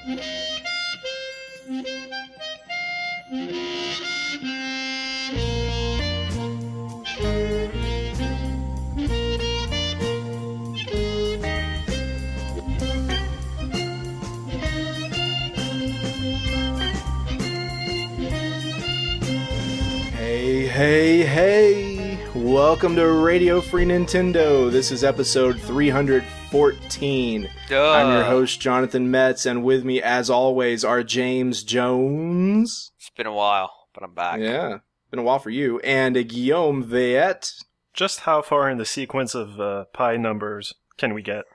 Hey, welcome to Radio Free Nintendo. This is episode 314. I'm your host, Jonathan Metz, and with me, as always, are James Jones. It's been a while, but I'm back. Yeah, been a while for you. And Guillaume Veillette. Just how far in the sequence of pi numbers can we get?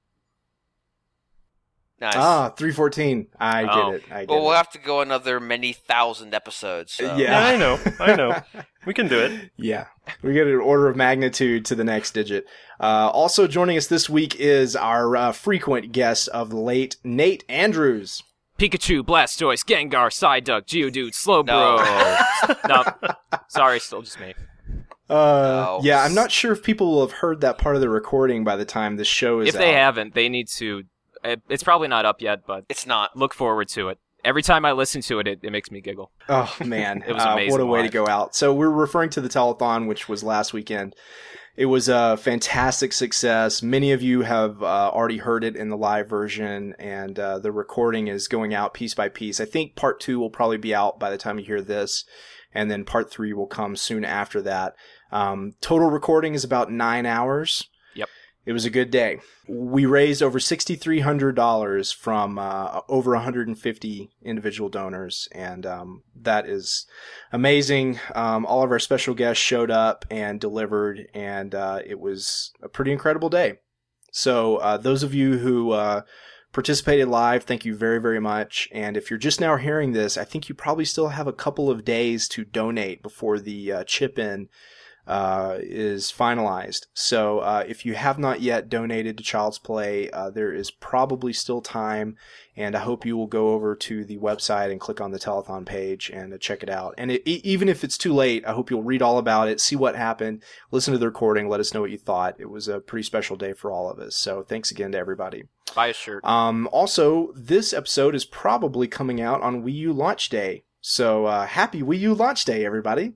Nice. 314. I get it. We'll have to go another many thousand episodes. So. Yeah, I know. We can do it. Yeah, we get an order of magnitude to the next digit. Also joining us this week is our frequent guest of late, Nate Andrews. Pikachu, Blastoise, Gengar, Psyduck, Geodude, Slowbro. No, sorry, still just me. Yeah, I'm not sure if people will have heard that part of the recording by the time this show is out. If they haven't, they need to. It's probably not up yet, but it's not. Look forward to it. Every time I listen to it, it makes me giggle. Oh, man. It was amazing. What a way to go out. So we're referring to the telethon, which was last weekend. It was a fantastic success. Many of you have already heard it in the live version, and the recording is going out piece by piece. I think part 2 will probably be out by the time you hear this, and then part 3 will come soon after that. Total recording is about 9 hours. Yep. It was a good day. We raised over $6,300 from over 150 individual donors, and that is amazing. All of our special guests showed up and delivered, and it was a pretty incredible day. So those of you who participated live, thank you very, very much. And if you're just now hearing this, I think you probably still have a couple of days to donate before the chip-in is finalized. So if you have not yet donated to Child's Play, there is probably still time, and I hope you will go over to the website and click on the telethon page and check it out. And even if it's too late, I hope you'll read all about it, see what happened, listen to the recording, let us know what you thought. It was a pretty special day for all of us. So thanks again to everybody. Buy a shirt. Also, this episode is probably coming out on Wii U launch day. So happy Wii U launch day, everybody.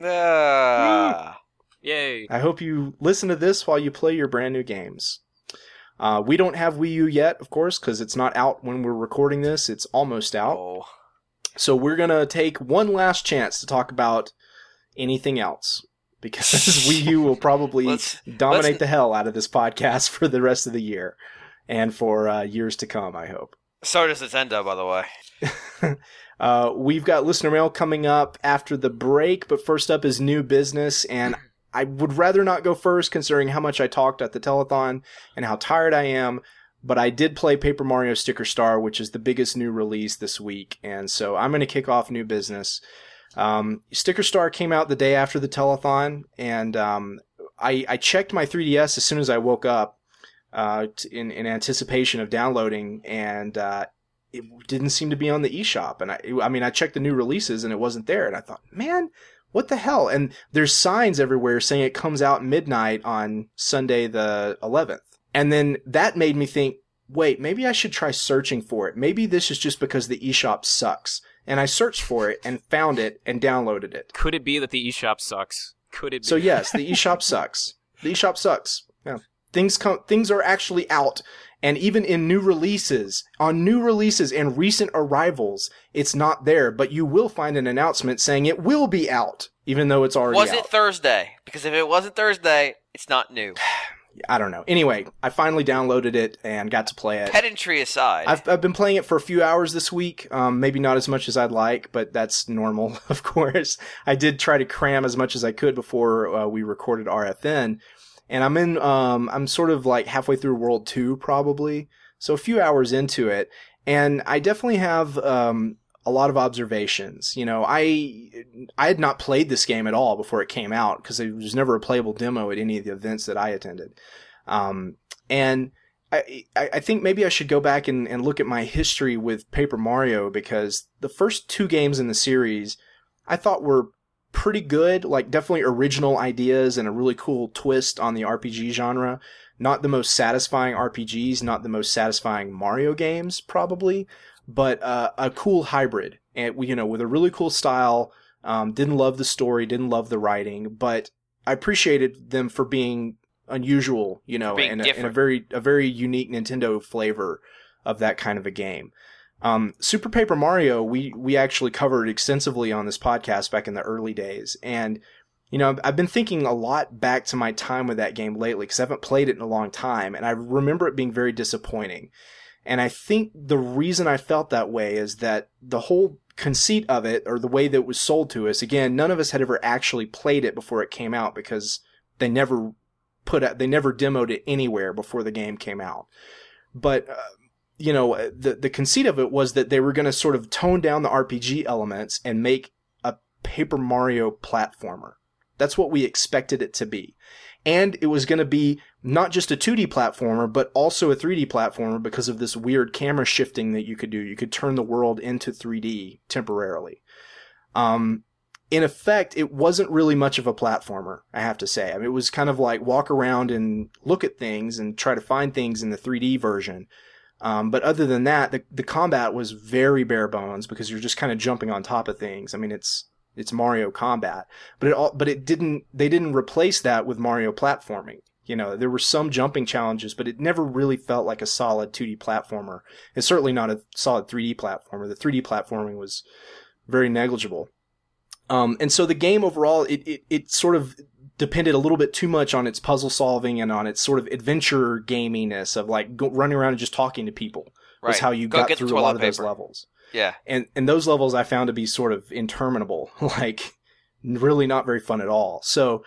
Yay. I hope you listen to this while you play your brand new games. We don't have Wii U yet, of course, because it's not out when we're recording this. It's almost out. Oh. So we're going to take one last chance to talk about anything else, because Wii U will probably dominate the hell out of this podcast for the rest of the year and for years to come, I hope. So does Nintendo, by the way. We've got listener mail coming up after the break, but first up is new business, and I would rather not go first considering how much I talked at the telethon and how tired I am, but I did play Paper Mario Sticker Star, which is the biggest new release this week, and so I'm going to kick off new business. Sticker Star came out the day after the telethon, and I checked my 3DS as soon as I woke up in anticipation of downloading, and it didn't seem to be on the eShop. And I checked the new releases and it wasn't there. And I thought, man, what the hell? And there's signs everywhere saying it comes out midnight on Sunday the 11th. And then that made me think, wait, maybe I should try searching for it. Maybe this is just because the eShop sucks. And I searched for it and found it and downloaded it. Could it be that the eShop sucks? Could it be? So yes, the eShop sucks. The eShop sucks. Yeah. Things are actually out. And even in new releases, and recent arrivals, it's not there. But you will find an announcement saying it will be out, even though it's already out. Was it Thursday? Because if it wasn't Thursday, it's not new. I don't know. Anyway, I finally downloaded it and got to play it. Pedantry aside. I've been playing it for a few hours this week. Maybe not as much as I'd like, but that's normal, of course. I did try to cram as much as I could before we recorded RFN. And I'm sort of like halfway through World 2 probably, so a few hours into it, and I definitely have a lot of observations. You know, I had not played this game at all before it came out because there was never a playable demo at any of the events that I attended, and I think maybe I should go back and look at my history with Paper Mario, because the first 2 games in the series I thought were pretty good, like definitely original ideas and a really cool twist on the RPG genre. Not the most satisfying RPGs, not the most satisfying Mario games, probably, but a cool hybrid, and with a really cool style. Didn't love the story, didn't love the writing, but I appreciated them for being unusual, and a very unique Nintendo flavor of that kind of a game. Super Paper Mario, we actually covered extensively on this podcast back in the early days, and I've been thinking a lot back to my time with that game lately because I haven't played it in a long time, and I remember it being very disappointing. And I think the reason I felt that way is that the whole conceit of it, or the way that it was sold to us, again, none of us had ever actually played it before it came out because they never demoed it anywhere before the game came out. But the conceit of it was that they were going to sort of tone down the RPG elements and make a Paper Mario platformer. That's what we expected it to be. And it was going to be not just a 2D platformer, but also a 3D platformer because of this weird camera shifting that you could do. You could turn the world into 3D temporarily. In effect, it wasn't really much of a platformer, I have to say. I mean, it was kind of like walk around and look at things and try to find things in the 3D version. But other than that, the combat was very bare bones because you're just kind of jumping on top of things. I mean, it's Mario combat, but they didn't replace that with Mario platforming. There were some jumping challenges, but it never really felt like a solid 2D platformer. It's certainly not a solid 3D platformer. The 3D platforming was very negligible. And so the game overall, it sort of depended a little bit too much on its puzzle solving and on its sort of adventure gaminess of like running around and just talking to people. Right. Was how you got through a lot of those levels. Yeah. And those levels I found to be sort of interminable, like really not very fun at all. So,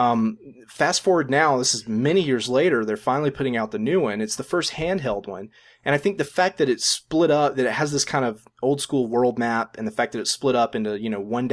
fast forward now, this is many years later, they're finally putting out the new one. It's the first handheld one. And I think the fact that it's split up, that it has this kind of old school world map, and the fact that it's split up into, 1-1,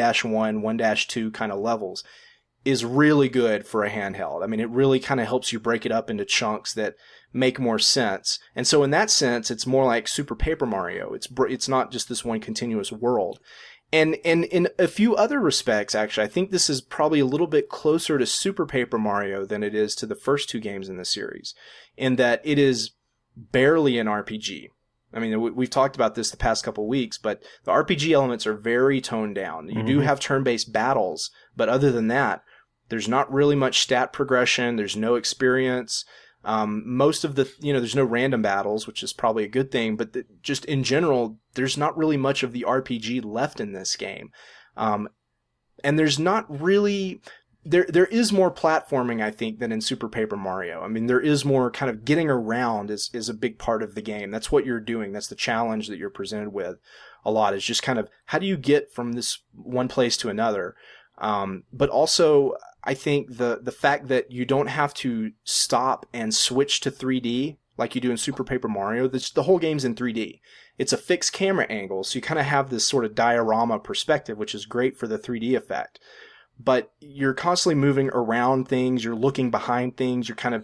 1-2 kind of levels is really good for a handheld. I mean, it really kind of helps you break it up into chunks that make more sense. And so in that sense, it's more like Super Paper Mario. It's not just this one continuous world. And in a few other respects, actually, I think this is probably a little bit closer to Super Paper Mario than it is to the first two games in the series, in that it is barely an RPG. I mean, we've talked about this the past couple weeks, but the RPG elements are very toned down. You do have turn-based battles, but other than that, there's not really much stat progression. There's no experience. Most of there's no random battles, which is probably a good thing, but just in general, there's not really much of the RPG left in this game. And there's not really, there is more platforming, I think, than in Super Paper Mario. I mean, there is more kind of getting around is a big part of the game. That's what you're doing. That's the challenge that you're presented with a lot, is just kind of, how do you get from this one place to another? But also, I think the fact that you don't have to stop and switch to 3D like you do in Super Paper Mario. The whole game's in 3D. It's a fixed camera angle, so you kind of have this sort of diorama perspective, which is great for the 3D effect. But you're constantly moving around things, you're looking behind things, you're kind of,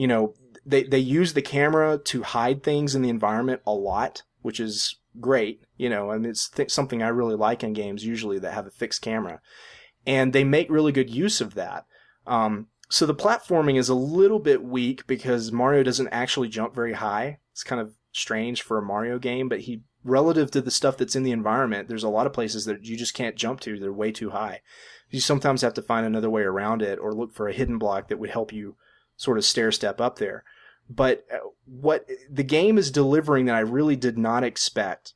they use the camera to hide things in the environment a lot, which is great. I mean, it's something I really like in games usually that have a fixed camera. And they make really good use of that. So the platforming is a little bit weak because Mario doesn't actually jump very high. It's kind of strange for a Mario game, but relative to the stuff that's in the environment, there's a lot of places that you just can't jump to. They're way too high. You sometimes have to find another way around it or look for a hidden block that would help you sort of stair step up there. But what the game is delivering that I really did not expect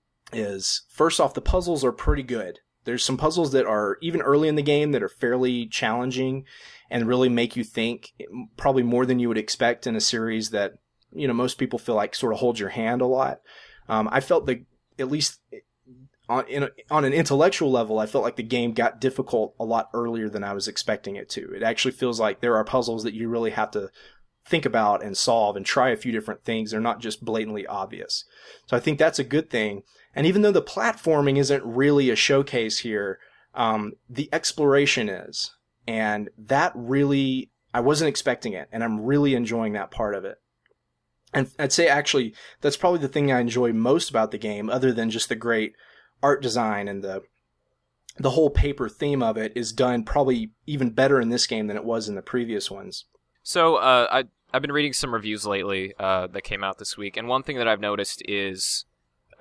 is, first off, the puzzles are pretty good. There's some puzzles that are even early in the game that are fairly challenging and really make you think, probably more than you would expect in a series that, most people feel like sort of holds your hand a lot. I felt that, at least on an intellectual level, I felt like the game got difficult a lot earlier than I was expecting it to. It actually feels like there are puzzles that you really have to think about and solve and try a few different things. They're not just blatantly obvious. So I think that's a good thing. And even though the platforming isn't really a showcase here, the exploration is. And that really, I wasn't expecting it, and I'm really enjoying that part of it. And I'd say actually, that's probably the thing I enjoy most about the game, other than just the great art design and the whole paper theme of it is done probably even better in this game than it was in the previous ones. So I've been reading some reviews lately that came out this week, and one thing that I've noticed is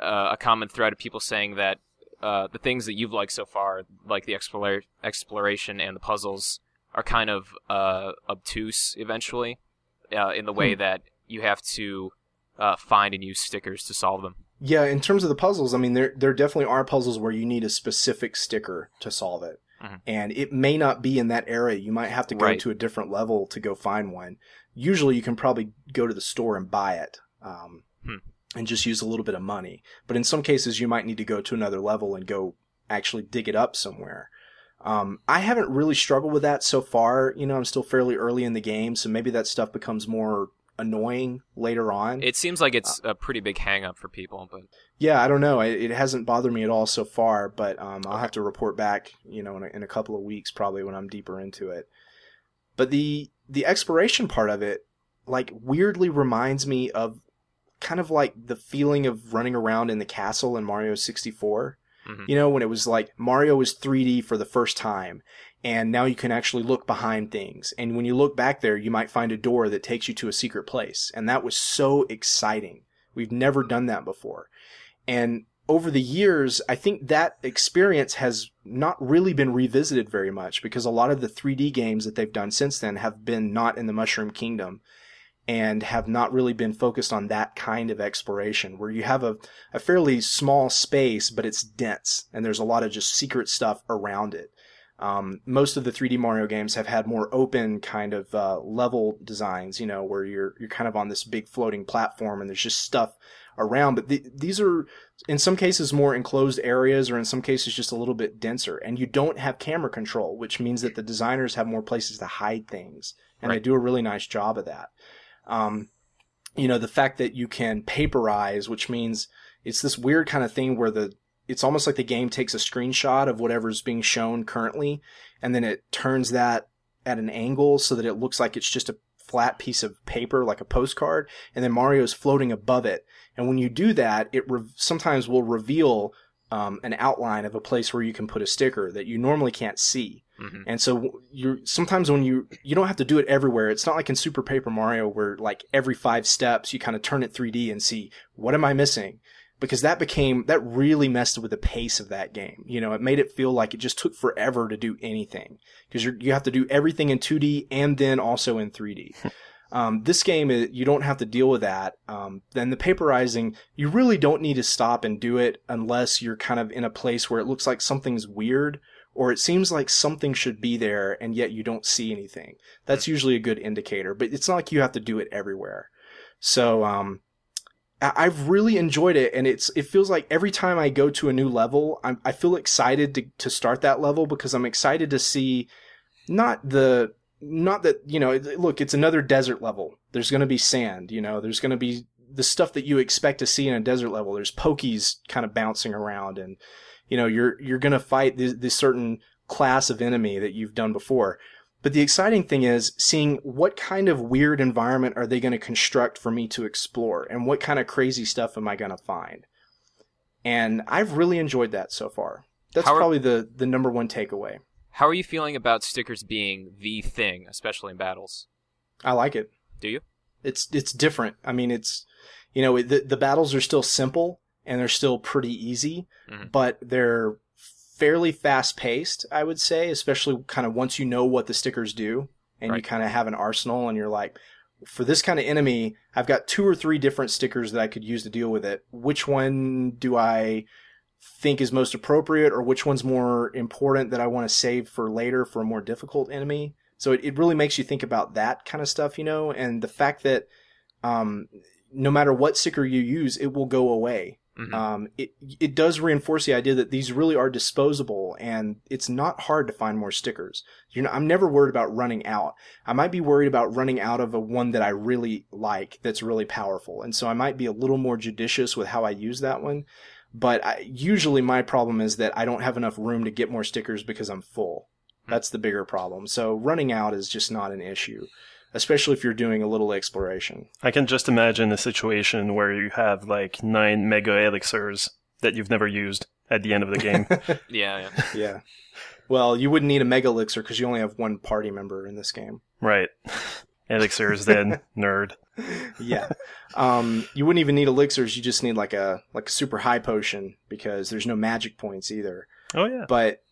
a common thread of people saying that the things that you've liked so far, like the exploration and the puzzles, are kind of obtuse eventually, in the way that you have to find and use stickers to solve them. Yeah, in terms of the puzzles, I mean, there definitely are puzzles where you need a specific sticker to solve it. Mm-hmm. And it may not be in that area. You might have to go to a different level to go find one. Usually you can probably go to the store and buy it and just use a little bit of money. But in some cases, you might need to go to another level and go actually dig it up somewhere. I haven't really struggled with that so far. You know, I'm still fairly early in the game, so maybe that stuff becomes more annoying later on. It seems like it's a pretty big hang-up for people, but yeah, I don't know. It hasn't bothered me at all so far, but I'll have to report back, you know, in a couple of weeks probably when I'm deeper into it. But the exploration part of it, like, weirdly reminds me of kind of like the feeling of running around in the castle in Mario 64. Mm-hmm. You know, when it was like Mario was 3D for the first time, and now you can actually look behind things. And when you look back there, you might find a door that takes you to a secret place. And that was so exciting. We've never done that before. And over the years, I think that experience has not really been revisited very much, because a lot of the 3D games that they've done since then have been not in the Mushroom Kingdom and have not really been focused on that kind of exploration, where you have a fairly small space, but it's dense and there's a lot of just secret stuff around it. Most of the 3D Mario games have had more open kind of level designs, you know, where you're kind of on this big floating platform and there's just stuff around. But these are, in some cases, more enclosed areas, or in some cases just a little bit denser. And you don't have camera control, which means that the designers have more places to hide things. And they do a really nice job of that. You know, the fact that you can paperize, which means it's this weird kind of thing where it's almost like the game takes a screenshot of whatever's being shown currently, and then it turns that at an angle so that it looks like it's just a flat piece of paper, like a postcard, and then Mario's floating above it. And when you do that, it sometimes will reveal an outline of a place where you can put a sticker that you normally can't see. Mm-hmm. And so sometimes when you don't have to do it everywhere. It's not like in Super Paper Mario where, like, every 5 steps you kind of turn it 3D and see, what am I missing? Because that really messed with the pace of that game. You know, it made it feel like it just took forever to do anything, because you have to do everything in 2D and then also in 3D. This game, you don't have to deal with that. Then the paperizing, you really don't need to stop and do it unless you're kind of in a place where it looks like something's weird, or it seems like something should be there and yet you don't see anything. That's usually a good indicator, but it's not like you have to do it everywhere. So, I've really enjoyed it, and it feels like every time I go to a new level, I feel excited to start that level, because I'm excited to see not that, you know, look, it's another desert level. There's going to be sand, you know, there's going to be the stuff that you expect to see in a desert level. There's pokies kind of bouncing around, and, you know, you're going to fight this certain class of enemy that you've done before. But the exciting thing is seeing what kind of weird environment are they going to construct for me to explore, and what kind of crazy stuff am I going to find. And I've really enjoyed that so far. That's probably the number one takeaway. How are you feeling about stickers being the thing, especially in battles? I like it. Do you? It's different. I mean, it's, you know, the battles are still simple and they're still pretty easy, but they're fairly fast-paced, I would say, especially kind of once you know what the stickers do, and you kind of have an arsenal, and you're like, for this kind of enemy, I've got 2 or 3 different stickers that I could use to deal with it. Which one do I think is most appropriate, or which one's more important that I want to save for later for a more difficult enemy? So it really makes you think about that kind of stuff, you know, and the fact that no matter what sticker you use, it will go away. Mm-hmm. It does reinforce the idea that these really are disposable, and it's not hard to find more stickers. I'm never worried about running out. I might be worried about running out of one that I really like, that's really powerful, and so I might be a little more judicious with how I use that one. But usually my problem is that I don't have enough room to get more stickers because I'm full. That's the bigger problem. So running out is just not an issue, especially if you're doing a little exploration. I can just imagine a situation where you have like 9 mega elixirs that you've never used at the end of the game. Yeah. Well, you wouldn't need a mega elixir because you only have one party member in this game. Right. Elixirs then, nerd. Yeah. You wouldn't even need elixirs. You just need like a super high potion because there's no magic points either. Oh yeah. But,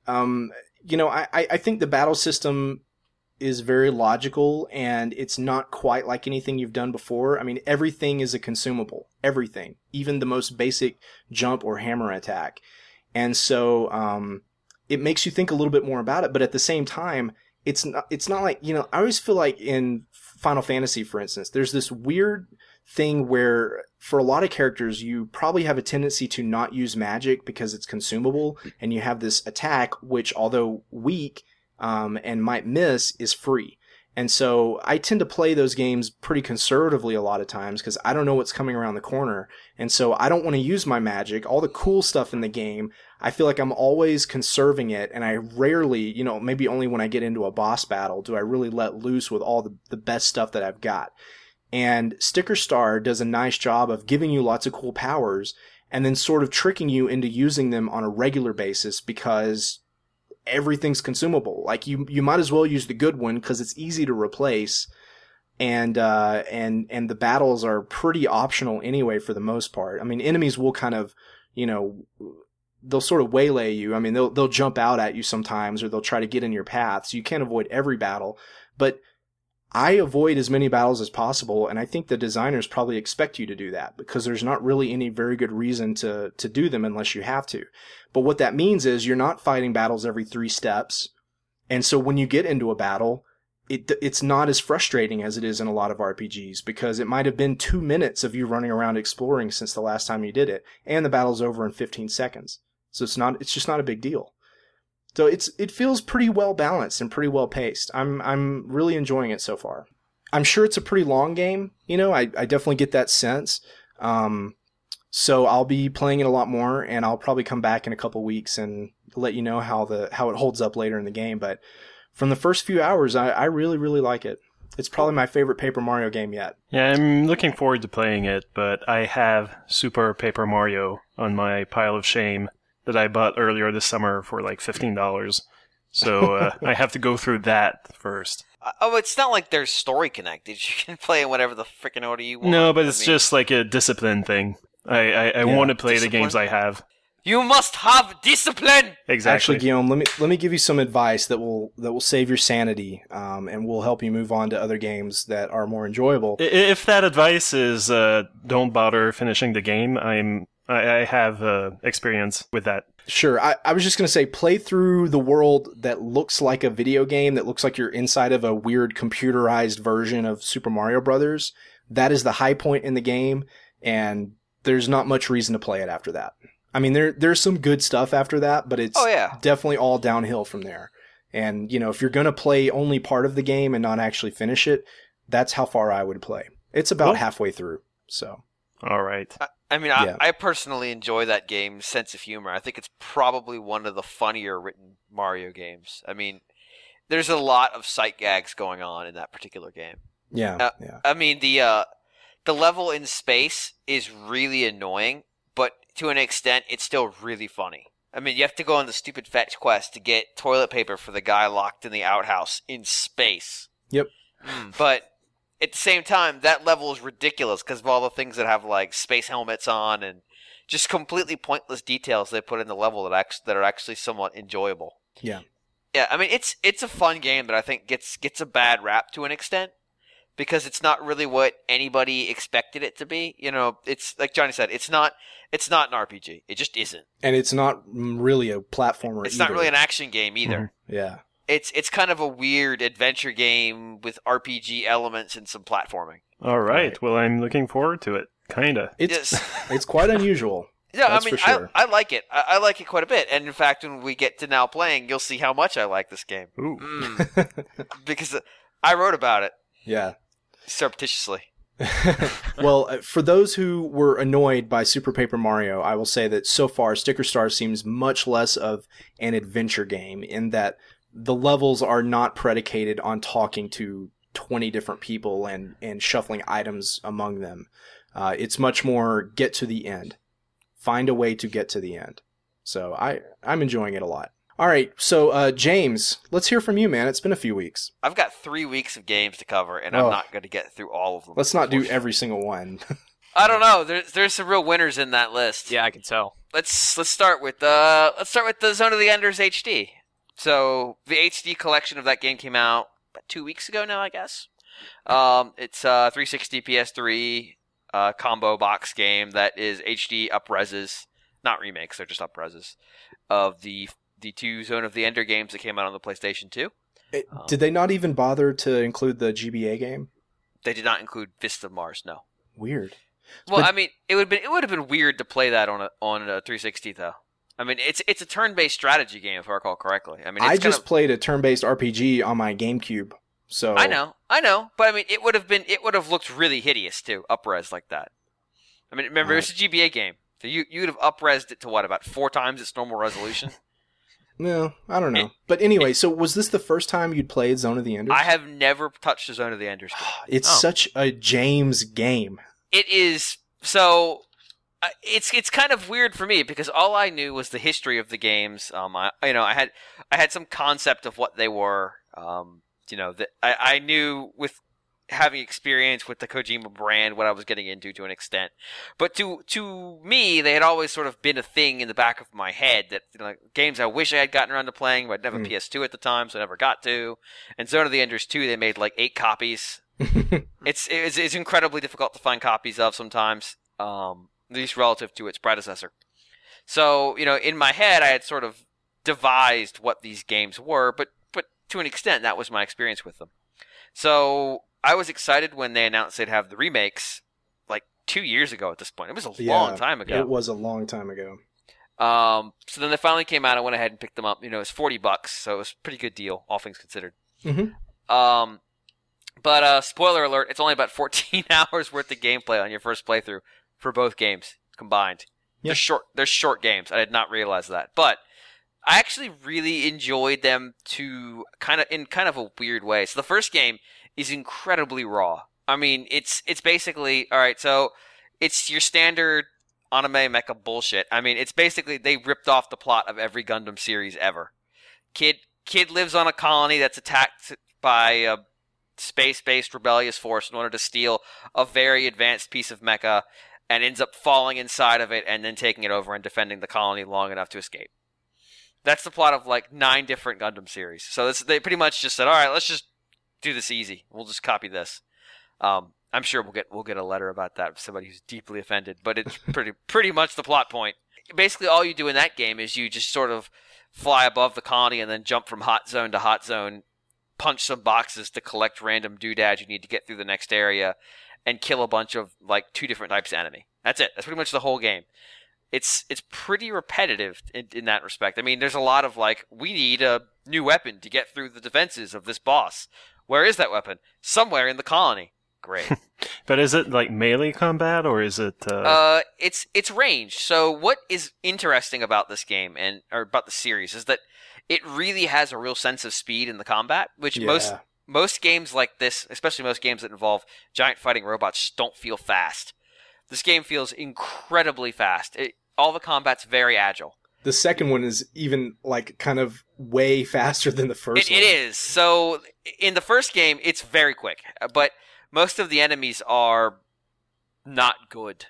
I think the battle system is very logical and it's not quite like anything you've done before. I mean, everything is a consumable. Everything. Even the most basic jump or hammer attack. And so, it makes you think a little bit more about it, but at the same time, it's not like, I always feel like in Final Fantasy, for instance, there's this weird thing where for a lot of characters, you probably have a tendency to not use magic because it's consumable, and you have this attack, which although weak, and might miss, is free. And so I tend to play those games pretty conservatively a lot of times because I don't know what's coming around the corner. And so I don't want to use my magic. All the cool stuff in the game, I feel like I'm always conserving it. And I rarely, maybe only when I get into a boss battle do I really let loose with all the best stuff that I've got. And Sticker Star does a nice job of giving you lots of cool powers and then sort of tricking you into using them on a regular basis because everything's consumable. Like you might as well use the good one because it's easy to replace, and the battles are pretty optional anyway for the most part. I mean, enemies will kind of, they'll sort of waylay you. I mean, they'll jump out at you sometimes, or they'll try to get in your path. So you can't avoid every battle, but I avoid as many battles as possible, and I think the designers probably expect you to do that because there's not really any very good reason to do them unless you have to. But what that means is you're not fighting battles every 3 steps, and so when you get into a battle, it's not as frustrating as it is in a lot of RPGs because it might have been 2 minutes of you running around exploring since the last time you did it, and the battle's over in 15 seconds. So it's just not a big deal. So it feels pretty well balanced and pretty well paced. I'm really enjoying it so far. I'm sure it's a pretty long game. I definitely get that sense. So I'll be playing it a lot more, and I'll probably come back in a couple weeks and let you know how it holds up later in the game. But from the first few hours, I really, really like it. It's probably my favorite Paper Mario game yet. Yeah, I'm looking forward to playing it, but I have Super Paper Mario on my pile of shame that I bought earlier this summer for like $15. So I have to go through that first. It's not like there's story connected. You can play in whatever the freaking order you want. No, but it's just like a discipline thing. I want to play the games I have. You must have discipline! Exactly. Actually, Guillaume, let me give you some advice that will save your sanity, and will help you move on to other games that are more enjoyable. If that advice is don't bother finishing the game, I have experience with that. Sure. I was just going to say, play through the world that looks like a video game, that looks like you're inside of a weird computerized version of Super Mario Brothers. That is the high point in the game, and there's not much reason to play it after that. I mean, there's some good stuff after that, but it's definitely all downhill from there. And, if you're going to play only part of the game and not actually finish it, that's how far I would play. It's about halfway through, so. All right. I personally enjoy that game's sense of humor. I think it's probably one of the funnier written Mario games. I mean, there's a lot of sight gags going on in that particular game. Yeah. I mean, the level in space is really annoying, but to an extent, it's still really funny. I mean, you have to go on the stupid fetch quest to get toilet paper for the guy locked in the outhouse in space. Yep. But at the same time, that level is ridiculous because of all the things that have like space helmets on and just completely pointless details they put in the level that are actually somewhat enjoyable. Yeah. Yeah, I mean, it's a fun game that I think gets a bad rap to an extent because it's not really what anybody expected it to be. It's like Johnny said, it's not an RPG. It just isn't. And it's not really a platformer It's not really an action game either. Mm-hmm. Yeah. It's kind of a weird adventure game with RPG elements and some platforming. All right. Well, I'm looking forward to it. Kinda. It's quite unusual. Yeah, That's for sure. I like it. I like it quite a bit. And in fact, when we get to now playing, you'll see how much I like this game. Ooh. Because I wrote about it. Yeah. Surreptitiously. Well, for those who were annoyed by Super Paper Mario, I will say that so far Sticker Star seems much less of an adventure game in that the levels are not predicated on talking to 20 different people and shuffling items among them. It's much more get to the end. Find a way to get to the end. So I'm enjoying it a lot. All right, so James, let's hear from you, man. It's been a few weeks. I've got 3 weeks of games to cover, and Oh. I'm not going to get through all of them. Let's not do every single one. I don't know. There's some real winners in that list. Yeah, I can tell. Let's start with the Zone of the Enders HD. So the HD collection of that game came out about 2 weeks ago now, I guess. It's 360 PS3 combo box game that is HD upreses, not remakes. They're just upreses of the two Zone of the Ender games that came out on the PlayStation 2. Did they not even bother to include the GBA game? They did not include Fist of Mars. No. Weird. Well, But- I mean, it would have been weird to play that on a 360 though. I mean, it's a turn-based strategy game if I recall correctly. I mean, I it's just played a turn-based RPG on my GameCube, so I know, but I mean, it would have looked really hideous too, upres like that. I mean, remember it's a GBA game, so you would have upresed it to what, about 4 times its normal resolution. No, I don't know. But anyway, so was this the first time you'd played Zone of the Enders? I have never touched the Zone of the Enders game. It's Oh. such a James game. It is so. It's kind of weird for me because all I knew was the history of the games. I had some concept of what they were. That I knew with having experience with the Kojima brand what I was getting into to an extent. But to me, they had always sort of been a thing in the back of my head that games I wish I had gotten around to playing, but I didn't have a PS2 at the time, so I never got to. And Zone of the Enders 2, they made like 8 copies. It's incredibly difficult to find copies of sometimes, at least relative to its predecessor. So, in my head, I had sort of devised what these games were, but to an extent, that was my experience with them. So I was excited when they announced they'd have the remakes, like 2 years ago at this point. It was a long time ago. It was a long time ago. So then they finally came out. I went ahead and picked them up. It was $40, so it was a pretty good deal, all things considered. Mm-hmm. But spoiler alert, it's only about 14 hours worth of gameplay on your first playthrough for both games combined. Yeah. They're short games. I did not realize that. But I actually really enjoyed them in kind of a weird way. So the first game is incredibly raw. I mean, it's basically, all right, so it's your standard anime mecha bullshit. I mean, it's basically they ripped off the plot of every Gundam series ever. Kid lives on a colony that's attacked by a space-based rebellious force in order to steal a very advanced piece of mecha and ends up falling inside of it and then taking it over and defending the colony long enough to escape. That's the plot of like 9 different Gundam series. So they pretty much just said, all right, let's just do this easy. We'll just copy this. I'm sure we'll get a letter about that from somebody who's deeply offended, but it's pretty much the plot point. Basically, all you do in that game is you just sort of fly above the colony and then jump from hot zone to hot zone, punch some boxes to collect random doodads you need to get through the next area, and kill a bunch of like 2 different types of enemy. That's it. That's pretty much the whole game. It's pretty repetitive in that respect. I mean, there's a lot of like, we need a new weapon to get through the defenses of this boss. Where is that weapon? Somewhere in the colony. Great. But is it like melee combat or is it? It's ranged. So what is interesting about this game or about the series is that it really has a real sense of speed in the combat, which most games like this, especially most games that involve giant fighting robots, just don't feel fast. This game feels incredibly fast. All the combat's very agile. The second one is even like kind of way faster than the first one. It is. So in the first game, it's very quick, but most of the enemies are not good.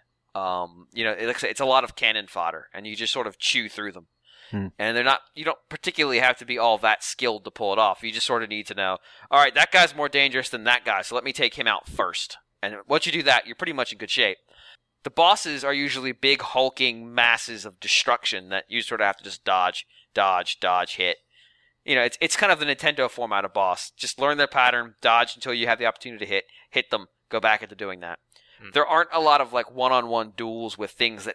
It's a lot of cannon fodder, and you just sort of chew through them. And you don't particularly have to be all that skilled to pull it off. You just sort of need to know, all right, that guy's more dangerous than that guy, so let me take him out first. And once you do that, you're pretty much in good shape. The bosses are usually big, hulking masses of destruction that you sort of have to just dodge, hit. It's kind of the Nintendo format of boss. Just learn their pattern, dodge until you have the opportunity to hit them, go back into doing that. There aren't a lot of like one-on-one duels with things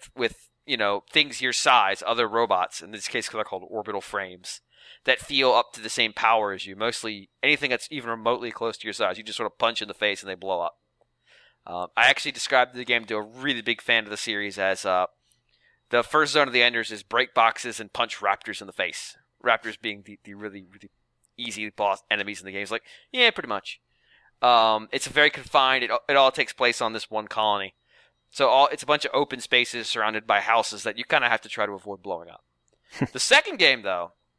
things your size, other robots, in this case they're called orbital frames, that feel up to the same power as you. Mostly anything that's even remotely close to your size, you just sort of punch in the face and they blow up. I actually described the game to a really big fan of the series as the first Zone of the Enders is break boxes and punch raptors in the face. Raptors being the really, really easy boss enemies in the game. It's like, yeah, pretty much. It's very confined. It all takes place on this one colony. So it's a bunch of open spaces surrounded by houses that you kind of have to try to avoid blowing up. The second game, though,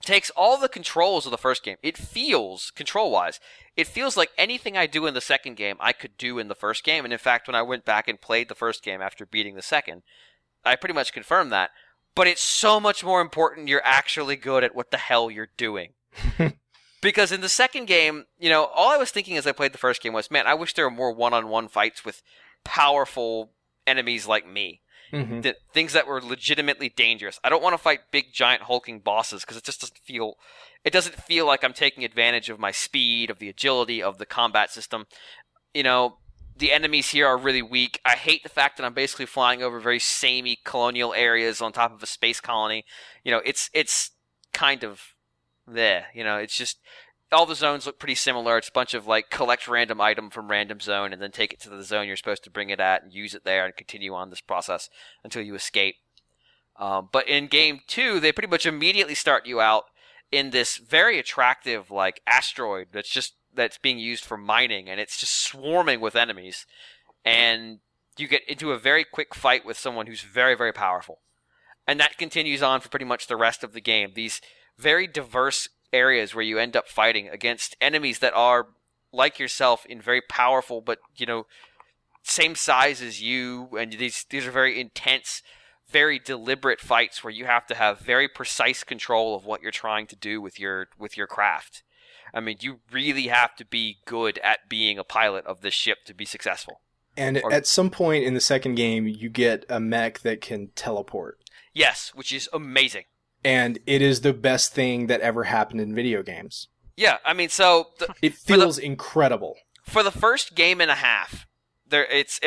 takes all the controls of the first game. It feels, control-wise, it feels like anything I do in the second game I could do in the first game. And in fact, when I went back and played the first game after beating the second, I pretty much confirmed that. But it's so much more important you're actually good at what the hell you're doing. Because in the second game, all I was thinking as I played the first game was, man, I wish there were more one-on-one fights with powerful enemies like me. Mm-hmm. Things that were legitimately dangerous. I don't want to fight big, giant, hulking bosses because it just doesn't feel like I'm taking advantage of my speed, of the agility, of the combat system. The enemies here are really weak. I hate the fact that I'm basically flying over very samey colonial areas on top of a space colony. It's kind of there. It's just all the zones look pretty similar. It's a bunch of collect random item from random zone and then take it to the zone you're supposed to bring it at and use it there and continue on this process until you escape. But in game 2, they pretty much immediately start you out in this very attractive asteroid that's being used for mining, and it's just swarming with enemies. And you get into a very quick fight with someone who's very, very powerful. And that continues on for pretty much the rest of the game. These very diverse areas where you end up fighting against enemies that are like yourself in very powerful but same size as you, and these are very intense, very deliberate fights where you have to have very precise control of what you're trying to do with your craft. I mean, you really have to be good at being a pilot of this ship to be successful. And at some point in the second game, you get a mech that can teleport. Yes, which is amazing. And it is the best thing that ever happened in video games. Yeah, I mean, so it feels incredible. For the first game and a half, to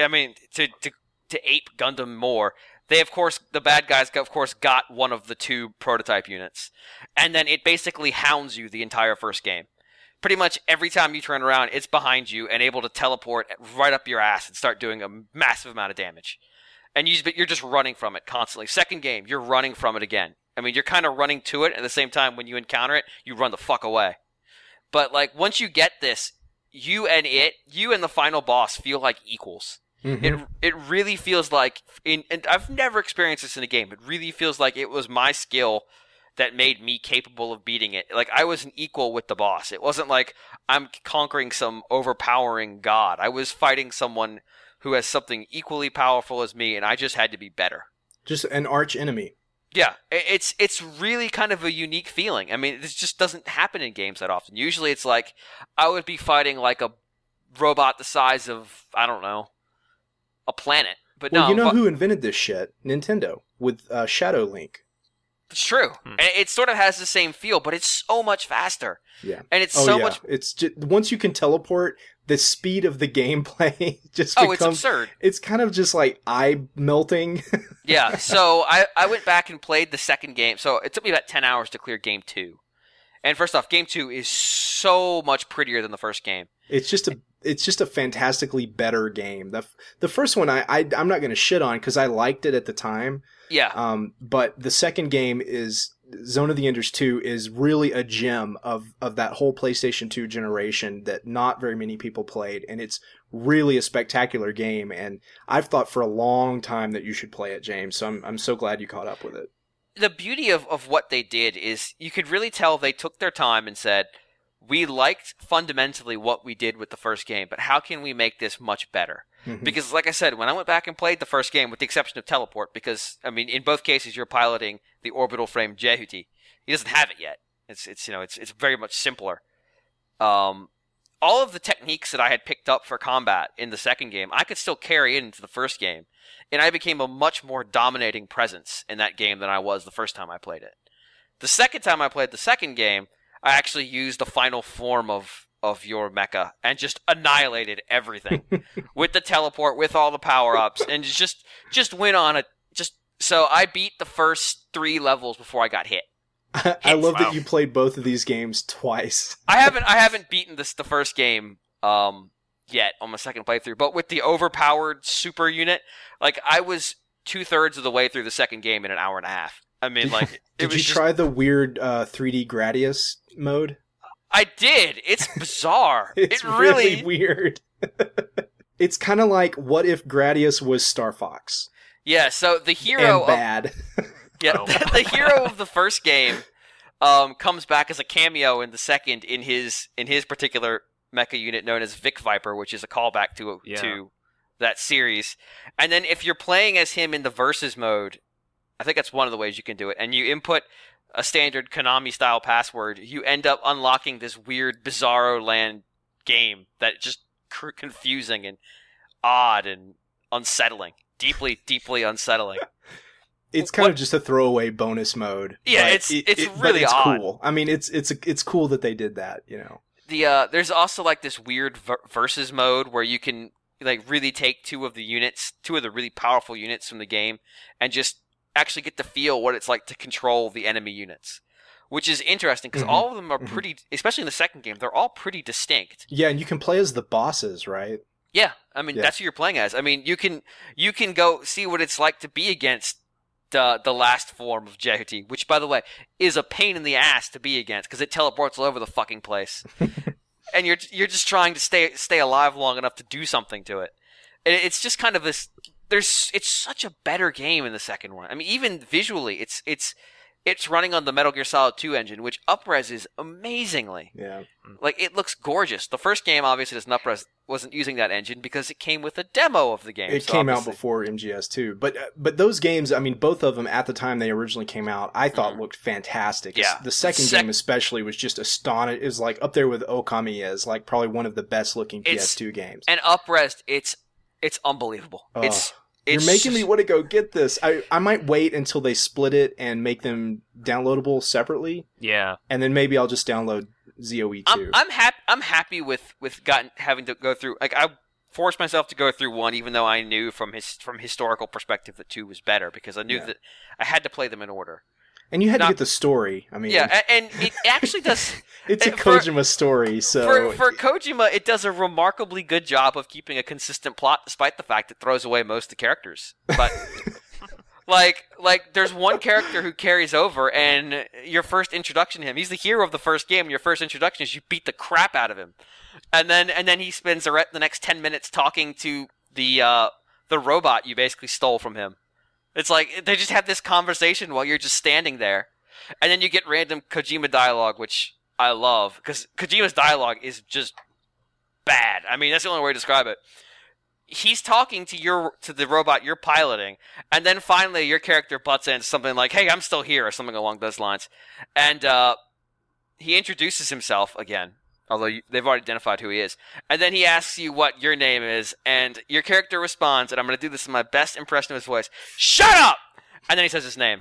ape Gundam more, the bad guys got one of the 2 prototype units, and then it basically hounds you the entire first game. Pretty much every time you turn around, it's behind you and able to teleport right up your ass and start doing a massive amount of damage. And you're just running from it constantly. Second game, you're running from it again. I mean, you're kind of running to it, at the same time, when you encounter it, you run the fuck away. But, once you get this, you and the final boss feel like equals. Mm-hmm. It really feels like, and I've never experienced this in a game, it really feels like it was my skill that made me capable of beating it. I was an equal with the boss. It wasn't like I'm conquering some overpowering god. I was fighting someone who has something equally powerful as me, and I just had to be better. Just an arch enemy. Yeah, it's really kind of a unique feeling. I mean, this just doesn't happen in games that often. Usually it's I would be fighting a robot the size of, I don't know, a planet. But well, no, who invented this shit? Nintendo, with Shadow Link. It's true. And it sort of has the same feel, but it's so much faster. Yeah. And it's much... It's just, once you can teleport, the speed of the gameplay just becomes... it's absurd. It's kind of just eye-melting. Yeah, so I went back and played the second game. So it took me about 10 hours to clear Game 2. And first off, Game 2 is so much prettier than the first game. It's just a fantastically better game. The first one I'm not going to shit on because I liked it at the time. Yeah. But the second game is Zone of the Enders 2 is really a gem of that whole PlayStation 2 generation that not very many people played, and it's really a spectacular game. And I've thought for a long time that you should play it, James. So I'm so glad you caught up with it. The beauty of what they did is you could really tell they took their time and said, we liked fundamentally what we did with the first game, but how can we make this much better? Mm-hmm. Because, like I said, when I went back and played the first game, with the exception of Teleport, because, I mean, in both cases you're piloting the orbital frame Jehuti. He doesn't have it yet. It's very much simpler. All of the techniques that I had picked up for combat in the second game, I could still carry into the first game, and I became a much more dominating presence in that game than I was the first time I played it. The second time I played the second game, I actually used the final form of your mecha and just annihilated everything with the teleport, with all the power-ups, and just went on it. So I beat the first 3 levels before I got hit. I love that you played both of these games twice. I haven't beaten the first game yet on my second playthrough, but with the overpowered super unit, I was 2/3 of the way through the second game in an hour and a half. I mean, did you try the weird 3D Gradius mode? I did. It's bizarre. It's really weird. It's kind of like, what if Gradius was Star Fox? Yeah, so the hero and bad. The hero of the first game comes back as a cameo in the second in his particular mecha unit known as Vic Viper, which is a callback to that series. And then if you're playing as him in the versus mode, I think that's one of the ways you can do it, and you input a standard Konami-style password, you end up unlocking this weird Bizarro Land game that just confusing and odd and unsettling. Deeply, deeply unsettling. It's kind of just a throwaway bonus mode. Yeah, it's really odd. Cool. I mean, it's cool that they did that, you know. There's also like this weird versus mode where you can like really take two of the really powerful units from the game and just actually get to feel what it's like to control the enemy units, which is interesting because all of them are pretty, especially in the second game, they're all pretty distinct. Yeah, and you can play as the bosses, right? Yeah, I mean that's who you're playing as. I mean you can go see what it's like to be against the last form of Jehuti, which by the way is a pain in the ass to be against because it teleports all over the fucking place, and you're just trying to stay alive long enough to do something to it. And it's just kind of this. It's such a better game in the second one. I mean, even visually, it's running on the Metal Gear Solid 2 engine, which upreses amazingly. Yeah, like it looks gorgeous. The first game obviously wasn't using that engine because it came with a demo of the game. It came out before MGS2, but those games, I mean, both of them at the time they originally came out, I thought looked fantastic. Yeah, the second game especially was just astonishing. It was like up there with Okami as like probably one of the best looking PS2 games. And upres, it's unbelievable. You're making me want to go get this. I might wait until they split it and make them downloadable separately. Yeah. And then maybe I'll just download ZOE 2. I'm happy with having to go through, like I forced myself to go through 1 even though I knew from historical perspective that 2 was better because I knew that I had to play them in order. And you had to get the story. I mean, yeah, and it actually does. It's a Kojima story, so for Kojima, it does a remarkably good job of keeping a consistent plot, despite the fact it throws away most of the characters. But like there's one character who carries over, and your first introduction to him, he's the hero of the first game. And your first introduction is you beat the crap out of him, and then he spends the next 10 minutes talking to the robot you basically stole from him. It's like they just have this conversation while you're just standing there. And then you get random Kojima dialogue, which I love, because Kojima's dialogue is just bad. I mean, that's the only way to describe it. He's talking to the robot you're piloting, and then finally your character butts in something like, "Hey, I'm still here," or something along those lines. And he introduces himself again, although they've already identified who he is. And then he asks you what your name is, and your character responds, and I'm going to do this in my best impression of his voice, "Shut up!" And then he says his name.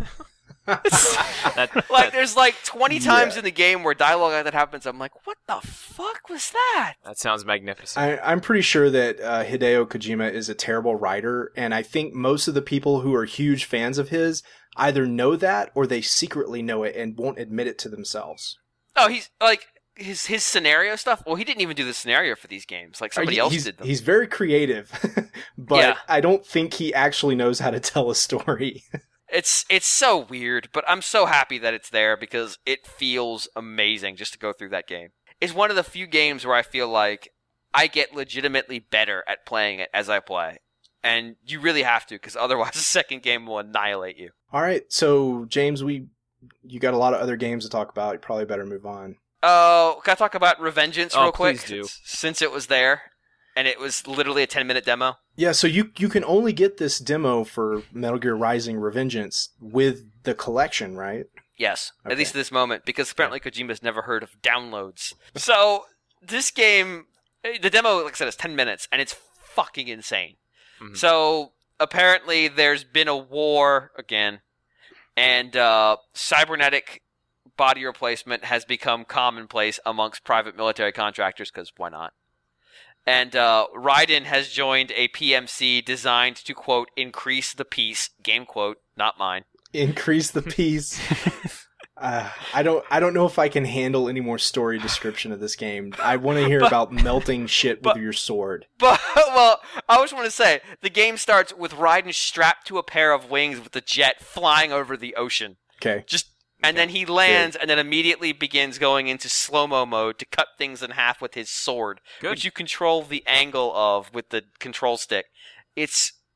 There's like 20 times in the game where dialogue like that happens. I'm like, what the fuck was that? That sounds magnificent. I'm pretty sure that Hideo Kojima is a terrible writer, and I think most of the people who are huge fans of his either know that or they secretly know it and won't admit it to themselves. Oh, he's like his scenario stuff. Well, he didn't even do the scenario for these games. Like somebody else did them. He's very creative, but I don't think he actually knows how to tell a story. It's so weird, but I'm so happy that it's there because it feels amazing just to go through that game. It's one of the few games where I feel like I get legitimately better at playing it as I play. And you really have to, because otherwise the second game will annihilate you. All right, so James, you got a lot of other games to talk about. You probably better move on. Oh, can I talk about Revengeance real quick? Please do. Since it was there, and it was literally a 10-minute demo. Yeah, so you can only get this demo for Metal Gear Rising: Revengeance with the collection, right? Yes, at least at this moment, because apparently Kojima's never heard of downloads. So this game, the demo, like I said, is 10 minutes, and it's fucking insane. Mm-hmm. So apparently there's been a war again, and cybernetic body replacement has become commonplace amongst private military contractors, because why not? And Raiden has joined a PMC designed to, quote, increase the peace, game quote, not mine. Increase the peace. I don't know if I can handle any more story description of this game. I want to hear about melting shit with your sword. But, well, I just want to say, the game starts with Raiden strapped to a pair of wings with a jet flying over the ocean. Okay. And then he lands and then immediately begins going into slow-mo mode to cut things in half with his sword, which you control the angle of with the control stick. It's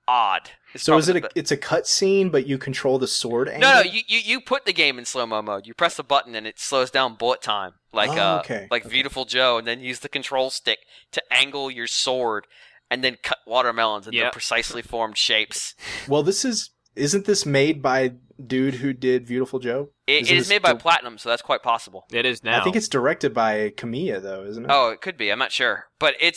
odd. So is it it's a cutscene, but you control the sword angle? No, you put the game in slow-mo mode. You press a button and it slows down bullet time, like Beautiful Joe, and then use the control stick to angle your sword and then cut watermelons into precisely formed shapes. Well, isn't this made by dude who did Beautiful Joe? It is made by Platinum, so that's quite possible. It is now. I think it's directed by Kamiya, though, isn't it? Oh, it could be. I'm not sure, but it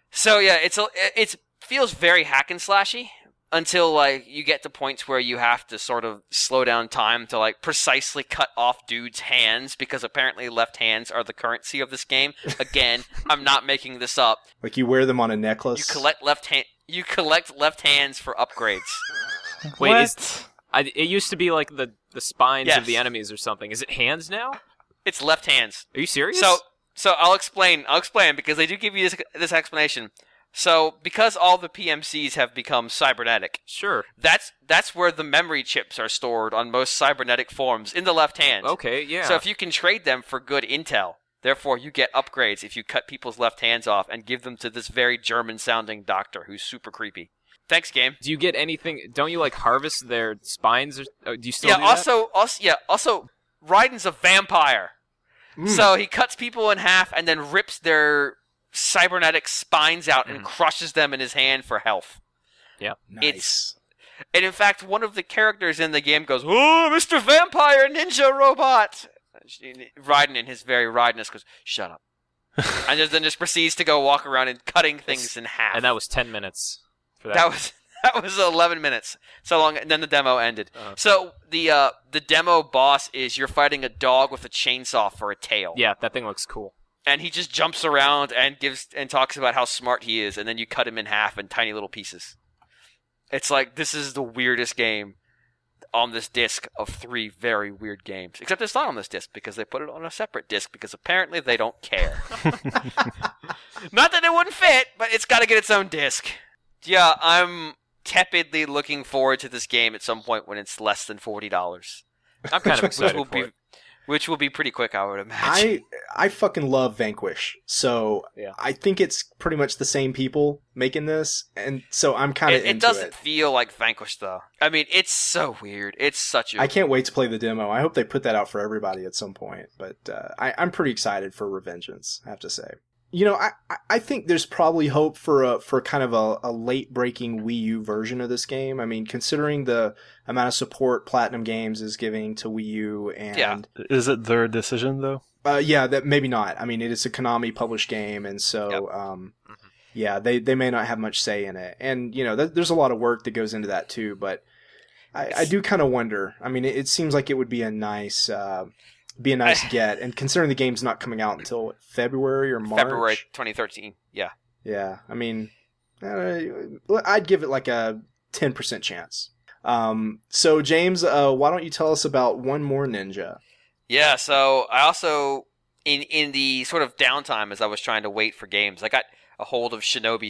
feels very hack and slashy until like you get to points where you have to sort of slow down time to like precisely cut off dudes' hands because apparently left hands are the currency of this game. Again, I'm not making this up. Like you wear them on a necklace. You collect left hands for upgrades. Wait, it used to be like the spines of the enemies or something. Is it hands now? It's left hands. Are you serious? So I'll explain because they do give you this explanation. So because all the PMCs have become cybernetic, sure, that's where the memory chips are stored on most cybernetic forms in the left hand. Okay, yeah. So if you can trade them for good intel, therefore you get upgrades if you cut people's left hands off and give them to this very German-sounding doctor who's super creepy. Thanks, game. Do you get anything? Don't you like harvest their spines? Or do you still? Do that? Also, Raiden's a vampire, so he cuts people in half and then rips their cybernetic spines out and crushes them in his hand for health. Yeah, nice. And in fact, one of the characters in the game goes, "Oh, Mr. Vampire Ninja Robot!" Raiden, in his very Raideness, goes, "Shut up," and then just proceeds to go walk around and cutting things in half. And that was 10 minutes. That was 11 minutes. So long, and then the demo ended. So the demo boss is you're fighting a dog with a chainsaw for a tail. Yeah, that thing looks cool. And he just jumps around and talks about how smart he is, and then you cut him in half in tiny little pieces. It's like, this is the weirdest game on this disc of 3 very weird games. Except it's not on this disc because they put it on a separate disc because apparently they don't care. Not that it wouldn't fit, but it's got to get its own disc. Yeah, I'm tepidly looking forward to this game at some point when it's less than $40. I'm kind of excited for it. Which will be pretty quick, I would imagine. I fucking love Vanquish, so I think it's pretty much the same people making this, and so I'm kind of into it. It doesn't feel like Vanquish, though. I mean, it's so weird. It's such a... I can't wait to play the demo. I hope they put that out for everybody at some point, but I'm pretty excited for Revengeance, I have to say. You know, I think there's probably hope for kind of a late-breaking Wii U version of this game. I mean, considering the amount of support Platinum Games is giving to Wii U, and is it their decision though? That maybe not. I mean, it is a Konami-published game, and so they may not have much say in it. And you know, there's a lot of work that goes into that too. But I do kind of wonder. I mean, it seems like it would be a nice. Get, and considering the game's not coming out until February or March. February 2013, yeah. Yeah, I mean, I'd give it like a 10% chance. So, James, why don't you tell us about One More Ninja? Yeah, so I also, in the sort of downtime as I was trying to wait for games, I got a hold of Shinobi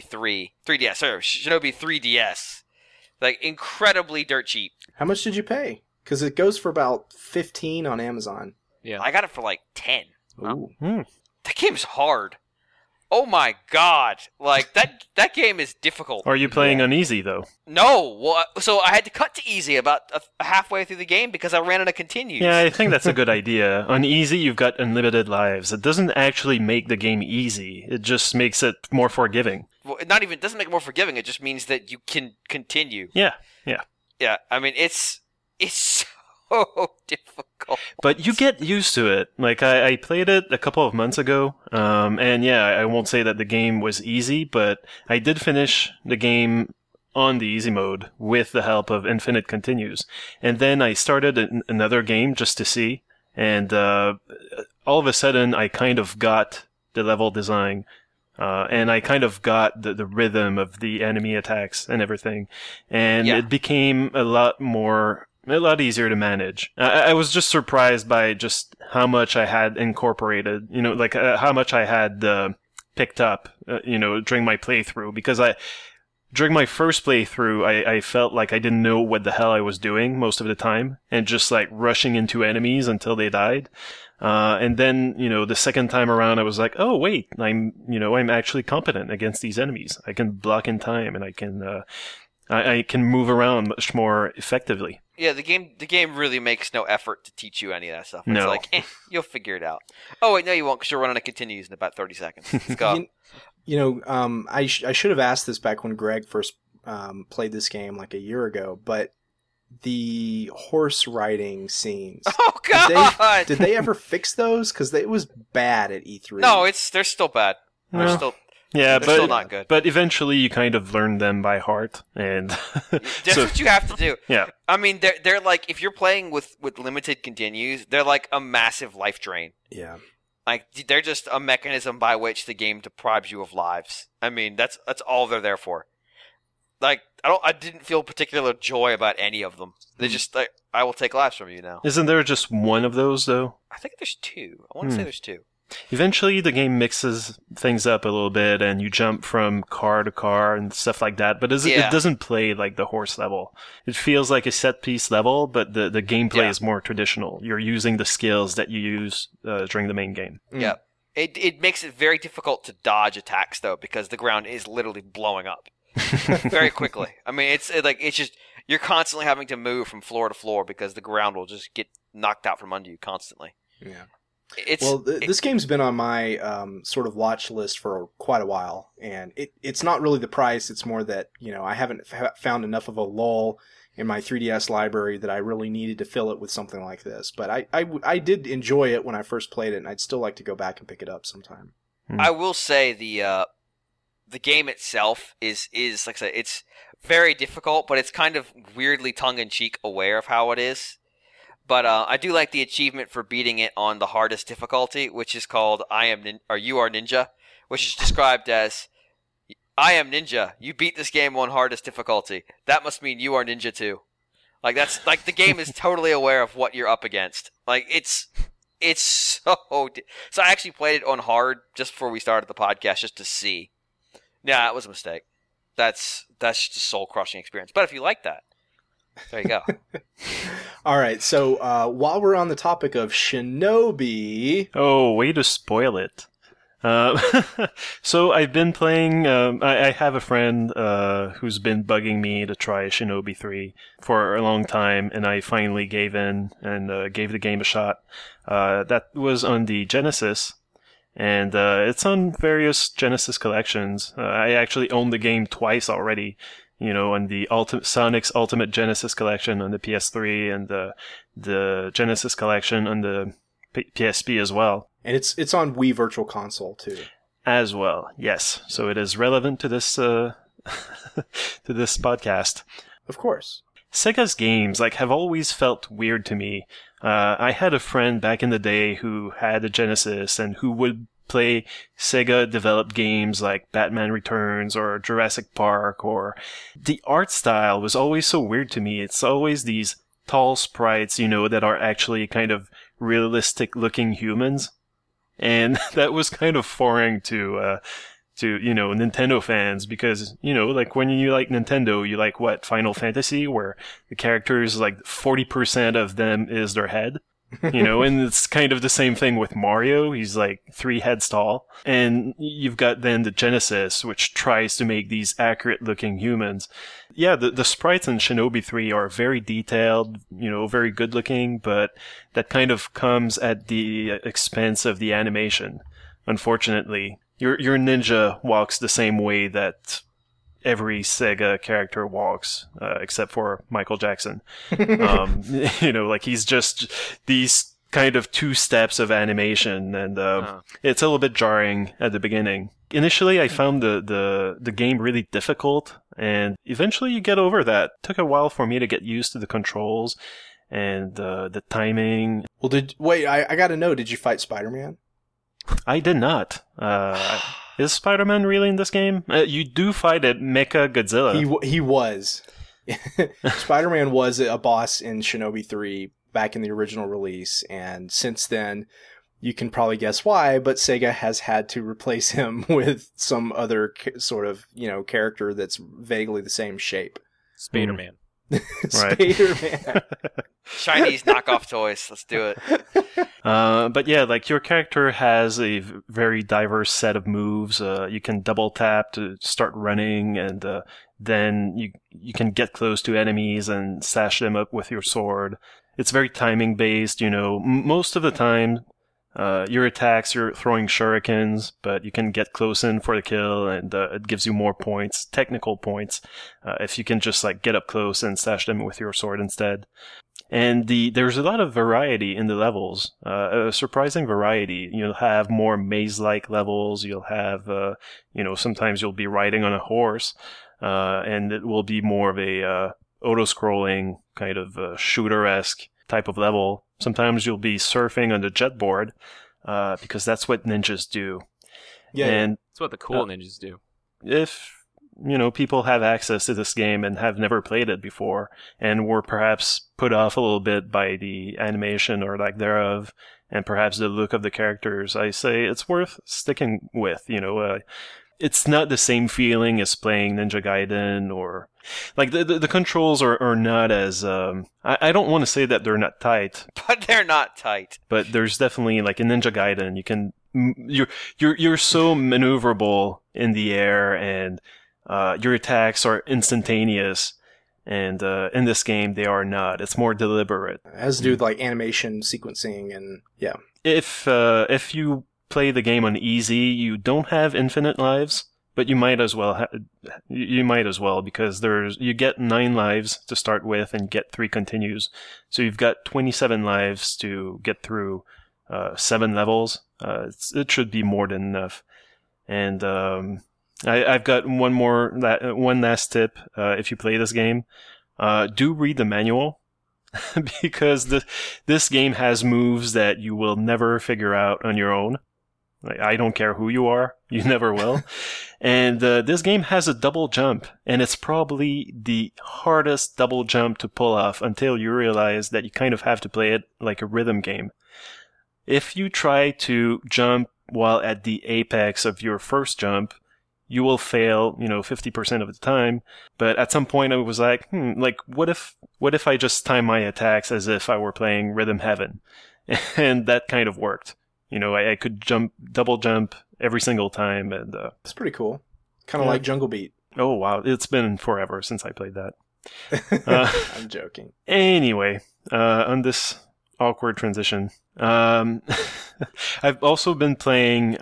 3DS. Like, incredibly dirt cheap. How much did you pay? Because it goes for about $15 on Amazon. Yeah, I got it for like 10. Ooh. That game's hard. Oh my god! Like that game is difficult. Are you playing on easy though? No. Well, so I had to cut to easy about halfway through the game because I ran out of continues. Yeah, I think that's a good idea. On easy, you've got unlimited lives. It doesn't actually make the game easy. It just makes it more forgiving. Well, it doesn't make it more forgiving. It just means that you can continue. Yeah. Yeah. I mean, it's so difficult. But you get used to it. Like, I played it a couple of months ago, and yeah, I won't say that the game was easy, but I did finish the game on the easy mode with the help of Infinite Continues. And then I started another game just to see, and all of a sudden I kind of got the level design, and I kind of got the rhythm of the enemy attacks and everything, and it became a lot easier to manage. I was just surprised by just how much I had incorporated, like how much I had picked up, during my playthrough. Because during my first playthrough, I felt like I didn't know what the hell I was doing most of the time, and just like rushing into enemies until they died. And then, the second time around, I was like, oh wait, I'm actually competent against these enemies. I can block in time, and I can I can move around much more effectively. Yeah, the game really makes no effort to teach you any of that stuff. It's No. like, you'll figure it out. Oh, wait, no, you won't, because you're running a continues in about 30 seconds. Let's go. I should have asked this back when Greg first played this game like a year ago, but the horse riding scenes. Oh, God! Did they ever fix those? Because it was bad at E3. No, they're still bad. They're No. still... Yeah, They're still not good. But eventually you kind of learn them by heart, and That's so, what you have to do. yeah. I mean, they're like, if you're playing with limited continues, they're like a massive life drain. Yeah. Like, they're just a mechanism by which the game deprives you of lives. I mean, that's all they're there for. Like, I didn't feel particular joy about any of them. They just like, I will take lives from you now. Isn't there just one of those though? I think there's two. I want to say there's two. Eventually the game mixes things up a little bit, and you jump from car to car and stuff like that, but it doesn't play like the horse level. It feels like a set-piece level, but the gameplay is more traditional. You're using the skills that you use during the main game. Yeah. It makes it very difficult to dodge attacks, though, because the ground is literally blowing up very quickly. I mean, it's just, you're constantly having to move from floor to floor because the ground will just get knocked out from under you constantly. Yeah. Well, this game's been on my sort of watch list for quite a while, and it's not really the price. It's more that, I haven't found enough of a lull in my 3DS library that I really needed to fill it with something like this. But I did enjoy it when I first played it, and I'd still like to go back and pick it up sometime. I will say the game itself is like I said, it's very difficult, but it's kind of weirdly tongue-in-cheek aware of how it is. But I do like the achievement for beating it on the hardest difficulty, which is called You Are Ninja, which is described as, I am Ninja. You beat this game on hardest difficulty. That must mean you are Ninja too. Like, that's like, the game is totally aware of what you're up against. Like, it's so I actually played it on hard just before we started the podcast just to see. Yeah, that was a mistake. That's just a soul-crushing experience. But if you like that, there you go. All right, so while we're on the topic of Shinobi... Oh, way to spoil it. So I've been playing... I have a friend who's been bugging me to try Shinobi 3 for a long time, and I finally gave in and gave the game a shot. That was on the Genesis, and it's on various Genesis collections. I actually own the game twice already. On the Sonic's Ultimate Genesis Collection on the PS3 and the Genesis Collection on the PSP as well. And it's on Wii Virtual Console too. As well, yes. So it is relevant to this to this podcast. Of course. Sega's games have always felt weird to me. I had a friend back in the day who had a Genesis and who would play Sega-developed games like Batman Returns or Jurassic Park, or the art style was always so weird to me. It's always these tall sprites, that are actually kind of realistic-looking humans, and that was kind of foreign to Nintendo fans, because when you like Nintendo, you like what, Final Fantasy, where the characters 40% of them is their head. And it's kind of the same thing with Mario. He's 3 heads tall. And you've got then the Genesis, which tries to make these accurate looking humans. Yeah, the sprites in Shinobi 3 are very detailed, very good looking, but that kind of comes at the expense of the animation. Unfortunately, your ninja walks the same way that every Sega character walks, except for Michael Jackson. He's just these kind of 2 steps of animation, and it's a little bit jarring at the beginning. Initially, I found the game really difficult, and eventually you get over that. It took a while for me to get used to the controls and the timing. Well, I gotta know, did you fight Spider-Man? I did not. Is Spider-Man really in this game? You do fight at Mecha Godzilla. He was. Spider-Man was a boss in Shinobi 3 back in the original release, and since then, you can probably guess why, but Sega has had to replace him with some other sort of, character that's vaguely the same shape. Spider-Man. Spider-Man. Chinese knockoff toys. Let's do it. But yeah, like your character has a very diverse set of moves. You can double tap to start running, and then you can get close to enemies and sash them up with your sword. It's very timing based. Most of the time, your attacks, you're throwing shurikens, but you can get close in for the kill, and it gives you more points, technical points, if you can just like get up close and sash them with your sword instead. And there's a lot of variety in the levels, a surprising variety. You'll have more maze-like levels. You'll have, sometimes you'll be riding on a horse, and it will be more of a auto-scrolling kind of shooter-esque type of level. Sometimes you'll be surfing on the jetboard, because that's what ninjas do. Yeah, and That's what the cool ninjas do. if people have access to this game and have never played it before and were perhaps put off a little bit by the animation or lack thereof and perhaps the look of the characters, I say it's worth sticking with. It's not the same feeling as playing Ninja Gaiden, or like the controls are not as I don't want to say that they're not tight, But they're not tight. but there's definitely, like in Ninja Gaiden, you're so maneuverable in the air, and your attacks are instantaneous, and in this game they are not. It's more deliberate. it has to do with like animation sequencing and yeah. If you play the game on easy, you don't have infinite lives, but you might as well. You might as well, because you get 9 lives to start with and get 3 continues, so you've got 27 lives to get through 7 levels. It should be more than enough. And I've got one last tip. If you play this game, do read the manual, because this game has moves that you will never figure out on your own. Like, I don't care who you are, you never will. And this game has a double jump, and it's probably the hardest double jump to pull off until you realize that you kind of have to play it like a rhythm game. If you try to jump while at the apex of your first jump, you will fail, 50% of the time. But at some point I was like, what if I just time my attacks as if I were playing Rhythm Heaven? And that kind of worked. I could double jump every single time, and It's pretty cool. Kind of like Jungle Beat. oh wow, it's been forever since I played that. I'm joking. Anyway, on this awkward transition, I've also been playing.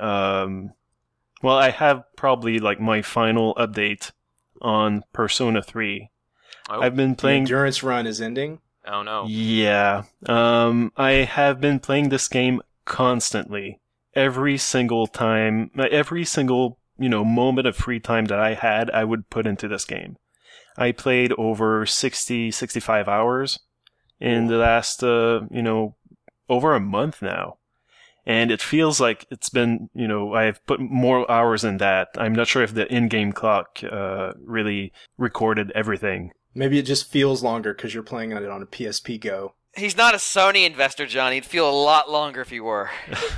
I have probably like my final update on Persona 3. Oh. I've been The playing. endurance run is ending. Oh no. Yeah. I have been playing this game constantly. Every single time, every single, moment of free time that I had, I would put into this game. I played over 65 hours in the last, over a month now. And it feels like it's been, I've put more hours in that. I'm not sure if the in-game clock really recorded everything. Maybe it just feels longer because you're playing it on a PSP Go. He's not a Sony investor, John. He'd feel a lot longer if he were.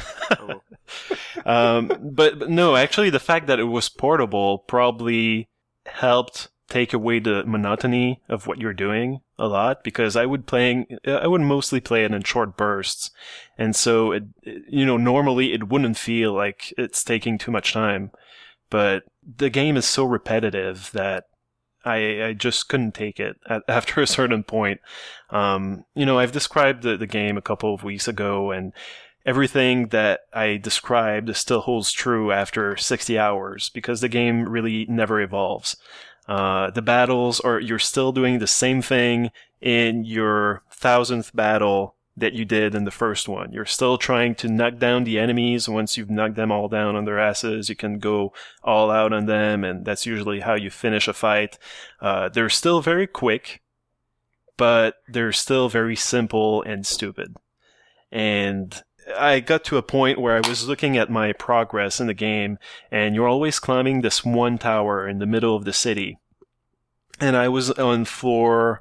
But no, actually the fact that it was portable probably helped take away the monotony of what you're doing a lot, because I would mostly play it in short bursts. And so normally it wouldn't feel like it's taking too much time, but the game is so repetitive that I just couldn't take it after a certain point. I've described the game a couple of weeks ago, and everything that I described still holds true after 60 hours, because the game really never evolves. The battles you're still doing the same thing in your 1000th battle that you did in the first one. You're still trying to knock down the enemies. Once you've knocked them all down on their asses, you can go all out on them, and that's usually how you finish a fight. They're still very quick, but they're still very simple and stupid. And I got to a point where I was looking at my progress in the game, and you're always climbing this one tower in the middle of the city. And I was on floor,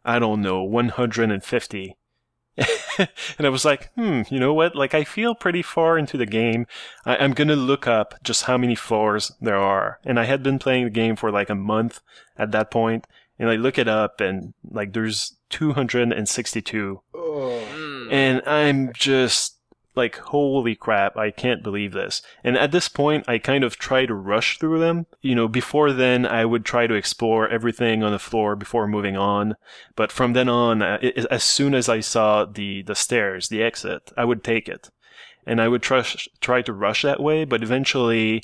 150. And I was like, you know what? Like, I feel pretty far into the game. I'm gonna look up just how many floors there are. And I had been playing the game for like a month at that point, And I look it up, and like there's 262, Oh. and I'm just like, holy crap, I can't believe this. And at this point, I kind of try to rush through them. Before then, I would try to explore everything on the floor before moving on. But from then on, as soon as I saw the stairs, the exit, I would take it. And I would try to rush that way, but eventually,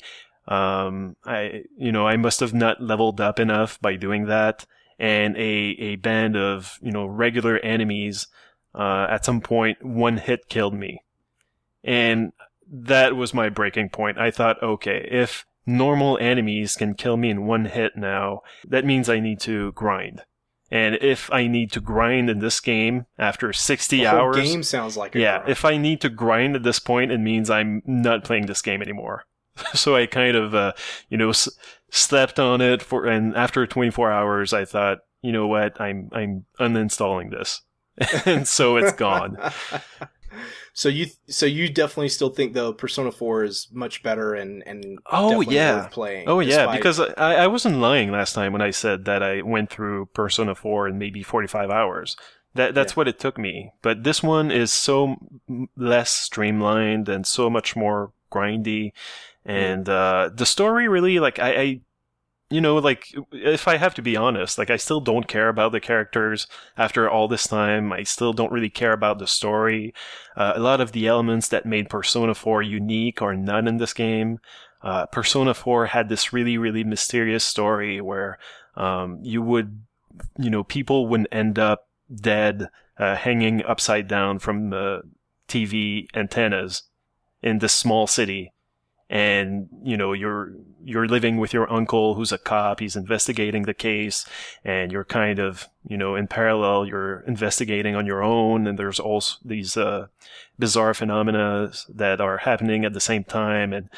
I must have not leveled up enough by doing that. And a band of, regular enemies, at some point, one hit killed me. And that was my breaking point. I thought, okay, if normal enemies can kill me in one hit now, that means I need to grind. And if I need to grind in this game after 60 The whole hours... game sounds like a grind. if I need to grind at this point, it means I'm not playing this game anymore. So I kind of, slept on it and after 24 hours, I thought, you know what, I'm uninstalling this. And so it's gone. So you definitely still think though Persona 4 is much better and definitely worth playing. Oh yeah, because I wasn't lying last time when I said that I went through Persona 4 in maybe 45 hours. That's what it took me. But this one is so less streamlined and so much more grindy, and the story really, like, if I have to be honest, like, I still don't care about the characters after all this time. I still don't really care about the story. A lot of the elements that made Persona 4 unique are not in this game. Persona 4 had this really, really mysterious story where people would end up dead, hanging upside down from the TV antennas in this small city. And, you're living with your uncle who's a cop. He's investigating the case, and you're kind of, in parallel, you're investigating on your own. And there's also these, bizarre phenomena that are happening at the same time. And,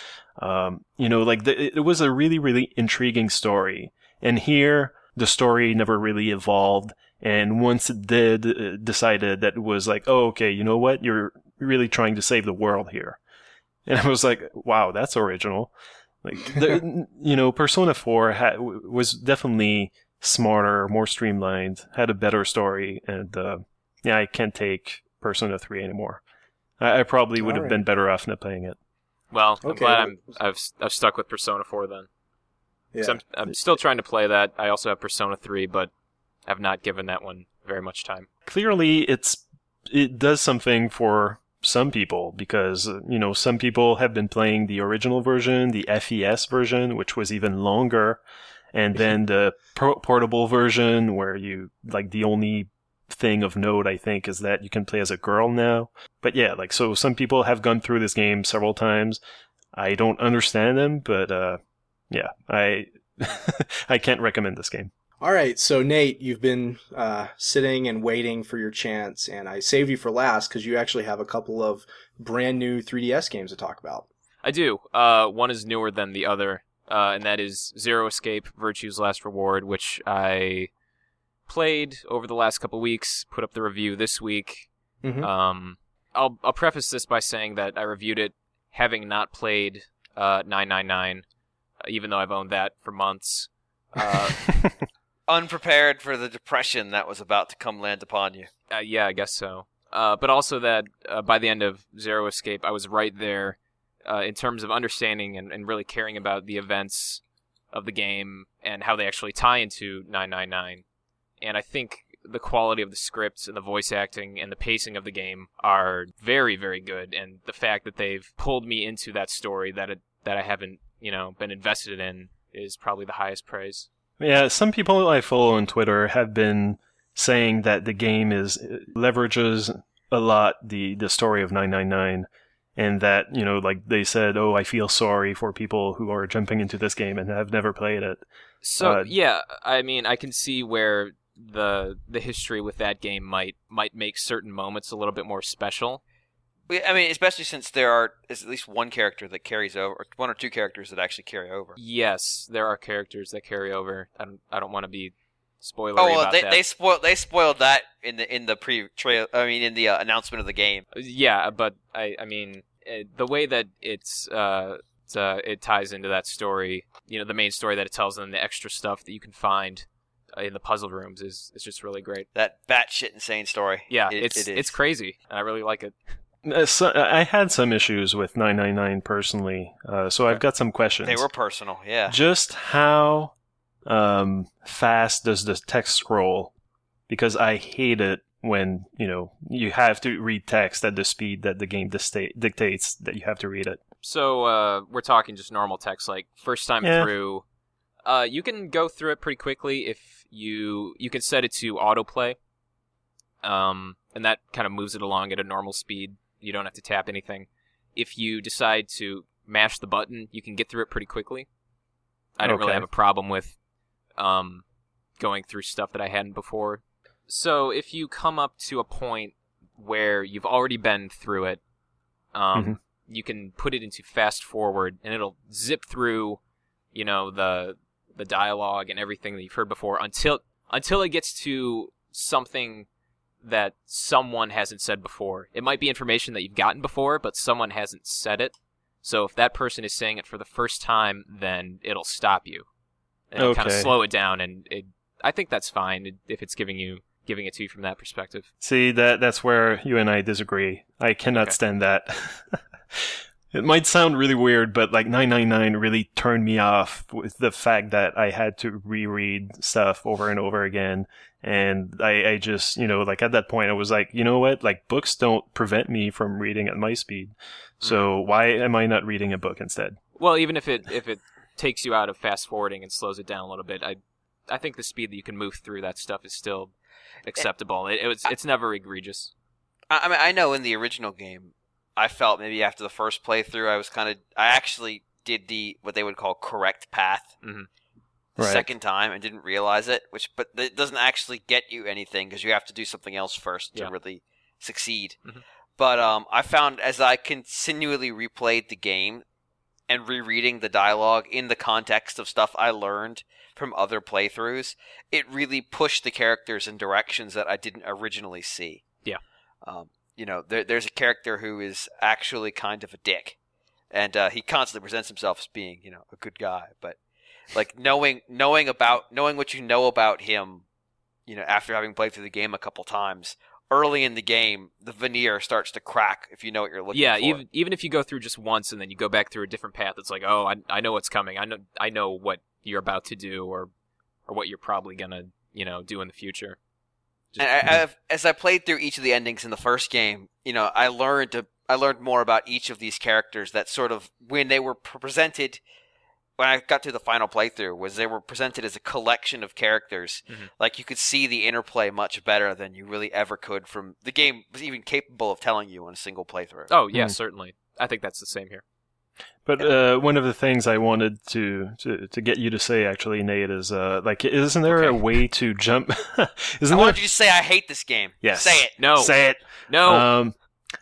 it was a really, really intriguing story. And here, the story never really evolved. And once it did, it decided that it was like, oh, okay, you know what? You're really trying to save the world here. And I was like, wow, that's original. Like, Persona 4 was definitely smarter, more streamlined, had a better story, and I can't take Persona 3 anymore. I probably would have been better off not playing it. Well, I'm glad I've stuck with Persona 4 then. Yeah. I'm still trying to play that. I also have Persona 3, but have not given that one very much time. Clearly, it does something for some people, because some people have been playing the original version, the FES version, which was even longer, and then the portable version where the only thing of note, I think, is that you can play as a girl now. But yeah, so some people have gone through this game several times. I don't understand them, but I I can't recommend this game. All right, so Nate, you've been sitting and waiting for your chance, and I saved you for last because you actually have a couple of brand new 3DS games to talk about. I do. One is newer than the other, and that is Zero Escape: Virtue's Last Reward, which I played over the last couple weeks, put up the review this week. Mm-hmm. I'll preface this by saying that I reviewed it having not played 999, even though I've owned that for months. Unprepared for the depression that was about to come land upon you. Yeah, I guess so. But also that by the end of Zero Escape, I was right there in terms of understanding and really caring about the events of the game and how they actually tie into 999. And I think the quality of the scripts and the voice acting and the pacing of the game are very, very good. And the fact that they've pulled me into that story that I haven't, been invested in is probably the highest praise. Yeah, some people I follow on Twitter have been saying that the game leverages a lot the story of 999, and that, they said, oh, I feel sorry for people who are jumping into this game and have never played it. So, yeah, I mean, I can see where the history with that game might make certain moments a little bit more special. I mean, especially since there is at least one character that carries over, or one or two characters that actually carry over. Yes, there are characters that carry over. I don't want to be spoilery about that. They spoiled that in the pre-trail. I mean, in the announcement of the game. Yeah, but I mean, the way that it ties into that story, the main story that it tells, and the extra stuff that you can find in the puzzle rooms is just really great. That batshit insane story. Yeah, it is. it's crazy, and I really like it. So, I had some issues with 999 personally, so I've got some questions. They were personal, yeah. Just how fast does the text scroll? Because I hate it when, you have to read text at the speed that the game dictates that you have to read it. So we're talking just normal text, like first time through. You can go through it pretty quickly if you can set it to autoplay, and that kind of moves it along at a normal speed. You don't have to tap anything. If you decide to mash the button, you can get through it pretty quickly. I didn't really have a problem with going through stuff that I hadn't before. So if you come up to a point where you've already been through it, you can put it into fast forward, and it'll zip through, the dialogue and everything that you've heard before until it gets to something that someone hasn't said before. It might be information that you've gotten before, but someone hasn't said it. So if that person is saying it for the first time, then it'll stop you. And it'll kind of slow it down, and I think that's fine if it's giving it to you from that perspective. See, that's where you and I disagree. I cannot stand that. It might sound really weird, but like 999 really turned me off with the fact that I had to reread stuff over and over again. And I just, like at that point I was like, you know what? Like books don't prevent me from reading at my speed. So why am I not reading a book instead? Well, even if it takes you out of fast forwarding and slows it down a little bit, I think the speed that you can move through that stuff is still acceptable. It's never egregious. I mean, I know in the original game, I felt maybe after the first playthrough, I actually did what they would call correct path the second time and didn't realize it, but it doesn't actually get you anything because you have to do something else first to really succeed. But I found as I continually replayed the game and rereading the dialogue in the context of stuff I learned from other playthroughs, it really pushed the characters in directions that I didn't originally see. Yeah. There's a character who is actually kind of a dick, and he constantly presents himself as being, a good guy. But like knowing what you know about him, after having played through the game a couple times, early in the game, the veneer starts to crack if you know what you're looking for. Yeah, even if you go through just once and then you go back through a different path, it's like, oh, I know what's coming. I know what you're about to do, or what you're probably gonna, do in the future. And as I played through each of the endings in the first game, I learned more about each of these characters that sort of, when they were presented, when I got to the final playthrough, was they were presented as a collection of characters. Like you could see the interplay much better than you really ever could from the game was even capable of telling you in a single playthrough. Oh, yeah, certainly. I think that's the same here. But one of the things I wanted to get you to say, actually, Nate, is isn't there a way to jump? I wanted you to say I hate this game. Yes. Say it. No. Say it. No.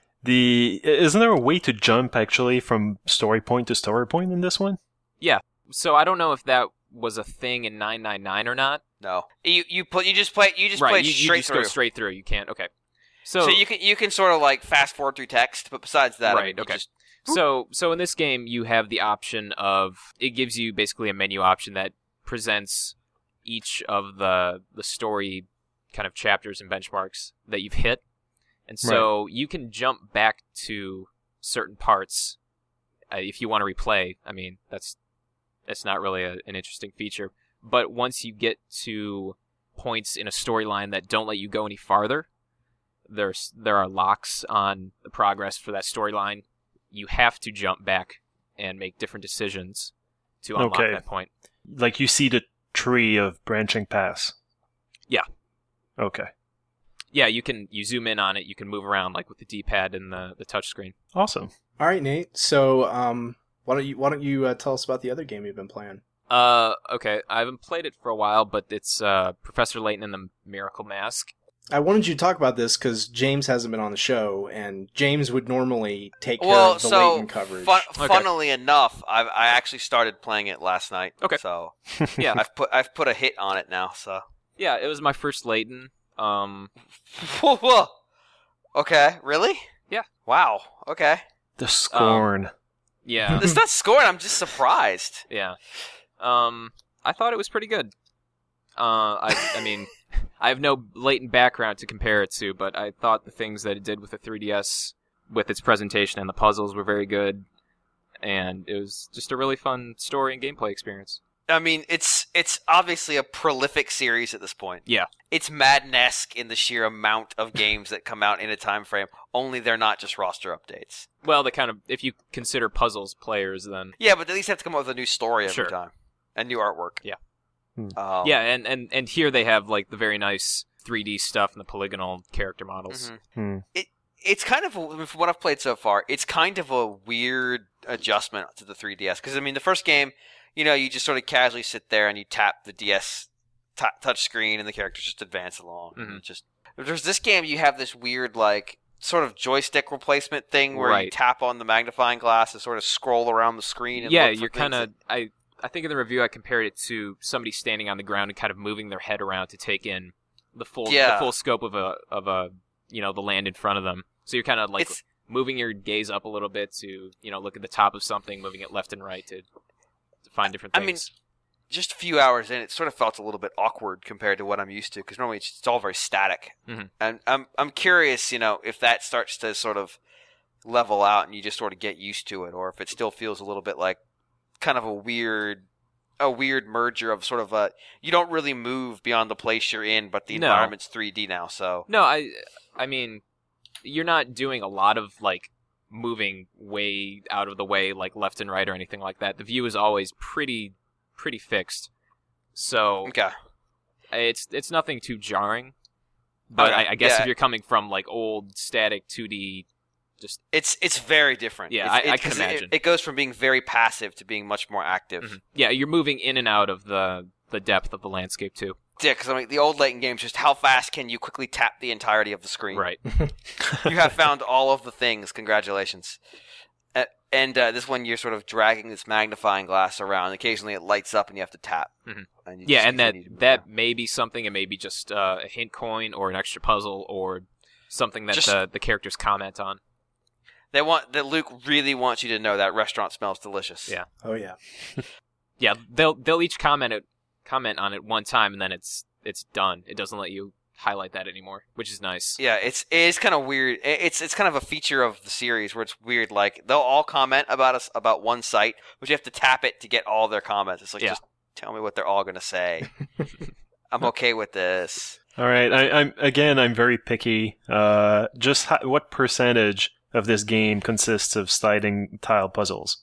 Isn't there a way to jump actually from story point to story point in this one? Yeah. So I don't know if that was a thing in 999 or not. No. You just play straight you through. Go straight through. You can't. Okay. So you can sort of like fast forward through text, but besides that, right? Okay. So in this game, you have the option of, it gives you basically a menu option that presents each of the story kind of chapters and benchmarks that you've hit. And so you can jump back to certain parts if you want to replay. I mean, that's not really an interesting feature. But once you get to points in a storyline that don't let you go any farther, there are locks on the progress for that storyline. You have to jump back and make different decisions to unlock that point. Like you see the tree of branching paths. Yeah. Okay. Yeah, you zoom in on it. You can move around like with the D-pad and the touchscreen. Awesome. All right, Nate. So, why don't you tell us about the other game you've been playing? Okay. I haven't played it for a while, but it's Professor Layton and the Miracle Mask. I wanted you to talk about this because James hasn't been on the show, and James would normally take care of the Layton coverage. Funnily enough, I actually started playing it last night. Okay. So yeah, I've put a hit on it now. So yeah, it was my first Layton. Whoa. Okay, really? Yeah. Wow. Okay. The scorn. Yeah. It's not scorn. I'm just surprised. Yeah. I thought it was pretty good. I mean, I have no latent background to compare it to, but I thought the things that it did with the 3DS, with its presentation and the puzzles, were very good, and it was just a really fun story and gameplay experience. I mean, it's obviously a prolific series at this point. Yeah. It's Madden-esque in the sheer amount of games that come out in a time frame, only they're not just roster updates. Well, they kind of, if you consider puzzles players, then... Yeah, but at least they have to come up with a new story every Sure. time. And new artwork. Yeah. Yeah, and here they have, like, the very nice 3D stuff and the polygonal character models. It's kind of, from what I've played so far, it's kind of a weird adjustment to the 3DS. Because, I mean, the first game, you know, you just sort of casually sit there and you tap the DS touch screen and the characters just advance along. There's this game, you have this weird, like, sort of joystick replacement thing where you tap on the magnifying glass and sort of scroll around the screen. And you're kind of... I think in the review I compared it to somebody standing on the ground and kind of moving their head around to take in the full scope of a the land in front of them. So you're kind of like moving your gaze up a little bit to look at the top of something, moving it left and right to find different things. I mean, just a few hours in, it sort of felt a little bit awkward compared to what I'm used to because normally it's all very static. And I'm curious, if that starts to sort of level out and you just sort of get used to it, or if it still feels a little bit like kind of a weird merger of sort of you don't really move beyond the place you're in, but the environment's 3D now. So no, I mean, you're not doing a lot of like moving way out of the way, like left and right or anything like that. The view is always pretty fixed. So it's nothing too jarring. But I guess if you're coming from like old static 2D. It's very different. Yeah, I can imagine. It goes from being very passive to being much more active. Yeah, you're moving in and out of the depth of the landscape too. Yeah, because I mean, the old Layton games, just how fast can you quickly tap the entirety of the screen? Right. You have found all of the things. Congratulations. And this one, you're sort of dragging this magnifying glass around. Occasionally, it lights up, and you have to tap. And that may be something. It may be just a hint coin or an extra puzzle or something that the characters comment on. That Luke really wants you to know that restaurant smells delicious. Yeah. Oh yeah. Yeah, they'll each comment on it one time and then it's done. It doesn't let you highlight that anymore, which is nice. Yeah, it's kind of weird. It's kind of a feature of the series where it's weird. Like they'll all comment about one site, but you have to tap it to get all their comments. It's like just tell me what they're all gonna say. I'm okay with this. All right, I'm very picky. What percentage of this game consists of sliding tile puzzles?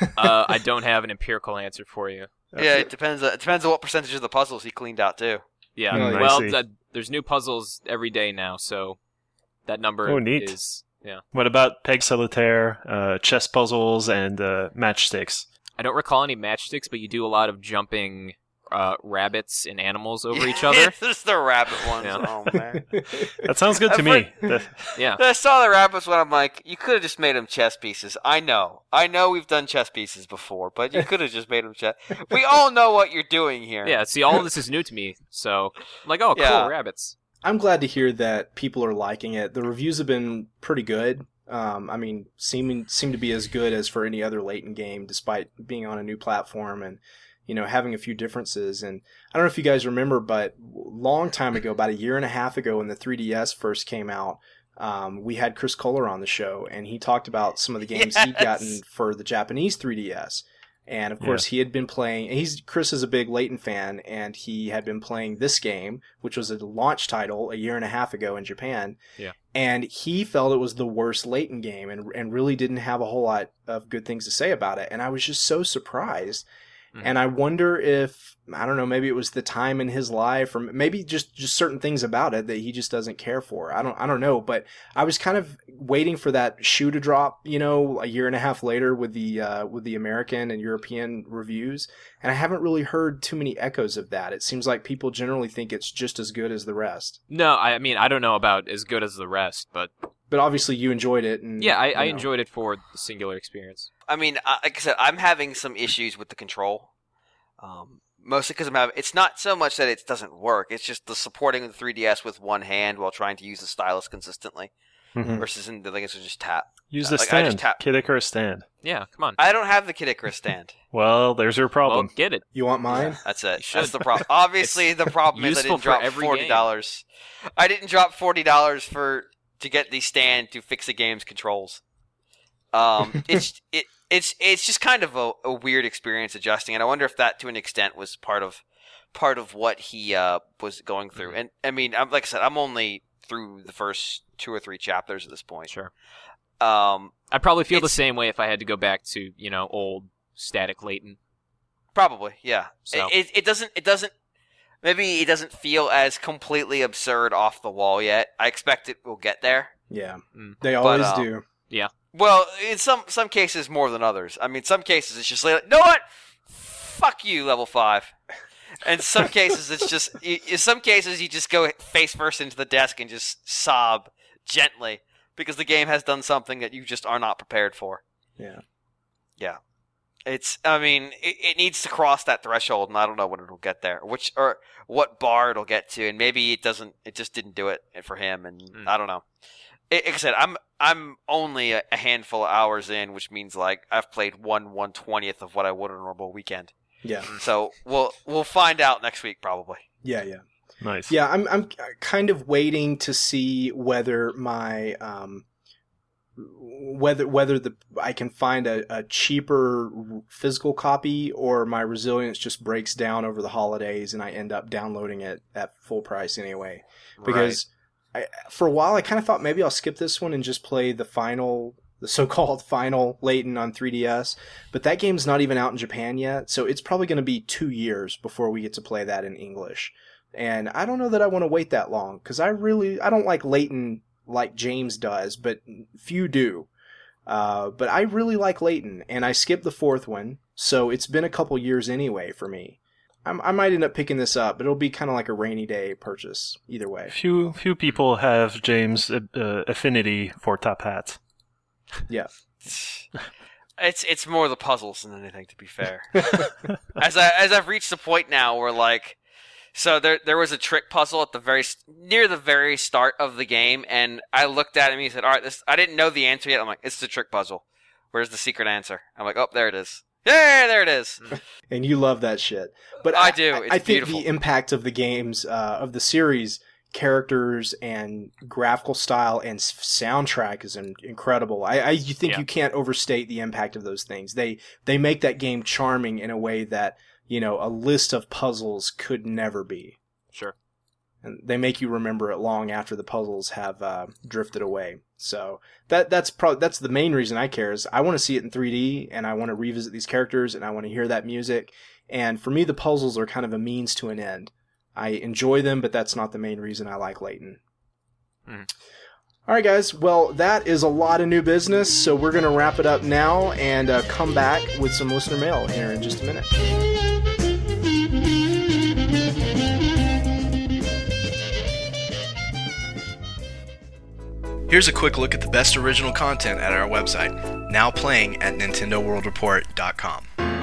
I don't have an empirical answer for you. Yeah, it depends. It depends on what percentage of the puzzles he cleaned out too. Yeah, there's new puzzles every day now, so that number neat. is What about Peg Solitaire, chess puzzles, and matchsticks? I don't recall any matchsticks, but you do a lot of jumping rabbits and animals over each other. This is the rabbit ones. Yeah. Oh man, that sounds good to me. Yeah. I saw the rabbits when I'm like, you could have just made them chess pieces. I know we've done chess pieces before, but you could have just made them chess. We all know what you're doing here. Yeah. See, all of this is new to me, so I'm like, oh, cool, rabbits. I'm glad to hear that people are liking it. The reviews have been pretty good. I mean, seem to be as good as for any other Layton game, despite being on a new platform and having a few differences. And I don't know if you guys remember, but long time ago, about a year and a half ago when the 3DS first came out, we had Chris Kohler on the show, and he talked about some of the games he'd gotten for the Japanese 3DS. And of course, he had been playing, Chris is a big Layton fan, and he had been playing this game, which was a launch title a year and a half ago in Japan. Yeah. And he felt it was the worst Layton game and really didn't have a whole lot of good things to say about it. And I was just so surprised. And I wonder if, I don't know, maybe it was the time in his life, or maybe just certain things about it that he just doesn't care for. I don't know, but I was kind of waiting for that shoe to drop, a year and a half later with the American and European reviews, and I haven't really heard too many echoes of that. It seems like people generally think it's just as good as the rest. No, I mean, I don't know about as good as the rest, but obviously you enjoyed it. And, I enjoyed it for the singular experience. I mean, like I said, I'm having some issues with the control. Mostly because it's not so much that it doesn't work. It's just the supporting the 3DS with one hand while trying to use the stylus consistently. versus in the Link, it's just tap. Use the I just stand. tap. Kid Icarus stand. Yeah, come on. I don't have the Kid Icarus stand. Well, there's your problem. Well, get it. You want mine? That's it. should. That's the problem. Obviously, the problem is I useful didn't for drop every $40. I didn't drop $40 to get the stand to fix the game's controls. It's just kind of a weird experience adjusting, and I wonder if that, to an extent, was part of what he was going through. And I mean, like I said, I'm only through the first 2 or 3 chapters at this point. Sure. I'd probably feel the it's- same way if I had to go back to, old static Layton. Probably, yeah. So. It doesn't. Maybe it doesn't feel as completely absurd off the wall yet. I expect it will get there. Yeah, Mm. they always But, do. Well, in some cases more than others. I mean, some cases it's just like, you know what? Fuck you, level 5. And some cases it's just. In some cases you just go face first into the desk and just sob gently because the game has done something that you just are not prepared for. Yeah. Yeah. It needs to cross that threshold, and I don't know when it'll get there, or what bar it'll get to, and maybe it doesn't. It just didn't do it for him, and I don't know. Like I said, I'm only a handful of hours in, which means like I've played 1/120th of what I would on a normal weekend. Yeah. So we'll find out next week probably. Yeah. Nice. Yeah, I'm kind of waiting to see whether my whether I can find a cheaper physical copy, or my resilience just breaks down over the holidays and I end up downloading it at full price anyway. Because for a while I kind of thought maybe I'll skip this one and just play the so-called final Layton on 3DS, but that game's not even out in Japan yet, so it's probably going to be 2 years before we get to play that in English. And I don't know that I want to wait that long, because I don't like Layton like James does, but few do. But I really like Layton, and I skipped the 4th one, so it's been a couple years anyway for me. I might end up picking this up, but it'll be kind of like a rainy day purchase either way. Few people have James' affinity for top hats. Yeah. It's more the puzzles than anything, to be fair. As I've reached the point now where like, so there was a trick puzzle at near the very start of the game, and I looked at him and he said, "All right, I didn't know the answer yet." I'm like, "It's the trick puzzle. Where's the secret answer?" I'm like, "Oh, there it is. Yeah, there it is." And you love that shit. But I do. It's I think beautiful. the impact of the games, of the series, characters and graphical style and soundtrack is incredible. You think you can't overstate the impact of those things. They make that game charming in a way that, a list of puzzles could never be. Sure. And they make you remember it long after the puzzles have drifted away. So that's the main reason I care, is I want to see it in 3D, and I want to revisit these characters, and I want to hear that music. And for me, the puzzles are kind of a means to an end. I enjoy them, but that's not the main reason I like Layton. All right, guys. Well, that is a lot of new business, so we're going to wrap it up now and come back with some listener mail here in just a minute. Here's a quick look at the best original content at our website, now playing at NintendoWorldReport.com.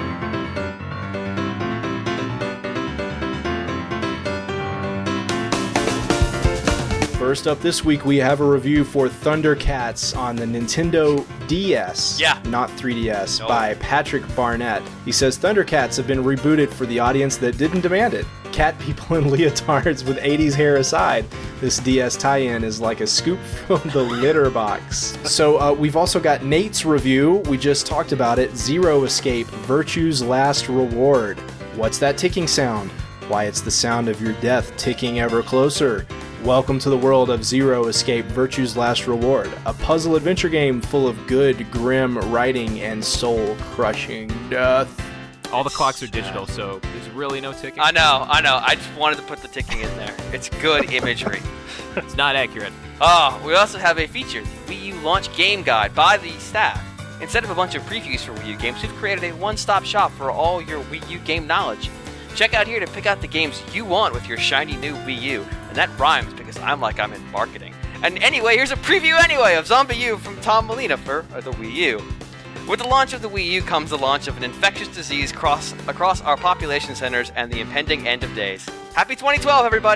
First up this week, we have a review for Thundercats on the Nintendo DS, not 3DS, by Patrick Barnett. He says, Thundercats have been rebooted for the audience that didn't demand it. Cat people in leotards with 80s hair aside, this DS tie-in is like a scoop from the litter box. So we've also got Nate's review. We just talked about it. Zero Escape, Virtue's Last Reward. What's that ticking sound? Why, it's the sound of your death ticking ever closer. Welcome to the world of Zero Escape, Virtue's Last Reward, a puzzle adventure game full of good, grim writing and soul-crushing death. All the clocks are digital, so there's really no ticking. I know. I just wanted to put the ticking in there. It's good imagery. It's not accurate. We also have a feature, the Wii U Launch Game Guide by the staff. Instead of a bunch of previews for Wii U games, we've created a one-stop shop for all your Wii U game knowledge. Check out here to pick out the games you want with your shiny new Wii U. And that rhymes because I'm in marketing. And anyway, here's a preview of Zombie U from Tom Molina for the Wii U. With the launch of the Wii U comes the launch of an infectious disease across our population centers and the impending end of days. Happy 2012, everybody!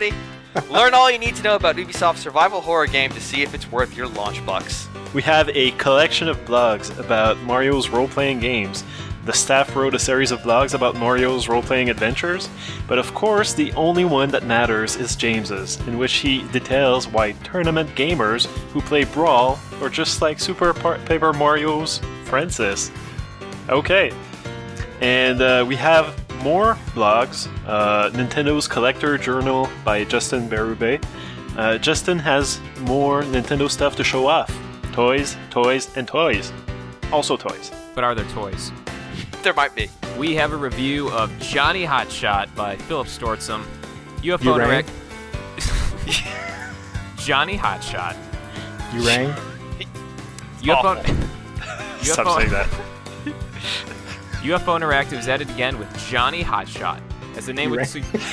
Learn all you need to know about Ubisoft's survival horror game to see if it's worth your launch bucks. We have a collection of blogs about Mario's role-playing games. The staff wrote a series of blogs about Mario's role-playing adventures, but of course the only one that matters is James's, in which he details why tournament gamers who play Brawl are just like Super Paper Mario's Francis. Okay, and we have more blogs. Nintendo's Collector Journal by Justin Berube. Justin has more Nintendo stuff to show off. Toys, toys, and toys. Also toys. But are there toys? There might be. We have a review of Johnny Hotshot by Philip Stortzum. UFO You rang? Johnny Hotshot. You rang? UFO. Stop saying that. UFO Interactive is at it again with Johnny Hotshot. As the name would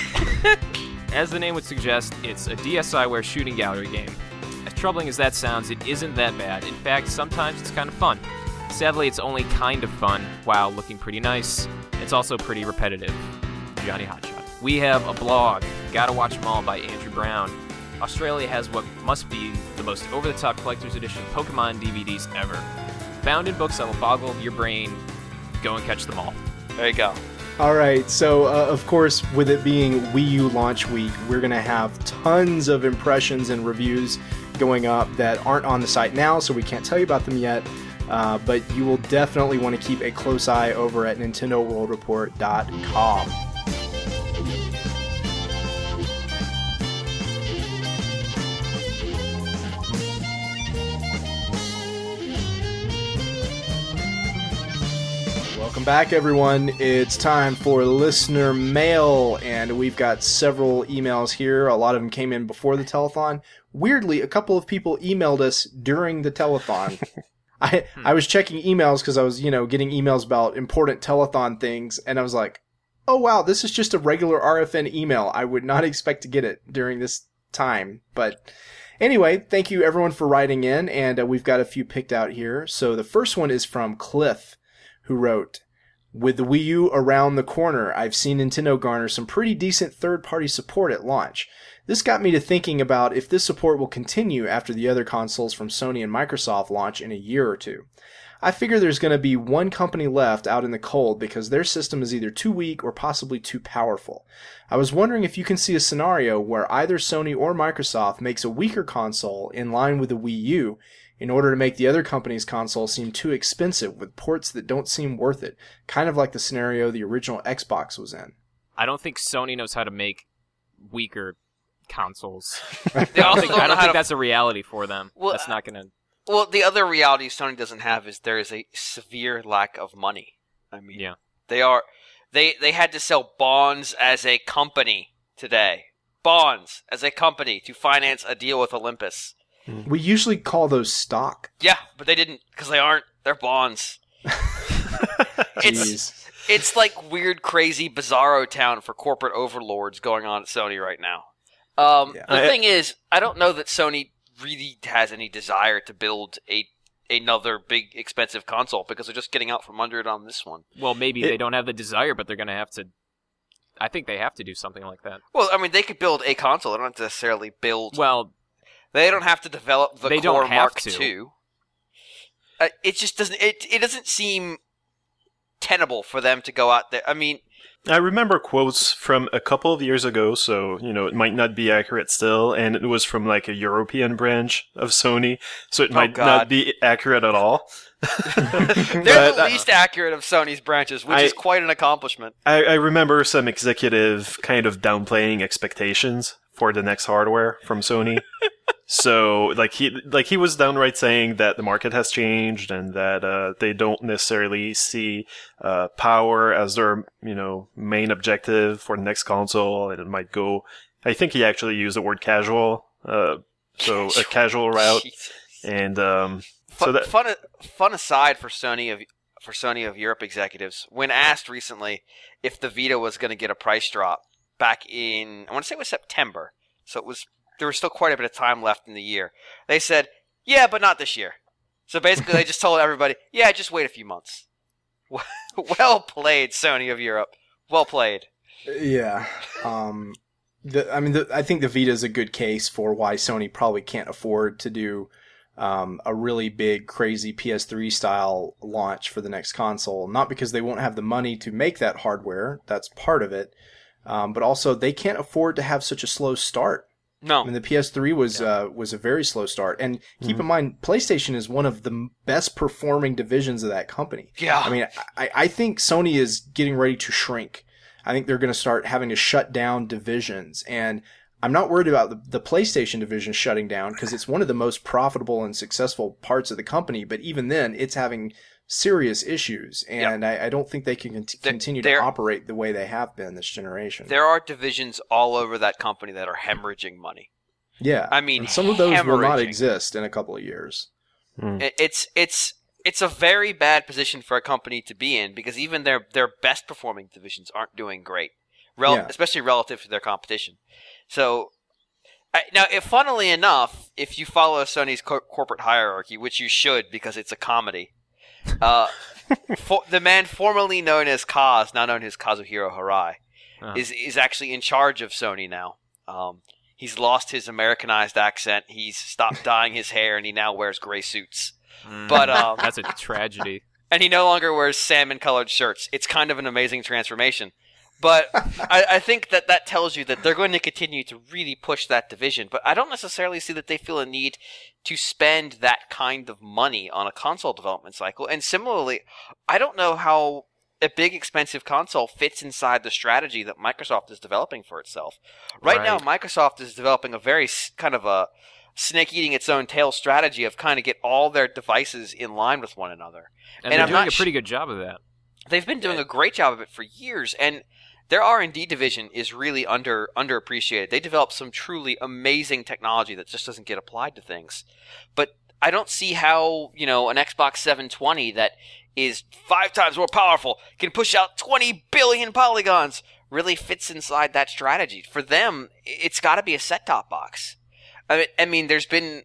suggest, it's a DSiWare shooting gallery game. As troubling as that sounds, it isn't that bad. In fact, sometimes it's kind of fun. Sadly, it's only kind of fun while looking pretty nice. It's also pretty repetitive. Johnny Hotshot. We have a blog, Gotta Watch 'Em All by Andrew Brown. Australia has what must be the most over-the-top collector's edition Pokemon DVDs ever. Bound in books that will boggle your brain. Go and catch them all. There you go. All right, so of course, with it being Wii U launch week, we're going to have tons of impressions and reviews going up that aren't on the site now, so we can't tell you about them yet. But you will definitely want to keep a close eye over at NintendoWorldReport.com. Welcome back, everyone. It's time for listener mail, and we've got several emails here. A lot of them came in before the telethon. Weirdly, a couple of people emailed us during the telethon. I was checking emails because I was, getting emails about important telethon things, and I was like, oh wow, this is just a regular RFN email. I would not expect to get it during this time. But anyway, thank you everyone for writing in, and we've got a few picked out here. So the first one is from Cliff, who wrote, with the Wii U around the corner, I've seen Nintendo garner some pretty decent third-party support at launch. This got me to thinking about if this support will continue after the other consoles from Sony and Microsoft launch in a year or two. I figure there's going to be one company left out in the cold because their system is either too weak or possibly too powerful. I was wondering if you can see a scenario where either Sony or Microsoft makes a weaker console in line with the Wii U in order to make the other company's console seem too expensive with ports that don't seem worth it, kind of like the scenario the original Xbox was in. I don't think Sony knows how to make weaker consoles. They also I don't think that's a reality for them. Well, that's not going to... Well, the other reality Sony doesn't have is there is a severe lack of money. I mean, yeah. They had to sell bonds as a company today. Bonds as a company to finance a deal with Olympus. We usually call those stock. Yeah, but they didn't because they aren't. They're bonds. It's like weird, crazy, bizarro town for corporate overlords going on at Sony right now. The thing is, I don't know that Sony really has any desire to build another big, expensive console because they're just getting out from under it on this one. Well, maybe they don't have the desire, but they're going to have to... I think they have to do something like that. Well, I mean, they could build a console. They don't have to necessarily build... Well... They don't have to develop the they Core don't have Mark to. II. It just doesn't... It doesn't seem tenable for them to go out there. I mean... I remember quotes from a couple of years ago, so, it might not be accurate still, and it was from, like, a European branch of Sony, so it might not be accurate at all. They're the least accurate of Sony's branches, which is quite an accomplishment. I remember some executive kind of downplaying expectations for the next hardware from Sony. So, he was downright saying that the market has changed and that they don't necessarily see power as their, main objective for the next console, and it might go. I think he actually used the word casual, so a casual route. Jesus. And fun aside for Sony of Europe executives, when asked recently if the Vita was going to get a price drop back in, I want to say it was September, so there was still quite a bit of time left in the year. They said, yeah, but not this year. So basically they just told everybody, yeah, just wait a few months. Well played, Sony of Europe. Well played. Yeah. I think the Vita is a good case for why Sony probably can't afford to do a really big, crazy PS3 style launch for the next console. Not because they won't have the money to make that hardware, that's part of it, but also they can't afford to have such a slow start. No. I mean, the PS3 was a very slow start, and keep in mind, PlayStation is one of the best performing divisions of that company. Yeah. I mean, I think Sony is getting ready to shrink. I think they're going to start having to shut down divisions, and I'm not worried about the PlayStation division shutting down because it's one of the most profitable and successful parts of the company. But even then, it's having serious issues, and I don't think they can continue to operate the way they have been this generation. There are divisions all over that company that are hemorrhaging money. Yeah, I mean, and some of those will not exist in a couple of years. It's a very bad position for a company to be in because even their best performing divisions aren't doing great, especially relative to their competition. So now, funnily enough, if you follow Sony's corporate hierarchy, which you should because it's a comedy, the man formerly known as Kaz, now known as Kazuhiro Hirai, is actually in charge of Sony now. He's lost his Americanized accent. He's stopped dyeing his hair, and he now wears gray suits. But that's a tragedy. And he no longer wears salmon-colored shirts. It's kind of an amazing transformation. But I think that tells you that they're going to continue to really push that division. But I don't necessarily see that they feel a need to spend that kind of money on a console development cycle. And similarly, I don't know how a big, expensive console fits inside the strategy that Microsoft is developing for itself. Right now, Microsoft is developing a very kind of a snake eating its own tail strategy of kind of get all their devices in line with one another. And they're doing a pretty good job of that. They've been doing a great job of it for years, and their R&D division is really underappreciated. They develop some truly amazing technology that just doesn't get applied to things. But I don't see how, an Xbox 720 that is 5 times more powerful, can push out 20 billion polygons, really fits inside that strategy. For them, it's got to be a set-top box. I mean, there's been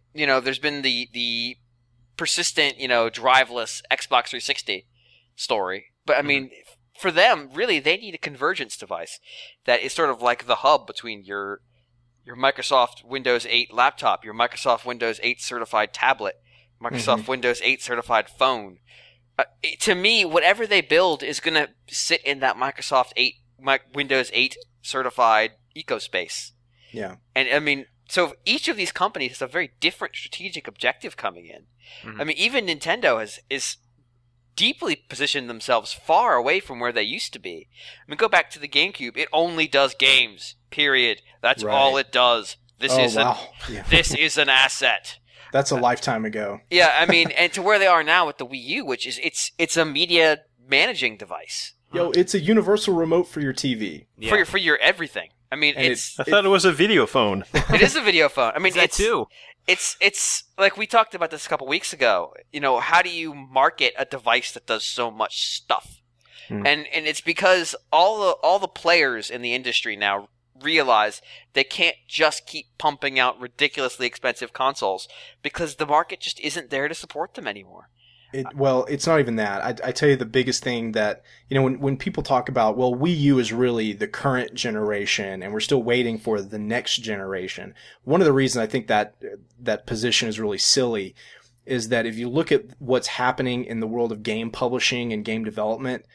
the persistent, driveless Xbox 360 story. But I mean, for them, really, they need a convergence device that is sort of like the hub between your Microsoft Windows 8 laptop, your Microsoft Windows 8 certified tablet, Microsoft Windows 8 certified phone. To me, whatever they build is going to sit in that Windows 8 certified ecospace. Yeah. And I mean, so each of these companies has a very different strategic objective coming in. I mean, even Nintendo is deeply positioned themselves far away from where they used to be. I mean, go back to the GameCube. It only does games, period. That's all it does. This is an asset. That's a lifetime ago. Yeah, I mean, and to where they are now with the Wii U, which is it's a media managing device. Yo, it's a universal remote for your TV. Yeah. For your everything. I mean, I thought it was a video phone. It is a video phone. I mean, it's too. It's like we talked about this a couple weeks ago. How do you market a device that does so much stuff? And it's because all the players in the industry now realize they can't just keep pumping out ridiculously expensive consoles because the market just isn't there to support them anymore. It's not even that. I tell you the biggest thing that, when people talk about, Wii U is really the current generation and we're still waiting for the next generation. One of the reasons I think that position is really silly is that if you look at what's happening in the world of game publishing and game development,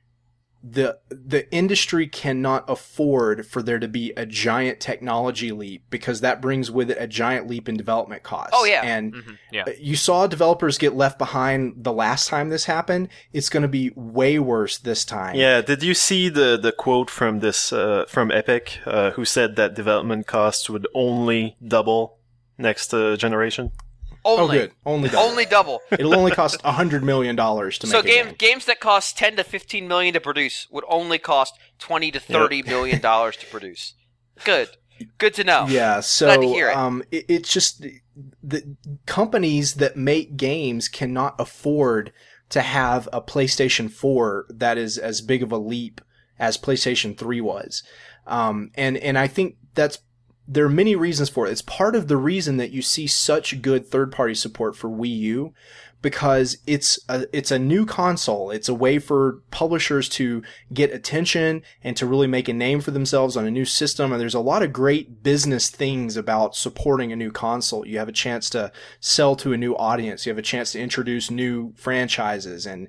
the industry cannot afford for there to be a giant technology leap because that brings with it a giant leap in development costs. Oh, yeah. And you saw developers get left behind the last time this happened. It's going to be way worse this time. Yeah. Did you see the quote from from Epic, who said that development costs would only double next generation? Only double. It'll only cost $100 million to make a game. Games that cost $10 to $15 million to produce would only cost $20 to $30 million to produce. Good to know. Yeah, so glad to hear it. It's just the companies that make games cannot afford to have a PlayStation 4 that is as big of a leap as PlayStation 3 was. And I think there are many reasons for it. It's part of the reason that you see such good third-party support for Wii U, because it's a new console. It's a way for publishers to get attention and to really make a name for themselves on a new system. And there's a lot of great business things about supporting a new console. You have a chance to sell to a new audience. You have a chance to introduce new franchises and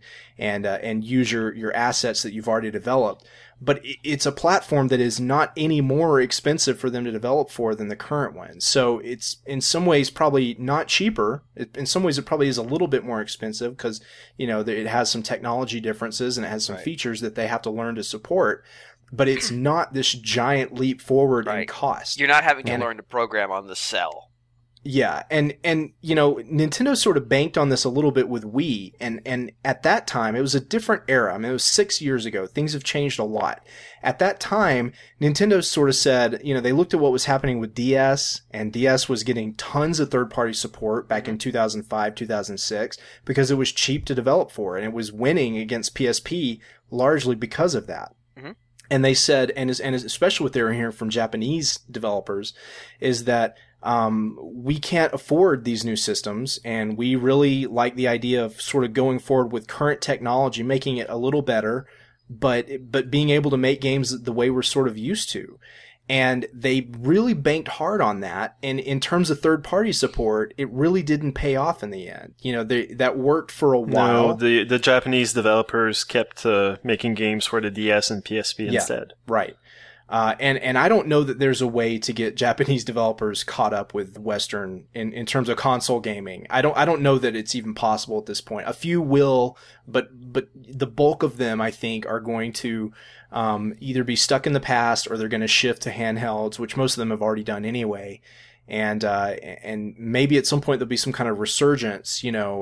use your assets that you've already developed. But it's a platform that is not any more expensive for them to develop for than the current one. So it's in some ways probably not cheaper. In some ways it probably is a little bit more expensive because, it has some technology differences and it has some features that they have to learn to support. But it's not this giant leap forward in cost. You're not having to learn to program on the cell. Yeah, and Nintendo sort of banked on this a little bit with Wii, and at that time, it was a different era. I mean, it was 6 years ago. Things have changed a lot. At that time, Nintendo sort of said, they looked at what was happening with DS, and DS was getting tons of third-party support back in 2005, 2006, because it was cheap to develop for, and it was winning against PSP largely because of that. Mm-hmm. And they said, and especially what they were hearing from Japanese developers, is that we can't afford these new systems, and we really like the idea of sort of going forward with current technology, making it a little better, but being able to make games the way we're sort of used to. And they really banked hard on that. And in terms of third-party support, it really didn't pay off in the end. That worked for a while. No, the Japanese developers kept making games for the DS and PSP instead. Right. And I don't know that there's a way to get Japanese developers caught up with Western in terms of console gaming. I don't know that it's even possible at this point. A few will, but the bulk of them, I think, are going to either be stuck in the past or they're going to shift to handhelds, which most of them have already done anyway. And maybe at some point there'll be some kind of resurgence,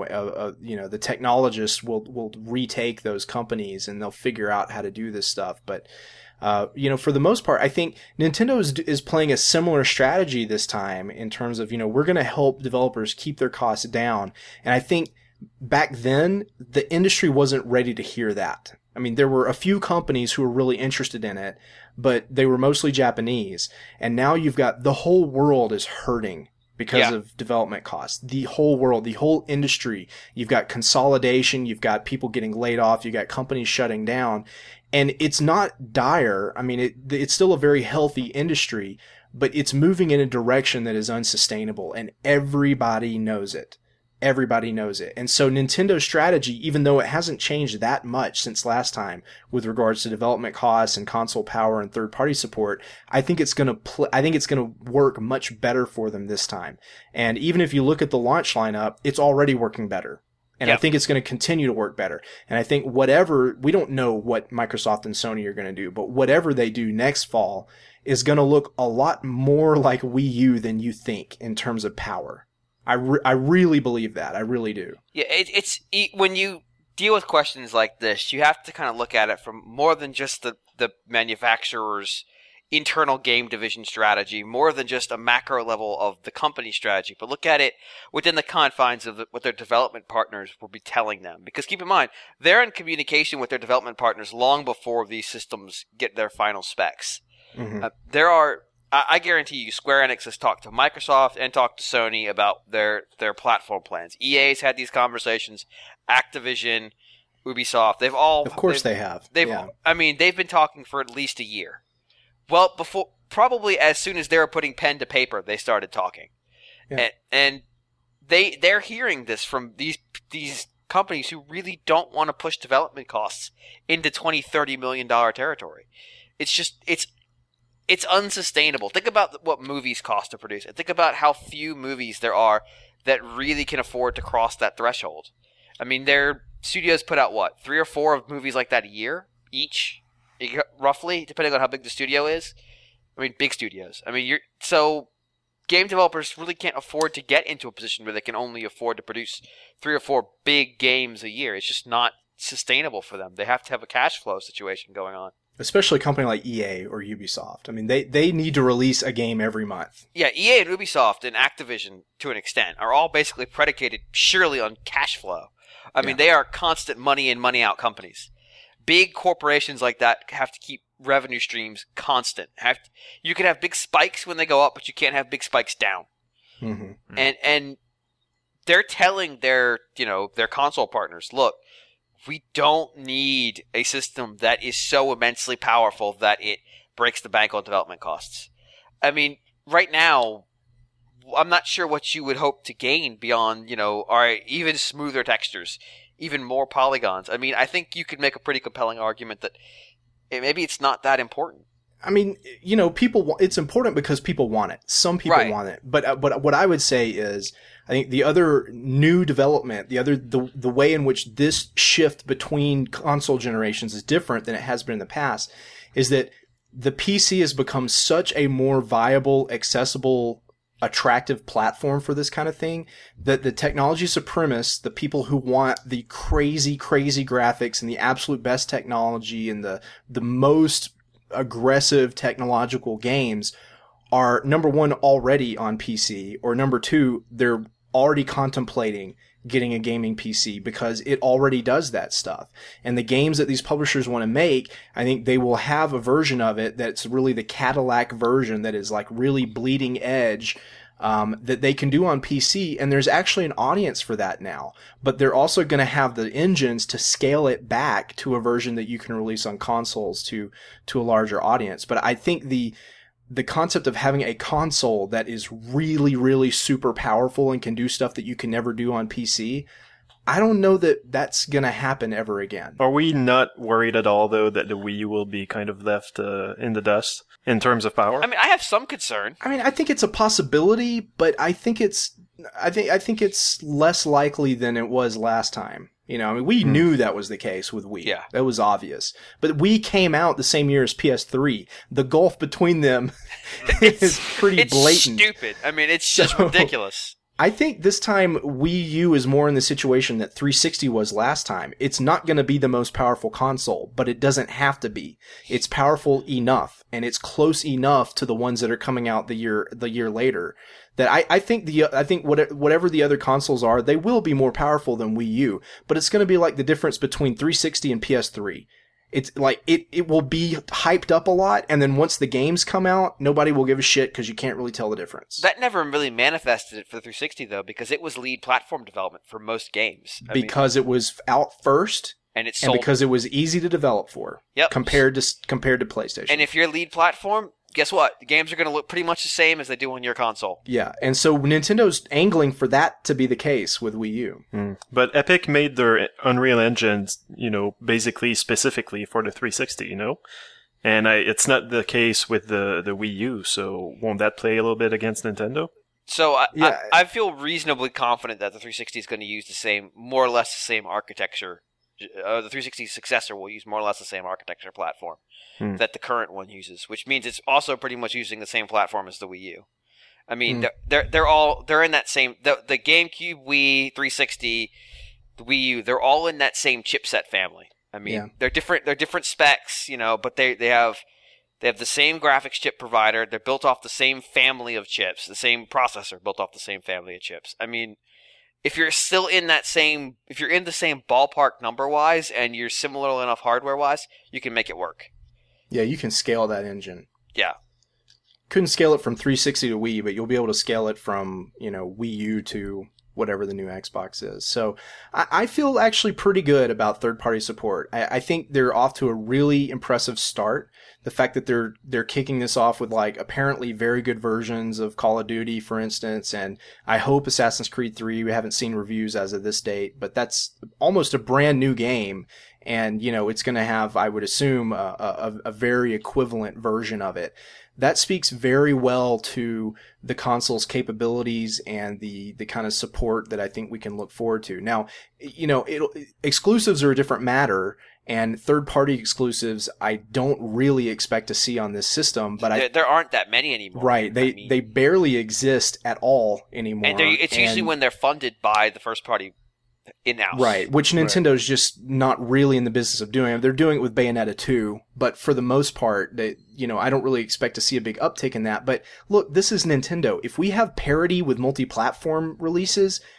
the technologists will retake those companies and they'll figure out how to do this stuff. But for the most part, I think Nintendo is playing a similar strategy this time in terms of, we're going to help developers keep their costs down. And I think back then, the industry wasn't ready to hear that. I mean, there were a few companies who were really interested in it, but they were mostly Japanese. And now you've got the whole world is hurting because of development costs. The whole world, the whole industry. You've got consolidation. You've got people getting laid off. You've got companies shutting down. And it's not dire. I mean, it's still a very healthy industry, but it's moving in a direction that is unsustainable, and everybody knows it. Everybody knows it. And so Nintendo's strategy, even though it hasn't changed that much since last time with regards to development costs and console power and third-party support, I think it's going to work much better for them this time. And even if you look at the launch lineup, it's already working better. And I think it's going to continue to work better. And I think we don't know what Microsoft and Sony are going to do, but whatever they do next fall is going to look a lot more like Wii U than you think in terms of power. I really believe that. I really do. Yeah, it's when you deal with questions like this, you have to kind of look at it from more than just the manufacturer's internal game division strategy, more than just a macro level of the company strategy, but look at it within the confines of what their development partners will be telling them. Because keep in mind, they're in communication with their development partners long before these systems get their final specs. Mm-hmm. I guarantee you, Square Enix has talked to Microsoft and talked to Sony about their platform plans. EA's had these conversations. Activision, Ubisoft, they have. They've been talking for at least a year. Well, probably as soon as they were putting pen to paper, they started talking, and they're hearing this from these companies who really don't want to push development costs into $20-30 million territory. It's unsustainable. Think about what movies cost to produce, and think about how few movies there are that really can afford to cross that threshold. I mean, their studios put out 3 or 4 of movies like that a year each. Roughly, depending on how big the studio is. I mean, big studios. I mean, so game developers really can't afford to get into a position where they can only afford to produce 3 or 4 big games a year. It's just not sustainable for them. They have to have a cash flow situation going on. Especially a company like EA or Ubisoft. I mean, they need to release a game every month. Yeah, EA and Ubisoft and Activision, to an extent, are all basically predicated surely on cash flow. I mean, they are constant money in, money out companies. Big corporations like that have to keep revenue streams constant. You can have big spikes when they go up, but you can't have big spikes down. Mm-hmm. And they're telling their console partners, look, we don't need a system that is so immensely powerful that it breaks the bank on development costs. I mean, right now, I'm not sure what you would hope to gain beyond, all right, even smoother textures, even more polygons. I mean, I think you could make a pretty compelling argument that maybe it's not that important. I mean, it's important because people want it. Some people want it. But what I would say is, I think the other new development, the way in which this shift between console generations is different than it has been in the past, is that the PC has become such a more viable, accessible, attractive platform for this kind of thing that the technology supremacists, the people who want the crazy, crazy graphics and the absolute best technology and the most aggressive technological games are, number one, already on PC, or number two, they're already contemplating getting a gaming PC because it already does that stuff. And the games that these publishers want to make, I think they will have a version of it that's really the Cadillac version that is like really bleeding edge, that they can do on PC. And there's actually an audience for that now, but they're also going to have the engines to scale it back to a version that you can release on consoles to a larger audience. But I think the concept of having a console that is really, really super powerful and can do stuff that you can never do on PC, I don't know that that's going to happen ever again. Are we not worried at all, though, that the Wii U will be kind of left in the dust in terms of power? I mean, I have some concern. I mean, I think it's a possibility, but I think it's less likely than it was last time. I mean, we knew that was the case with Wii. Yeah. That was obvious. But Wii came out the same year as PS3. The gulf between them is pretty blatant. It's stupid. I mean, it's just ridiculous. I think this time Wii U is more in the situation that 360 was last time. It's not going to be the most powerful console, but it doesn't have to be. It's powerful enough, and it's close enough to the ones that are coming out the year later, that I think whatever the other consoles are, they will be more powerful than Wii U, but it's going to be like the difference between 360 and PS3. It's like it will be hyped up a lot, and then once the games come out, nobody will give a shit because you can't really tell the difference. That never really manifested it for the 360 though, because it was lead platform development for most games. Because it was out first. And it's sold. And because it was easy to develop for. Yep. Compared to PlayStation. And if you're lead platform, guess what? The games are going to look pretty much the same as they do on your console. Yeah, and so Nintendo's angling for that to be the case with Wii U. But Epic made their Unreal Engine, basically specifically for the 360, And it's not the case with the Wii U, so won't that play a little bit against Nintendo? So I feel reasonably confident that the 360 is going to use more or less the same architecture. The 360 successor will use more or less the same architecture platform that the current one uses, which means it's also pretty much using the same platform as the Wii U. I mean, they're in that same the GameCube, Wii, 360, the Wii U. They're all in that same chipset family. I mean, they're different specs, but they have the same graphics chip provider. They're built off the same family of chips, the same processor built off the same family of chips. I mean, if you're still in the same ballpark number-wise and you're similar enough hardware-wise, you can make it work. Yeah, you can scale that engine. Yeah. Couldn't scale it from 360 to Wii, but you'll be able to scale it from, Wii U to whatever the new Xbox is. So I feel actually pretty good about third-party support. I think they're off to a really impressive start. The fact that they're kicking this off with like apparently very good versions of Call of Duty, for instance, and I hope Assassin's Creed 3. We haven't seen reviews as of this date, but that's almost a brand new game, and it's going to have, I would assume, a very equivalent version of it. That speaks very well to the console's capabilities and the kind of support that I think we can look forward to. Now, exclusives are a different matter, and third-party exclusives I don't really expect to see on this system. But there aren't that many anymore. Right, they barely exist at all anymore. And it's usually when they're funded by the first-party in-house. Right, which Nintendo's just not really in the business of doing. They're doing it with Bayonetta 2, but for the most part, I don't really expect to see a big uptick in that. But look, this is Nintendo. If we have parity with multi-platform releases,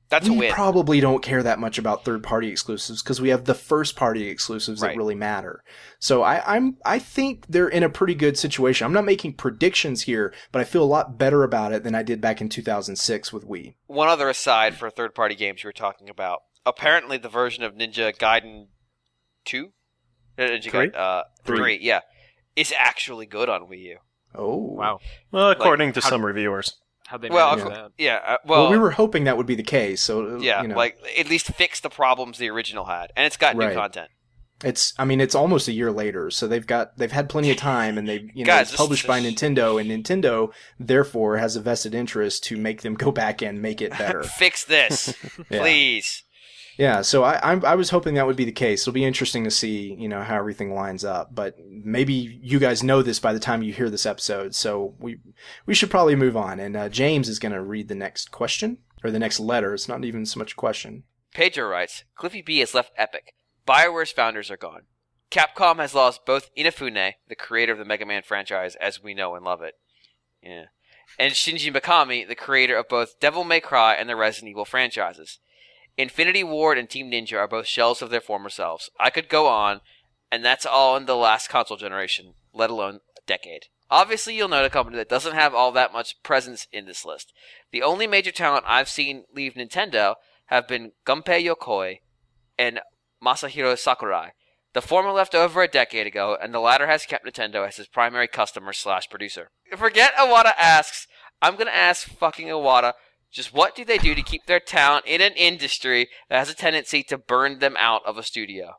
That's a we win. probably don't care that much about third-party exclusives because we have the first-party exclusives that Right. really matter. So I think they're in a pretty good situation. I'm not making predictions here, but I feel a lot better about it than I did back in 2006 with Wii. One other aside for third-party games you were talking about. Apparently, the version of Ninja Gaiden 2? Ninja Three? Gaiden, 3, yeah, is actually good on Wii U. Oh, Wow. Well, according to how- some reviewers. How'd they Well, manage yeah. that? Yeah, Well, we were hoping that would be the case. So yeah, you know, like at least fix the problems the original had, and it's got new Right. content. it's almost a year later, so they've had plenty of time, and they've Guys, it's this published is- by Nintendo, and Nintendo therefore has a vested interest to make them go back and make it better. Fix this, Yeah. please. Yeah, so I was hoping that would be the case. It'll be interesting to see, how everything lines up. But maybe you guys know this by the time you hear this episode, so we should probably move on. And James is going to read the next question, or the next letter. It's not even so much a question. Pedro writes, Cliffy B has left Epic. BioWare's founders are gone. Capcom has lost both Inafune, the creator of the Mega Man franchise as we know and love it, yeah, and Shinji Mikami, the creator of both Devil May Cry and the Resident Evil franchises. Infinity Ward and Team Ninja are both shells of their former selves. I could go on, and that's all in the last console generation, let alone a decade. Obviously, you'll note a company that doesn't have all that much presence in this list. The only major talent I've seen leave Nintendo have been Gunpei Yokoi and Masahiro Sakurai. The former left over a decade ago, and the latter has kept Nintendo as his primary customer/producer. Forget Iwata asks, I'm going to ask fucking Iwata, just what do they do to keep their talent in an industry that has a tendency to burn them out of a studio?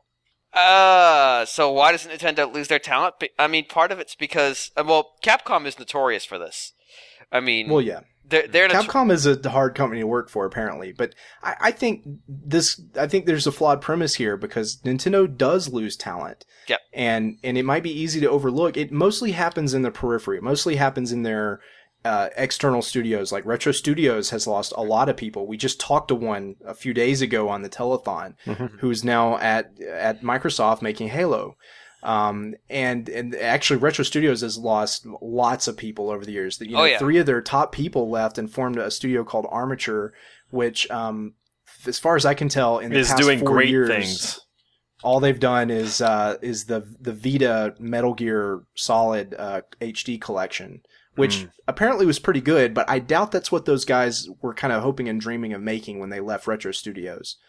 So why doesn't Nintendo lose their talent? I mean, part of it's because, Capcom is notorious for this. I mean, Well, yeah. they're Capcom is a hard company to work for, apparently, but I think there's a flawed premise here because Nintendo does lose talent. Yep. And it might be easy to overlook. It mostly happens in the periphery. It mostly happens in their external studios. Like Retro Studios has lost a lot of people. We just talked to one a few days ago on the telethon, who's now at Microsoft making Halo. And actually Retro Studios has lost lots of people over the years. Yeah. 3 of their top people left and formed a studio called Armature, which, as far as I can tell, in the Is past doing 4 great years, things. all they've done is the Vita Metal Gear Solid HD collection, which apparently was pretty good, but I doubt that's what those guys were kind of hoping and dreaming of making when they left Retro Studios.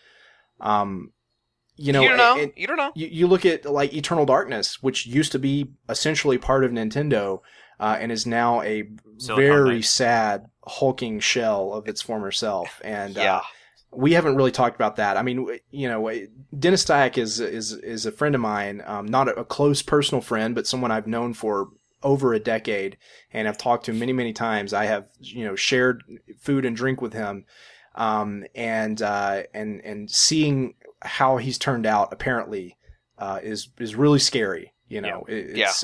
You don't know. You don't know. You look at like Eternal Darkness, which used to be essentially part of Nintendo, and is now a Silicon very Knights. sad, hulking shell of its former self. And Yeah. we haven't really talked about that. I mean, Dennis Stack is a friend of mine, not a close personal friend, but someone I've known for over a decade, and I've talked to him many, many times. I have, shared food and drink with him, and seeing how he's turned out apparently is really scary. It's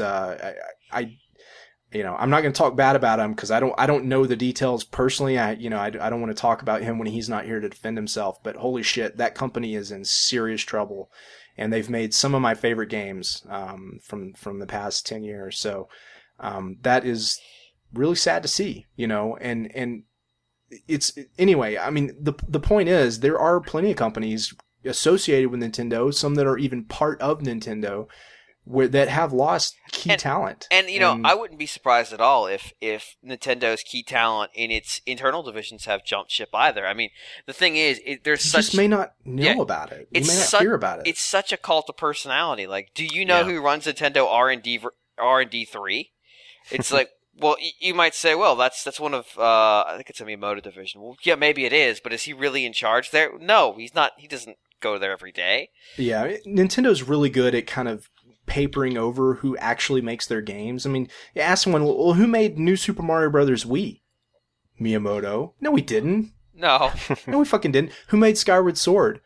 I'm not going to talk bad about him because I don't know the details personally. I don't want to talk about him when he's not here to defend himself. But holy shit, that company is in serious trouble, and they've made some of my favorite games from the past 10 years. So that is really sad to see. And it's anyway. I mean, the point is there are plenty of companies associated with Nintendo, some that are even part of Nintendo, that have lost key talent. And I wouldn't be surprised at all if Nintendo's key talent in its internal divisions have jumped ship either. I mean, the thing is, there's you such just may not know about it. You may not hear about it. It's such a cult of personality. Like, do you know who runs Nintendo R&D 3? It's like, well, you might say, well, that's one of I think it's a Miyamoto division. Well, yeah, maybe it is, but is he really in charge there? No, he's not. He doesn't go there every day. Yeah, Nintendo's really good at kind of papering over who actually makes their games. I mean, you ask someone, well, who made New Super Mario Brothers Wii? Miyamoto. No, he didn't. No. No, he fucking didn't. Who made Skyward Sword?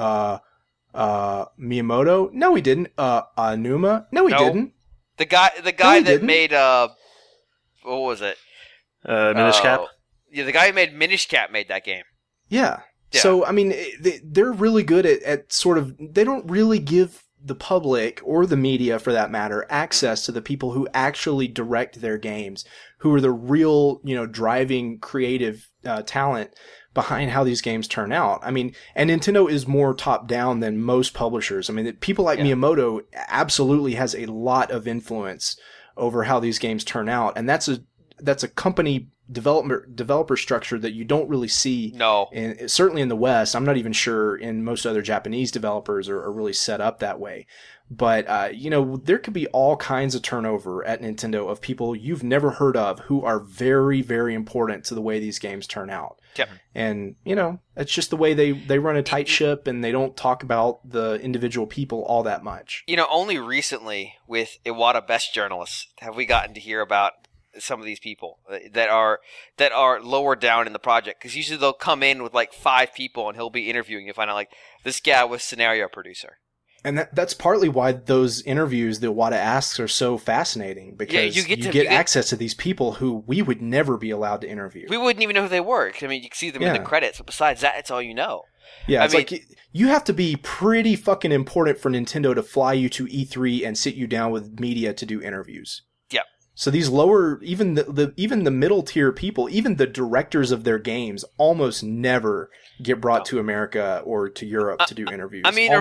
Miyamoto? No, he didn't. Aonuma? No, he didn't. The guy he that didn't. made what was it? Minish Cap? Yeah, the guy who made Minish Cap made that game. Yeah. Yeah. So, I mean, they're really good at sort of, they don't really give the public, or the media for that matter, access to the people who actually direct their games, who are the real, driving creative talent behind how these games turn out. I mean, and Nintendo is more top down than most publishers. I mean, people like Miyamoto absolutely has a lot of influence over how these games turn out. And that's a company developer structure that you don't really see. No. Certainly in the West. I'm not even sure in most other Japanese developers are really set up that way. But, there could be all kinds of turnover at Nintendo of people you've never heard of who are very, very important to the way these games turn out. Yep. And, it's just the way they run a tight ship, and they don't talk about the individual people all that much. Only recently with Iwata Best Journalists have we gotten to hear about some of these people that are lower down in the project. Because usually they'll come in with like 5 people and he'll be interviewing. You'll find out like this guy was scenario producer. And that's partly why those interviews that Iwata asks are so fascinating, because you get access to these people who we would never be allowed to interview. We wouldn't even know who they were. I mean, you can see them in the credits, but besides that, it's all you know. Yeah, it's like you have to be pretty fucking important for Nintendo to fly you to E3 and sit you down with media to do interviews. Yep. So these lower, even the middle tier people, even the directors of their games, almost never get brought to America or to Europe to do interviews. I mean,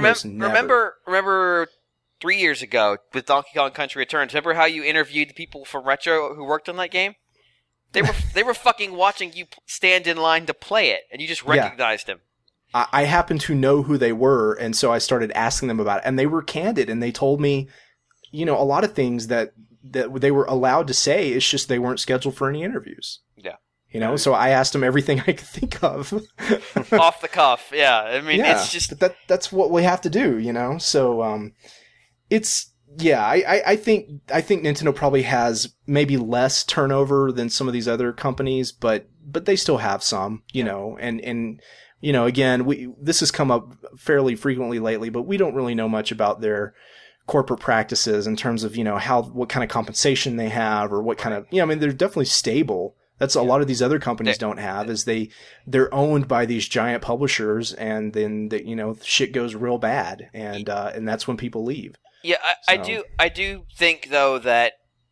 remember 3 years ago with Donkey Kong Country Returns. Remember how you interviewed the people from Retro who worked on that game? They were fucking watching you stand in line to play it, and you just recognized them. I happened to know who they were, and so I started asking them about it, and they were candid, and they told me, a lot of things that they were allowed to say. It's just they weren't scheduled for any interviews. Yeah. So I asked them everything I could think of. Off the cuff, yeah. I mean, it's just... That's what we have to do, So, it's... Yeah, I think Nintendo probably has maybe less turnover than some of these other companies, but they still have some, and again, this has come up fairly frequently lately, but we don't really know much about their corporate practices in terms of, what kind of compensation they have, or what kind of, they're definitely stable. That's a lot of these other companies don't have, is they're owned by these giant publishers, and then shit goes real bad, and that's when people leave. Yeah, I do think though that,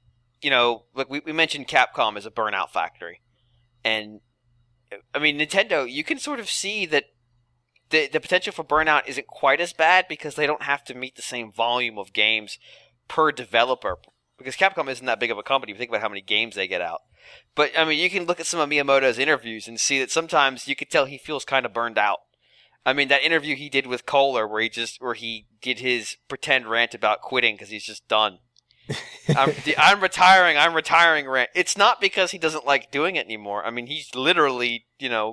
like we mentioned Capcom as a burnout factory, and I mean Nintendo, you can sort of see that the potential for burnout isn't quite as bad because they don't have to meet the same volume of games per developer. Because Capcom isn't that big of a company if you think about how many games they get out. But, I mean, you can look at some of Miyamoto's interviews and see that sometimes you could tell he feels kind of burned out. I mean, that interview he did with Kohler where he did his pretend rant about quitting because he's just done. I'm retiring rant. It's not because he doesn't like doing it anymore. I mean, he's literally,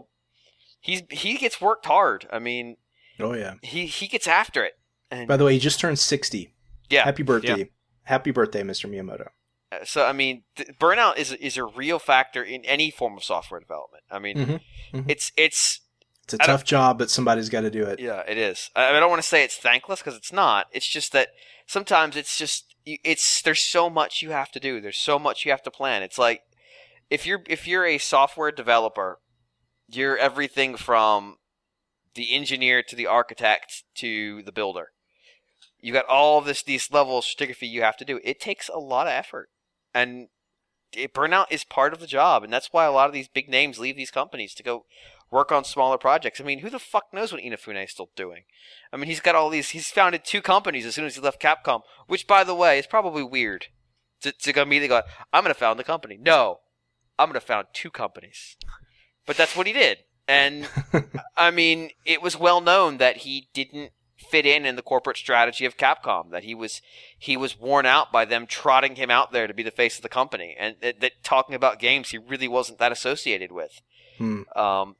he gets worked hard. I mean, oh yeah, he gets after it. And, by the way, he just turned 60. Yeah, happy birthday, yeah. Happy birthday, Mr. Miyamoto. So I mean, burnout is a real factor in any form of software development. I mean, it's a tough job, but somebody's got to do it. Yeah, it is. I don't want to say it's thankless because it's not. It's just that sometimes there's so much you have to do. There's so much you have to plan. It's like if you're a software developer, you're everything from the engineer to the architect to the builder. You got all of these levels of stratigraphy you have to do. It takes a lot of effort, and burnout is part of the job, and that's why a lot of these big names leave these companies to go work on smaller projects. I mean, who the fuck knows what Inafune is still doing? I mean, he's founded 2 companies as soon as he left Capcom, which, by the way, is probably weird to go immediately go, I'm going to found a company. No, I'm going to found 2 companies. But that's what he did. And, I mean, it was well known that he didn't fit in the corporate strategy of Capcom, that he was worn out by them trotting him out there to be the face of the company, and that talking about games he really wasn't that associated with. Then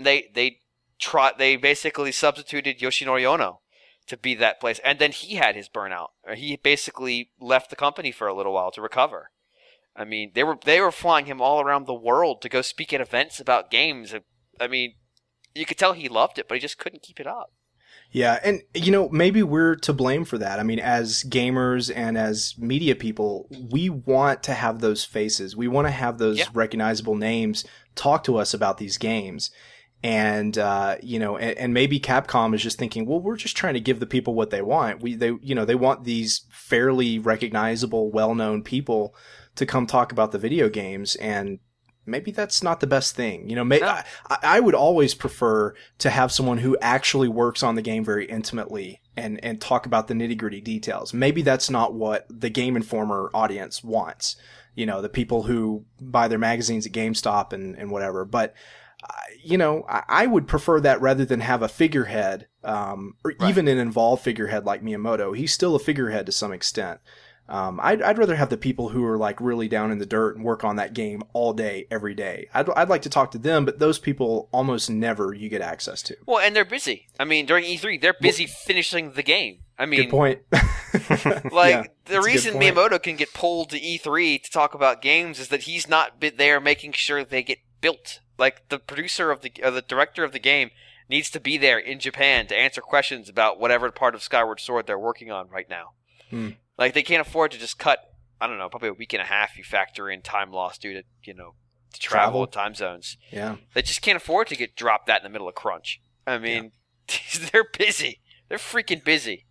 they basically substituted Yoshinori Ono to be that place, and then he had his burnout. He basically left the company for a little while to recover. I mean, they were flying him all around the world to go speak at events about games. I mean, you could tell he loved it, but he just couldn't keep it up. Yeah, and maybe we're to blame for that. I mean, as gamers and as media people, we want to have those faces. We want to have those recognizable names talk to us about these games. And and maybe Capcom is just thinking, well, we're just trying to give the people what they want. They want these fairly recognizable, well-known people to come talk about the video games, and maybe that's not the best thing. You know, No. I would always prefer to have someone who actually works on the game very intimately and talk about the nitty-gritty details. Maybe that's not what the Game Informer audience wants. You know, the people who buy their magazines at GameStop and whatever. But, you know, I would prefer that rather than have a figurehead, or even an involved figurehead like Miyamoto. He's still a figurehead to some extent. I'd rather have the people who are like really down in the dirt and work on that game all day, every day. I'd like to talk to them, but those people almost never you get access to. Well, and they're busy. I mean, during E3, they're busy finishing the game. I mean, Good point. like, Yeah, the that's a reason good point. Miyamoto can get pulled to E3 to talk about games is that he's not there making sure they get built. Like, the producer of the director of the game needs to be there in Japan to answer questions about whatever part of Skyward Sword they're working on right now. Like, they can't afford to just cut, I don't know, probably a week and a half. You factor in time lost due to, you know, to travel and time zones. Yeah. They just can't afford to get dropped that in the middle of crunch. I mean, they're busy. They're freaking busy.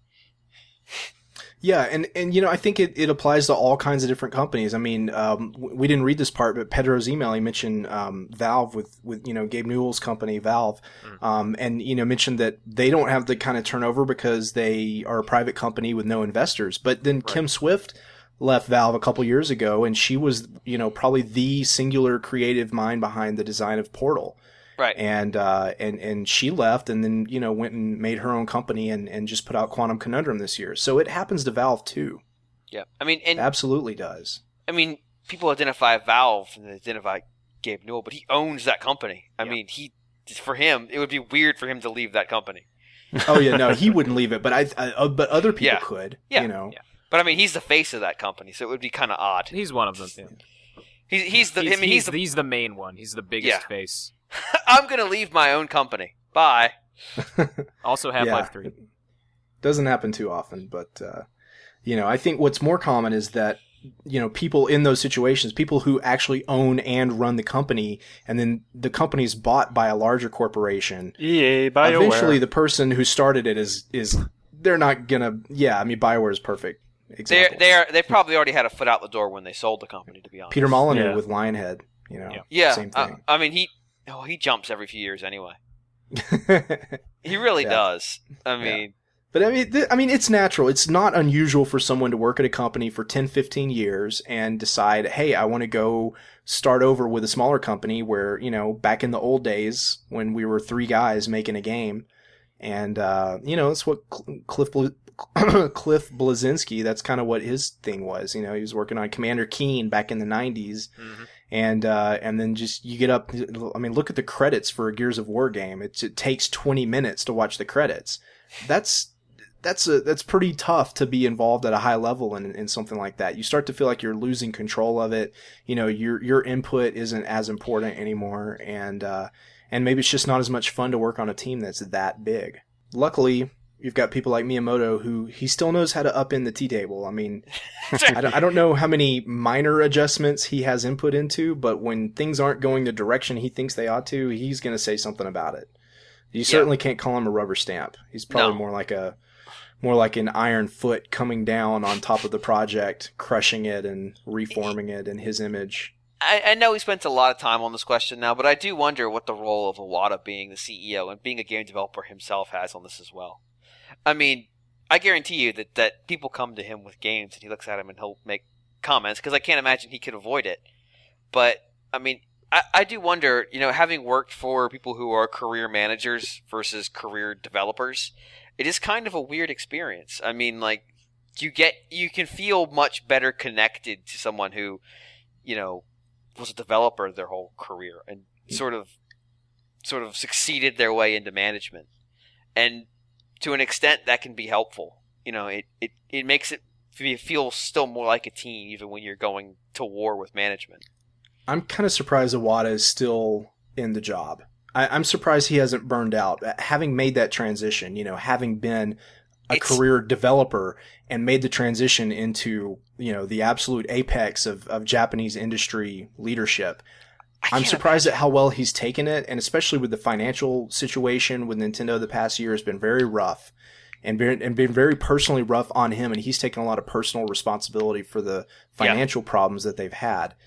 Yeah, and you know, I think it applies to all kinds of different companies. I mean, we didn't read this part, but Pedro's email, he mentioned Valve with you know, Gabe Newell's company, Valve, and you know, mentioned that they don't have the kind of turnover because they are a private company with no investors. But then Kim Swift left Valve a couple years ago, and she was, you know, probably the singular creative mind behind the design of Portal. Right. And she left and then, you know, went and made her own company and just put out Quantum Conundrum this year. So it happens to Valve too. Yeah. I mean, and It absolutely does. I mean, people identify Valve and they identify Gabe Newell, but he owns that company. I mean, for him, it would be weird for him to leave that company. Oh yeah, no, he wouldn't leave it, but but other people Yeah. could, Yeah. you know. Yeah. But I mean, he's the face of that company, so it would be kind of odd. He's one of them. Yeah. He's the He's the main one. He's the biggest Yeah. face. I'm gonna leave my own company. Bye. Also, Half-Life 3. It doesn't happen too often, but you know, I think what's more common is that, you know, people in those situations, people who actually own and run the company, and then the company's bought by a larger corporation. EA, BioWare. Eventually, the person who started it is they're not gonna. Yeah, I mean, BioWare is perfect example. They probably already had a foot out the door when they sold the company. To be honest, Peter Molyneux Yeah. with Lionhead, you know, Yeah, same thing. I mean, he jumps every few years anyway. He really Yeah. does. I mean, But I mean, it's natural. It's not unusual for someone to work at a company for 10, 15 years and decide, hey, I want to go start over with a smaller company where, you know, back in the old days when we were 3 guys making a game. And, you know, that's what Cliff Bleszinski, that's kind of what his thing was. You know, he was working on Commander Keen back in the 90s. Mm-hmm. And then just you get up. I mean, look at the credits for a Gears of War game. It takes 20 minutes to watch the credits. That's pretty tough to be involved at a high level in something like that. You start to feel like you're losing control of it. You know, your input isn't as important anymore, and maybe it's just not as much fun to work on a team that's that big. Luckily, you've got people like Miyamoto who he still knows how to up in the tea table. I mean, I don't know how many minor adjustments he has input into, but when things aren't going the direction he thinks they ought to, he's going to say something about it. You certainly can't call him a rubber stamp. He's probably more like an iron foot coming down on top of the project, crushing it and reforming it in his image. I know we spent a lot of time on this question now, but I do wonder what the role of Iwata being the CEO and being a game developer himself has on this as well. I mean, I guarantee you that people come to him with games and he looks at them and he'll make comments because I can't imagine he could avoid it. But, I mean, I do wonder, you know, having worked for people who are career managers versus career developers, it is kind of a weird experience. I mean, like, you can feel much better connected to someone who, you know, was a developer their whole career and sort of succeeded their way into management. And to an extent that can be helpful. You know, it makes it feel still more like a team even when you're going to war with management. I'm kind of surprised Iwata is still in the job. I'm surprised he hasn't burned out. Having made that transition, you know, having been a career developer and made the transition into, you know, the absolute apex of Japanese industry leadership. I'm surprised at how well he's taken it, and especially with the financial situation with Nintendo the past year has been very rough and been very personally rough on him, and he's taken a lot of personal responsibility for the financial problems that they've had.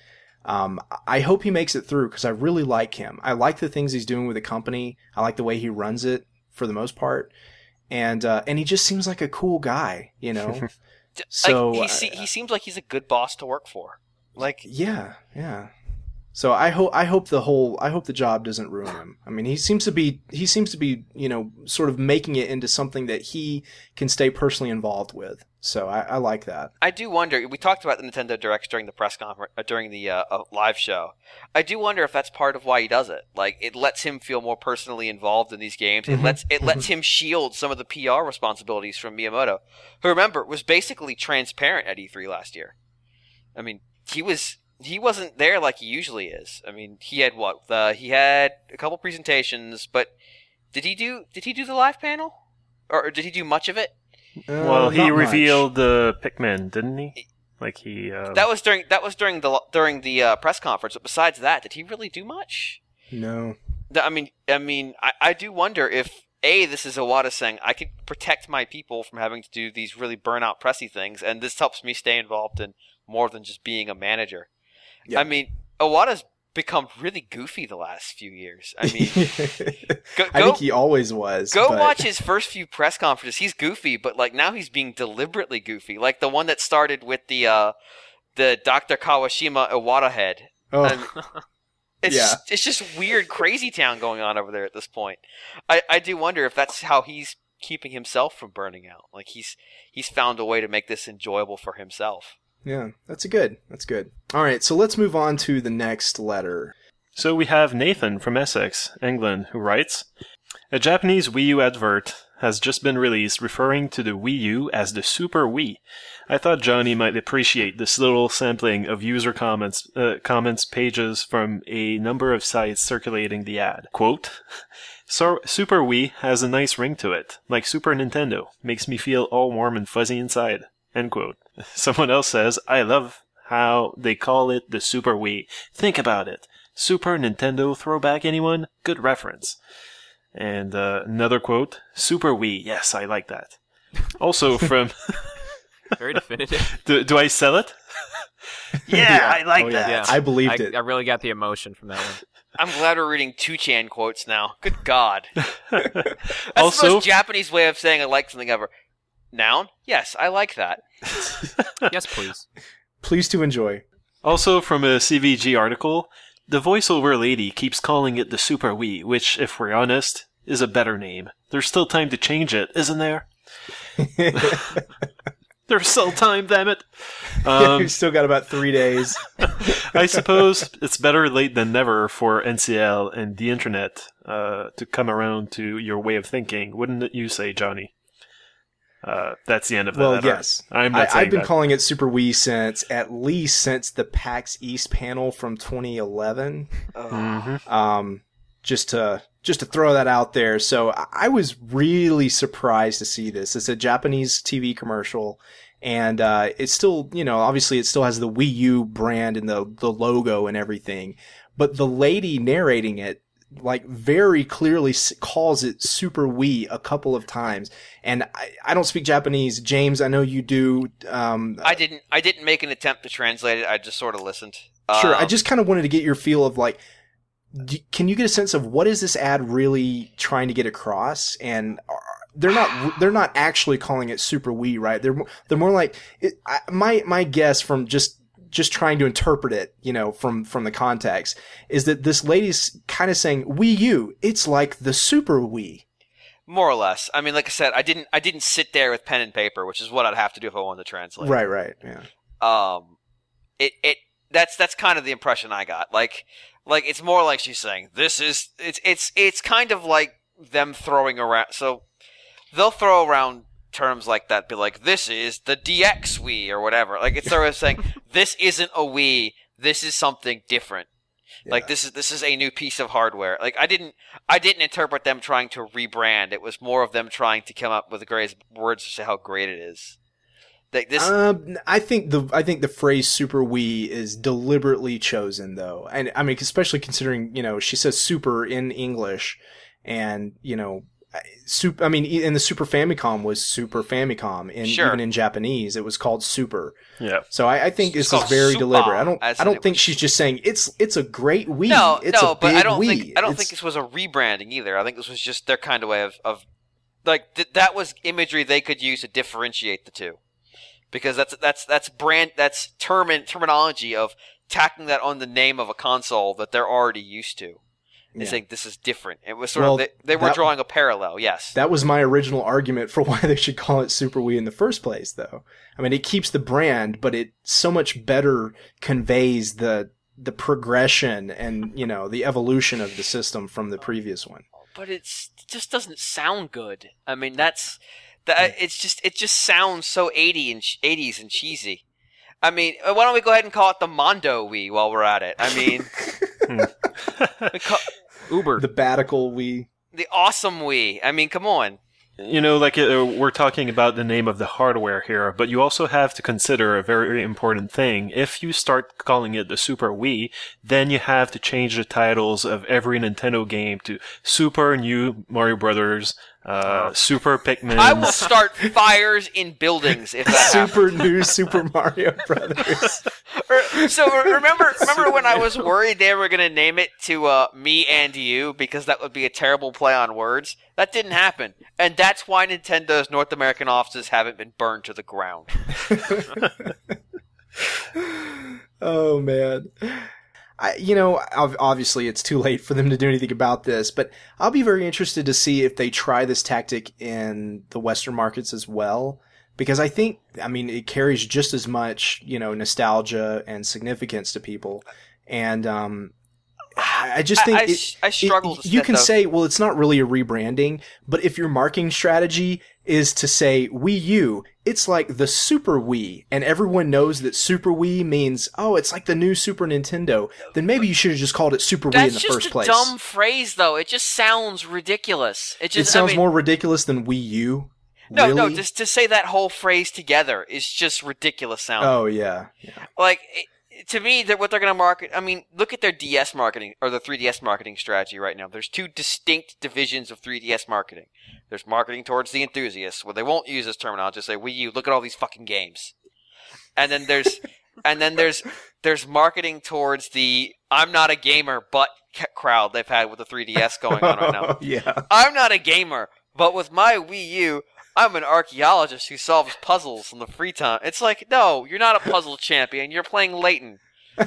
I hope he makes it through because I really like him. I like the things he's doing with the company. I like the way he runs it for the most part. And he just seems like a cool guy, you know? So like, he seems like he's a good boss to work for. Like, yeah. So I hope the job doesn't ruin him. I mean, he seems to be, you know, sort of making it into something that he can stay personally involved with. So I like that. I do wonder. We talked about the Nintendo Directs during the press conference, during the live show. I do wonder if that's part of why he does it. Like, it lets him feel more personally involved in these games. Mm-hmm. It lets him shield some of the PR responsibilities from Miyamoto, who, remember, was basically transparent at E3 last year. I mean, he wasn't there like he usually is. I mean, he had he had a couple presentations, but did he do the live panel, or did he do much of it? Well, he revealed the Pikmin, didn't he? Like he. That was during the press conference. But besides that, did he really do much? No. I mean, I do wonder if this is Iwata saying I can protect my people from having to do these really burnout pressy things, and this helps me stay involved in more than just being a manager. Yep. I mean, Iwata's become really goofy the last few years. I mean, I think he always was. Watch his first few press conferences. He's goofy, but like now he's being deliberately goofy. Like the one that started with the Dr. Kawashima Iwata head. Oh. It's just weird, crazy town going on over there at this point. I do wonder if that's how he's keeping himself from burning out. Like he's found a way to make this enjoyable for himself. Yeah, that's good. All right, so let's move on to the next letter. So we have Nathan from Essex, England, who writes, a Japanese Wii U advert has just been released referring to the Wii U as the Super Wii. I thought Johnny might appreciate this little sampling of user comments pages from a number of sites circulating the ad. Quote, so, Super Wii has a nice ring to it, like Super Nintendo. Makes me feel all warm and fuzzy inside. End quote. Someone else says, I love how they call it the Super Wii. Think about it. Super Nintendo throwback, anyone? Good reference. And another quote, Super Wii. Yes, I like that. Also from... Very definitive. Do I sell it? Yeah, I like that. Yeah. I believed it. I really got the emotion from that one. I'm glad we're reading 2chan quotes now. Good God. That's Also, the most Japanese way of saying I like something ever. Noun? Yes, I like that. Yes, please. Please to enjoy. Also from a CVG article, the voiceover lady keeps calling it the Super Wii, which, if we're honest, is a better name. There's still time to change it, isn't there? There's still time, damn it. We've still got about 3 days. I suppose it's better late than never for NCL and the internet to come around to your way of thinking. Wouldn't you say, Johnny? That's the end of that. Well, yes. I've been calling it Super Wii since the PAX East panel from 2011. Mm-hmm. Just to throw that out there. So I was really surprised to see this. It's a Japanese TV commercial, and it's still, obviously it still has the Wii U brand and the logo and everything. But the lady narrating it, like, very clearly calls it Super Wii a couple of times. And I don't speak Japanese. James, I know you do. I didn't make an attempt to translate it. I just sort of listened. Sure. I just kind of wanted to get your feel of, like, can you get a sense of what is this ad really trying to get across? And they're not actually calling it Super Wii, right? They're more like my guess from just trying to interpret it, from the context, is that this lady's kind of saying Wii U, it's like the Super Wii. More or less. I mean, like I said, I didn't sit there with pen and paper, which is what I'd have to do if I wanted to translate. Right, yeah. That's kind of the impression I got. Like it's more like she's saying it's kind of like them throwing around. So they'll throw around terms like that, be like, this is the DX Wii or whatever. Like, it's sort of saying this isn't a Wii, this is something different. Yeah. Like, this is a new piece of hardware. Like, I didn't interpret them trying to rebrand. It was more of them trying to come up with the greatest words to say how great it is. Like this, I think the phrase Super Wii is deliberately chosen, though, and I mean, especially considering she says super in English, and I mean, and the Super Famicom was Super Famicom, and Sure. even in Japanese, it was called Super. Yeah. So I think It's this is called very Super, deliberate. as I in don't it think was- she's just saying it's a great Wii. No, it's no, a but big I don't Wii. think It's- this was a rebranding either. I think this was just their kind of way of like that was imagery they could use to differentiate the two, because that's terminology of tacking that on the name of a console that they're already used to. They Yeah. saying this is different. It was sort Well, of they were that- drawing a parallel. Yes, That was my original argument for why they should call it Super Wii in the first place, though. I mean, it keeps the brand, but it so much better conveys the progression and, you know, the evolution of the system from the previous one. but it just doesn't sound good. I mean, it just sounds so 80s and cheesy. I mean, why don't we go ahead and call it the Mondo Wii while we're at it? I mean, Uber. The Batical Wii. the awesome Wii. I mean, come on. You know, like we're talking about the name of the hardware here, but you also have to consider a very important thing. If you start calling it the Super Wii, then you have to change the titles of every Nintendo game to Super New Mario Brothers, Super Pikmin. I will start fires in buildings if that happens. Super new Super Mario Brothers. So remember when I was worried they were going to name it to Me and You because that would be a terrible play on words? That didn't happen. And that's why Nintendo's North American offices haven't been burned to the ground. Oh, man. Obviously it's too late for them to do anything about this, but I'll be very interested to see if they try this tactic in the Western markets as well, because I think, I mean, it carries just as much, you know, nostalgia and significance to people. And, I just think I struggle to you sit, can though. say, well, it's not really a rebranding, but if your marketing strategy is to say Wii U, it's like the Super Wii, and everyone knows that Super Wii means, oh, it's like the new Super Nintendo, then maybe you should have just called it Super Wii in the first place. That's just a dumb phrase, though. It just sounds ridiculous. It Sounds more ridiculous than Wii U. No, really? just to say that whole phrase together is just ridiculous sounding. Oh, yeah. Like, to me, what they're going to market, I mean, look at their DS marketing, or the 3DS marketing strategy right now. There's two distinct divisions of 3DS marketing. There's marketing towards the enthusiasts, where they won't use this terminology, just say, Wii U, look at all these fucking games. And then there's marketing towards the I'm not a gamer, but crowd they've had with the 3DS going on right now. Yeah. I'm not a gamer, but with my Wii U, I'm an archaeologist who solves puzzles in the free time. It's like, no, you're not a puzzle champion. You're playing Layton.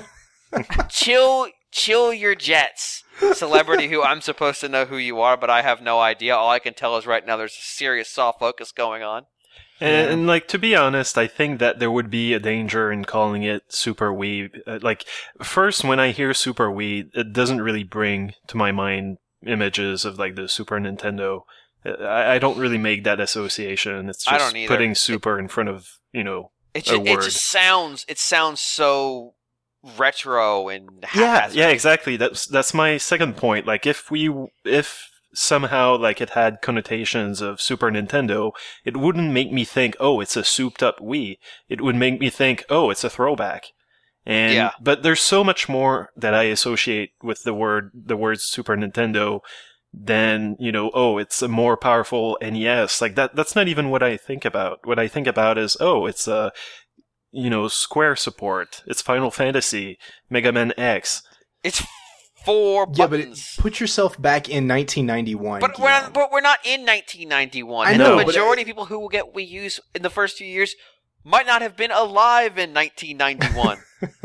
Chill your jets, celebrity who I'm supposed to know who you are, but I have no idea. All I can tell is right now there's a serious soft focus going on. And like, to be honest, I think that there would be a danger in calling it Super Wii. Like, first, when I hear Super Wii, it doesn't really bring to my mind images of like the Super Nintendo. I don't really make that association. It's I just don't either. putting super in front of, you know, It a word. just sounds so retro and Yeah, haphazard. yeah, exactly. That's my second point. Like, if somehow like it had connotations of Super Nintendo, it wouldn't make me think, oh, it's a souped up Wii. It would make me think, oh, it's a throwback. And Yeah. but there's so much more that I associate with the word Super Nintendo than, you know, oh, it's a more powerful NES. Like that's not even what I think about. What I think about is, oh, it's a, you know, Square support. It's Final Fantasy, Mega Man X. It's 4 Yeah, but buttons. put yourself back in 1991. But we're not in 1991. I And know, the but majority of people who will get Wii U's in the first few years might not have been alive in 1991.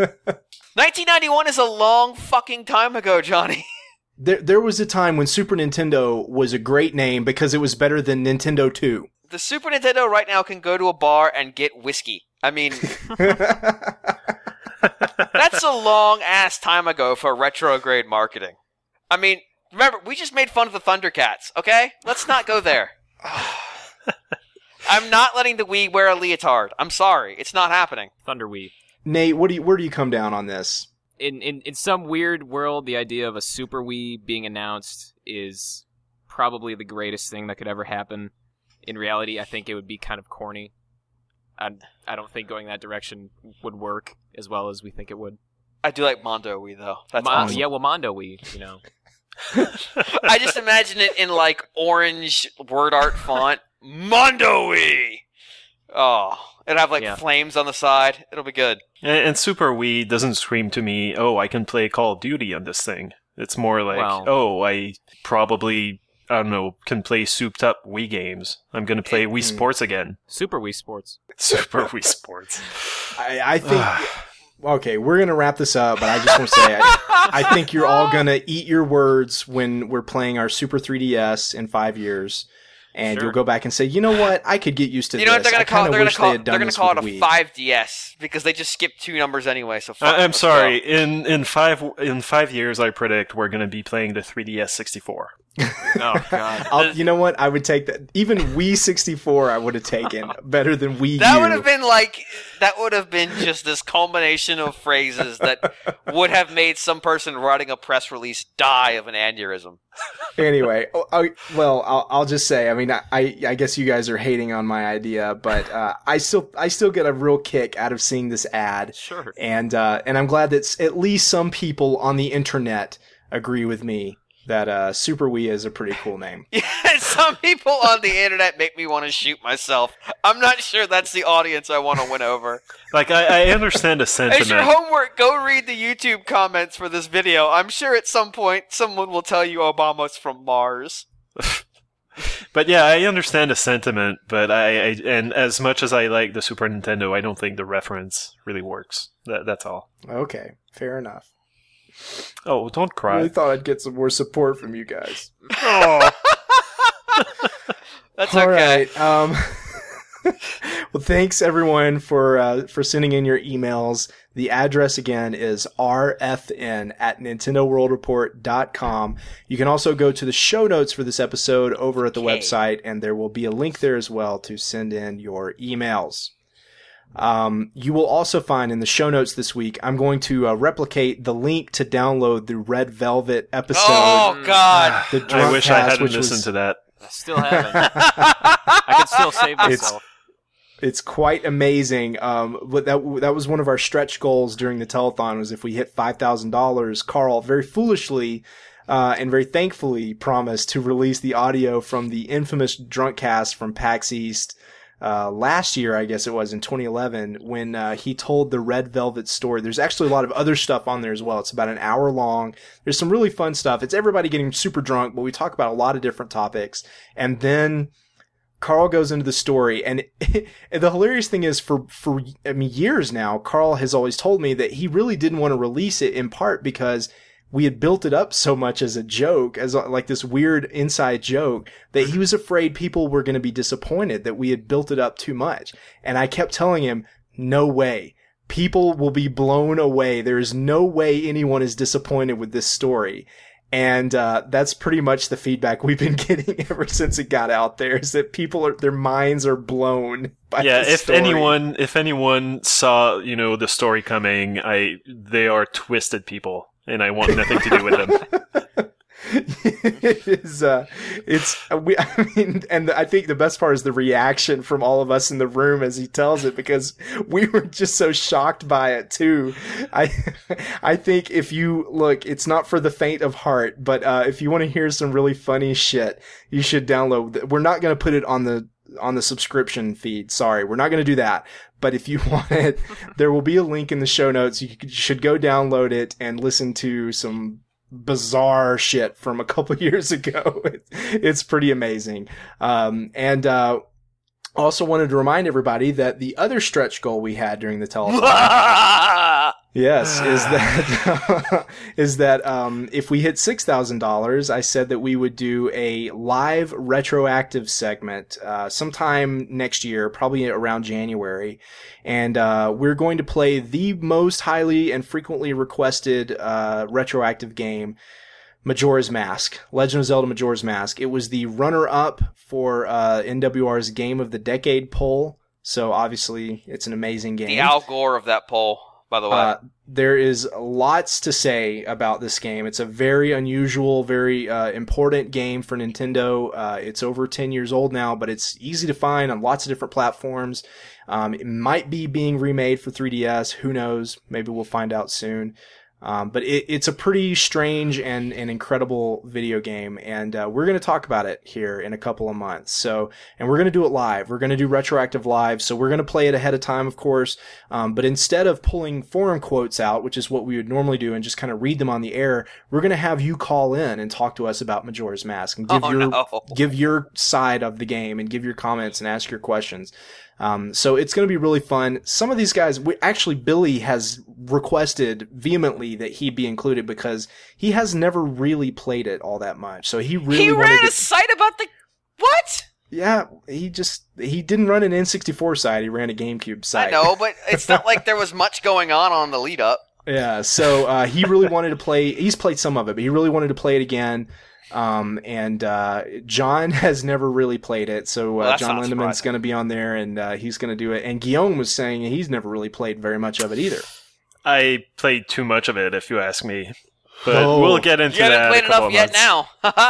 1991 is a long fucking time ago, Johnny. There was a time when Super Nintendo was a great name because it was better than Nintendo 2. The Super Nintendo right now can go to a bar and get whiskey. I mean, that's a long ass time ago for retrograde marketing. I mean, remember, we just made fun of the Thundercats, okay? Let's not go there. I'm not letting the Wii wear a leotard. I'm sorry. It's not happening. Thunder Wii. Nate, where do you come down on this? In some weird world, the idea of a Super Wii being announced is probably the greatest thing that could ever happen. In reality, I think it would be kind of corny. I don't think going that direction would work as well as we think it would. I do like Mondo Wii, though. That's awesome. Yeah, well, Mondo Wii, you know. I just imagine it in like orange word art font. Mondo-Wii! Oh, it'll have like flames on the side. It'll be good. And Super Wii doesn't scream to me, oh, I can play Call of Duty on this thing. It's more like, I probably, I don't know, can play souped up Wii games. I'm going to play Wii Sports again. Super Wii Sports. Super Wii Sports. I think... Okay, we're going to wrap this up, but I just want to say, I think you're all going to eat your words when we're playing our Super 3DS in 5 years. And you'll go back and say, you know what? I could get used to this. You know what they're going to call it? They're going to call it a Wii. 5DS because they just skipped 2 numbers anyway. So I'm sorry. In 5 years, I predict we're going to be playing the 3DS 64. Oh God! You know what? I would take that. Even Wii 64, I would have taken better than Wii U. That would have been just this culmination of phrases that would have made some person writing a press release die of an aneurysm. Anyway, I'll just say. I mean, I guess you guys are hating on my idea, but I still get a real kick out of seeing this ad. Sure. And I'm glad that at least some people on the internet agree with me that Super Wii is a pretty cool name. Yeah, some people on the internet make me want to shoot myself. I'm not sure that's the audience I want to win over. Like, I understand the sentiment. As your homework, go read the YouTube comments for this video. I'm sure at some point someone will tell you Obama's from Mars. But yeah, I understand the sentiment, but and as much as I like the Super Nintendo, I don't think the reference really works. That's all. Okay, fair enough. Oh, don't cry. I really thought I'd get some more support from you guys. Oh. That's all okay. Right. Well, thanks everyone for sending in your emails. The address again is rfn@nintendoworldreport.com. You can also go to the show notes for this episode over at the website, and there will be a link there as well to send in your emails. You will also find in the show notes this week, I'm going to replicate the link to download the Red Velvet episode. Oh, God. The I wish I hadn't which listened to that. I still haven't. I can still save myself. It's quite amazing. But that was one of our stretch goals during the telethon, was if we hit $5,000, Carl very foolishly and very thankfully promised to release the audio from the infamous drunk cast from PAX East last year, I guess it was in 2011, when he told the Red Velvet story. There's actually a lot of other stuff on there as well. It's about an hour long. There's some really fun stuff. It's everybody getting super drunk, but we talk about a lot of different topics. And then Carl goes into the story, and the hilarious thing is, for years now, Carl has always told me that he really didn't want to release it, in part because we had built it up so much as a joke, as like this weird inside joke, that he was afraid people were going to be disappointed that we had built it up too much. And I kept telling him, no way. People will be blown away. There is no way anyone is disappointed with this story. And that's pretty much the feedback we've been getting ever since it got out there, is that their minds are blown by this story. If anyone saw, the story coming, they are twisted people. And I want nothing to do with them. And I think the best part is the reaction from all of us in the room as he tells it, because we were just so shocked by it too. I think if you look, it's not for the faint of heart, but if you want to hear some really funny shit, you should download. We're not going to put it on the subscription feed. Sorry, we're not going to do that. But if you want it, there will be a link in the show notes. You should go download it and listen to some bizarre shit from a couple years ago. It's pretty amazing. And also wanted to remind everybody that the other stretch goal we had during the telethon, yes, is that if we hit $6,000, I said that we would do a live retroactive segment sometime next year, probably around January, and we're going to play the most highly and frequently requested retroactive game, Majora's Mask, Legend of Zelda Majora's Mask. It was the runner-up for NWR's Game of the Decade poll, so obviously it's an amazing game. The Al Gore of that poll, by the way. There is lots to say about this game. It's a very unusual, very important game for Nintendo. It's over 10 years old now, but it's easy to find on lots of different platforms. It might be being remade for 3DS. Who knows? Maybe we'll find out soon. But it's a pretty strange and incredible video game, and we're going to talk about it here in a couple of months. So, and we're going to do it live. We're going to do retroactive live, so we're going to play it ahead of time, of course. But instead of pulling forum quotes out, which is what we would normally do, and just kind of read them on the air, we're going to have you call in and talk to us about Majora's Mask and give your side of the game and give your comments and ask your questions. So it's going to be really fun. Some of these guys, Billy has requested vehemently that he be included because he has never really played it all that much. So he ran a site about the what? Yeah, he didn't run an N64 site. He ran a GameCube site. I know, but it's not like there was much going on the lead up. Yeah, so he really wanted to play. He's played some of it, but he really wanted to play it again. And John has never really played it, so John Lindeman's going to be on there, and he's going to do it. And Guillaume was saying he's never really played very much of it either. I played too much of it, if you ask me. But we'll get into that. You haven't played enough yet now.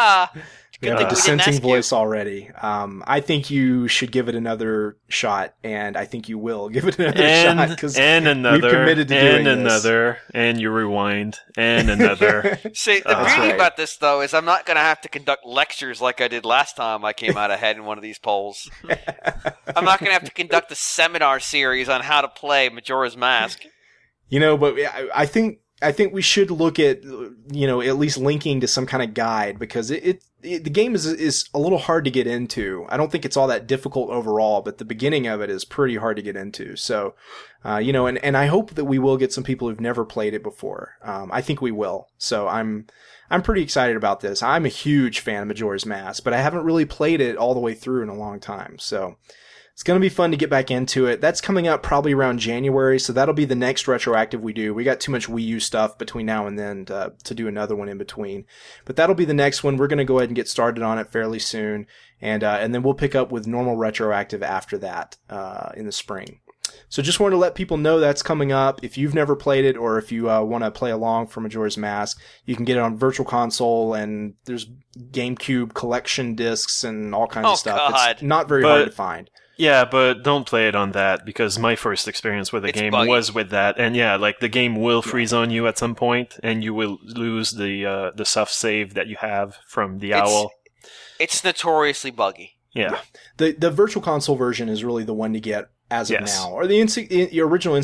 Good thing dissenting voice already. I think you should give it another shot, and I think you will give it another shot because we've committed to doing this. And you rewind, and another. See, the beauty about this, though, is I'm not going to have to conduct lectures like I did last time I came out ahead in one of these polls. I'm not going to have to conduct a seminar series on how to play Majora's Mask. But I think we should look at, at least linking to some kind of guide because the game is a little hard to get into. I don't think it's all that difficult overall, but the beginning of it is pretty hard to get into. So, and I hope that we will get some people who've never played it before. I think we will. So I'm pretty excited about this. I'm a huge fan of Majora's Mask, but I haven't really played it all the way through in a long time. So it's going to be fun to get back into it. That's coming up probably around January, so that'll be the next retroactive we do. We got too much Wii U stuff between now and then to do another one in between. But that'll be the next one. We're going to go ahead and get started on it fairly soon, and then we'll pick up with normal retroactive after that in the spring. So just wanted to let people know that's coming up. If you've never played it or if you want to play along for Majora's Mask, you can get it on Virtual Console, and there's GameCube collection discs and all kinds of stuff. God. It's not very hard to find. Yeah, but don't play it on that because my first experience with the game was with that, and the game will freeze on you at some point, and you will lose the soft save that you have from the owl. It's notoriously buggy. Yeah. The Virtual Console version is really the one to get as of now, or the original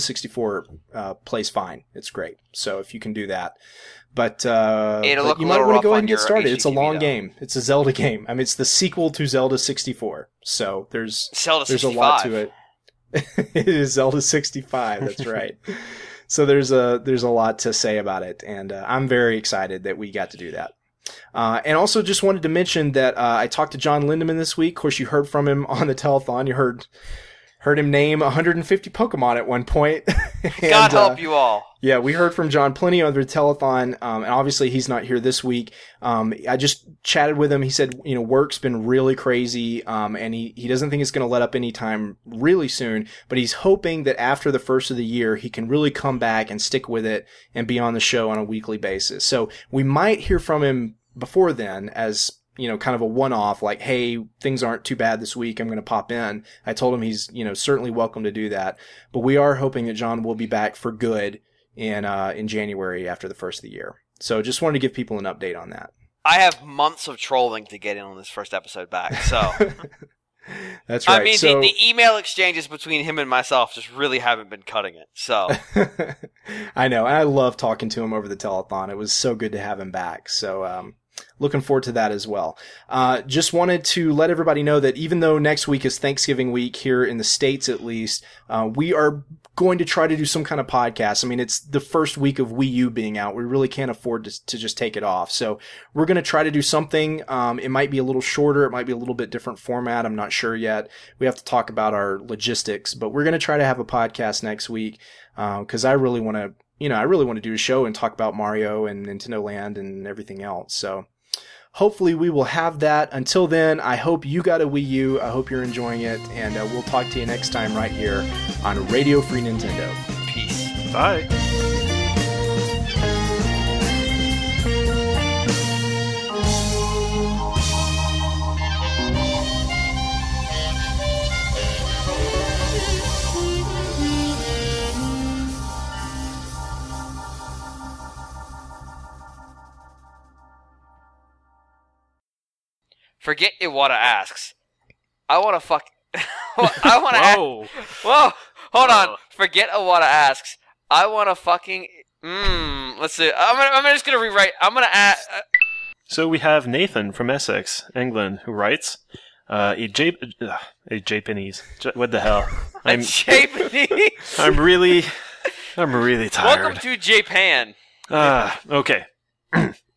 N64 plays fine. It's great. So if you can do that. But you might want to go ahead and get started. It's a long game. It's a Zelda game. I mean, it's the sequel to Zelda 64. So there's a lot to it. It is Zelda 65. That's right. So there's a lot to say about it, and I'm very excited that we got to do that. And also just wanted to mention that I talked to John Lindeman this week. Of course, you heard from him on the telethon. You heard him name 150 Pokemon at one point. And, God help you all. Yeah, we heard from John plenty on the telethon, and obviously he's not here this week. I just chatted with him. He said, work's been really crazy, and he doesn't think it's going to let up anytime really soon, but he's hoping that after the first of the year, he can really come back and stick with it and be on the show on a weekly basis. So we might hear from him before then as kind of a one-off, like, hey, things aren't too bad this week, I'm going to pop in. I told him he's, certainly welcome to do that. But we are hoping that John will be back for good in January after the first of the year. So just wanted to give people an update on that. I have months of trolling to get in on this first episode back, so... That's right. I mean, the email exchanges between him and myself just really haven't been cutting it, so... I know, and I love talking to him over the telethon. It was so good to have him back, so... looking forward to that as well. Just wanted to let everybody know that even though next week is Thanksgiving week here in the States at least, we are going to try to do some kind of podcast. I mean, it's the first week of Wii U being out. We really can't afford to just take it off. So we're going to try to do something. It might be a little shorter. It might be a little bit different format. I'm not sure yet. We have to talk about our logistics, but we're going to try to have a podcast next week because I really want to do a show and talk about Mario and Nintendo Land and everything else. So hopefully we will have that. Until then, I hope you got a Wii U. I hope you're enjoying it. And we'll talk to you next time right here on Radio Free Nintendo. Peace. Bye. Forget Iwata asks. I want to fuck. I want to. Whoa. Whoa. Hold on. Whoa. Forget Iwata asks. I want to fucking. Let's see. I'm just gonna rewrite. I'm gonna add. So we have Nathan from Essex, England, who writes, a Japanese. What the hell? Japanese. I'm really tired. Welcome to Japan. Okay.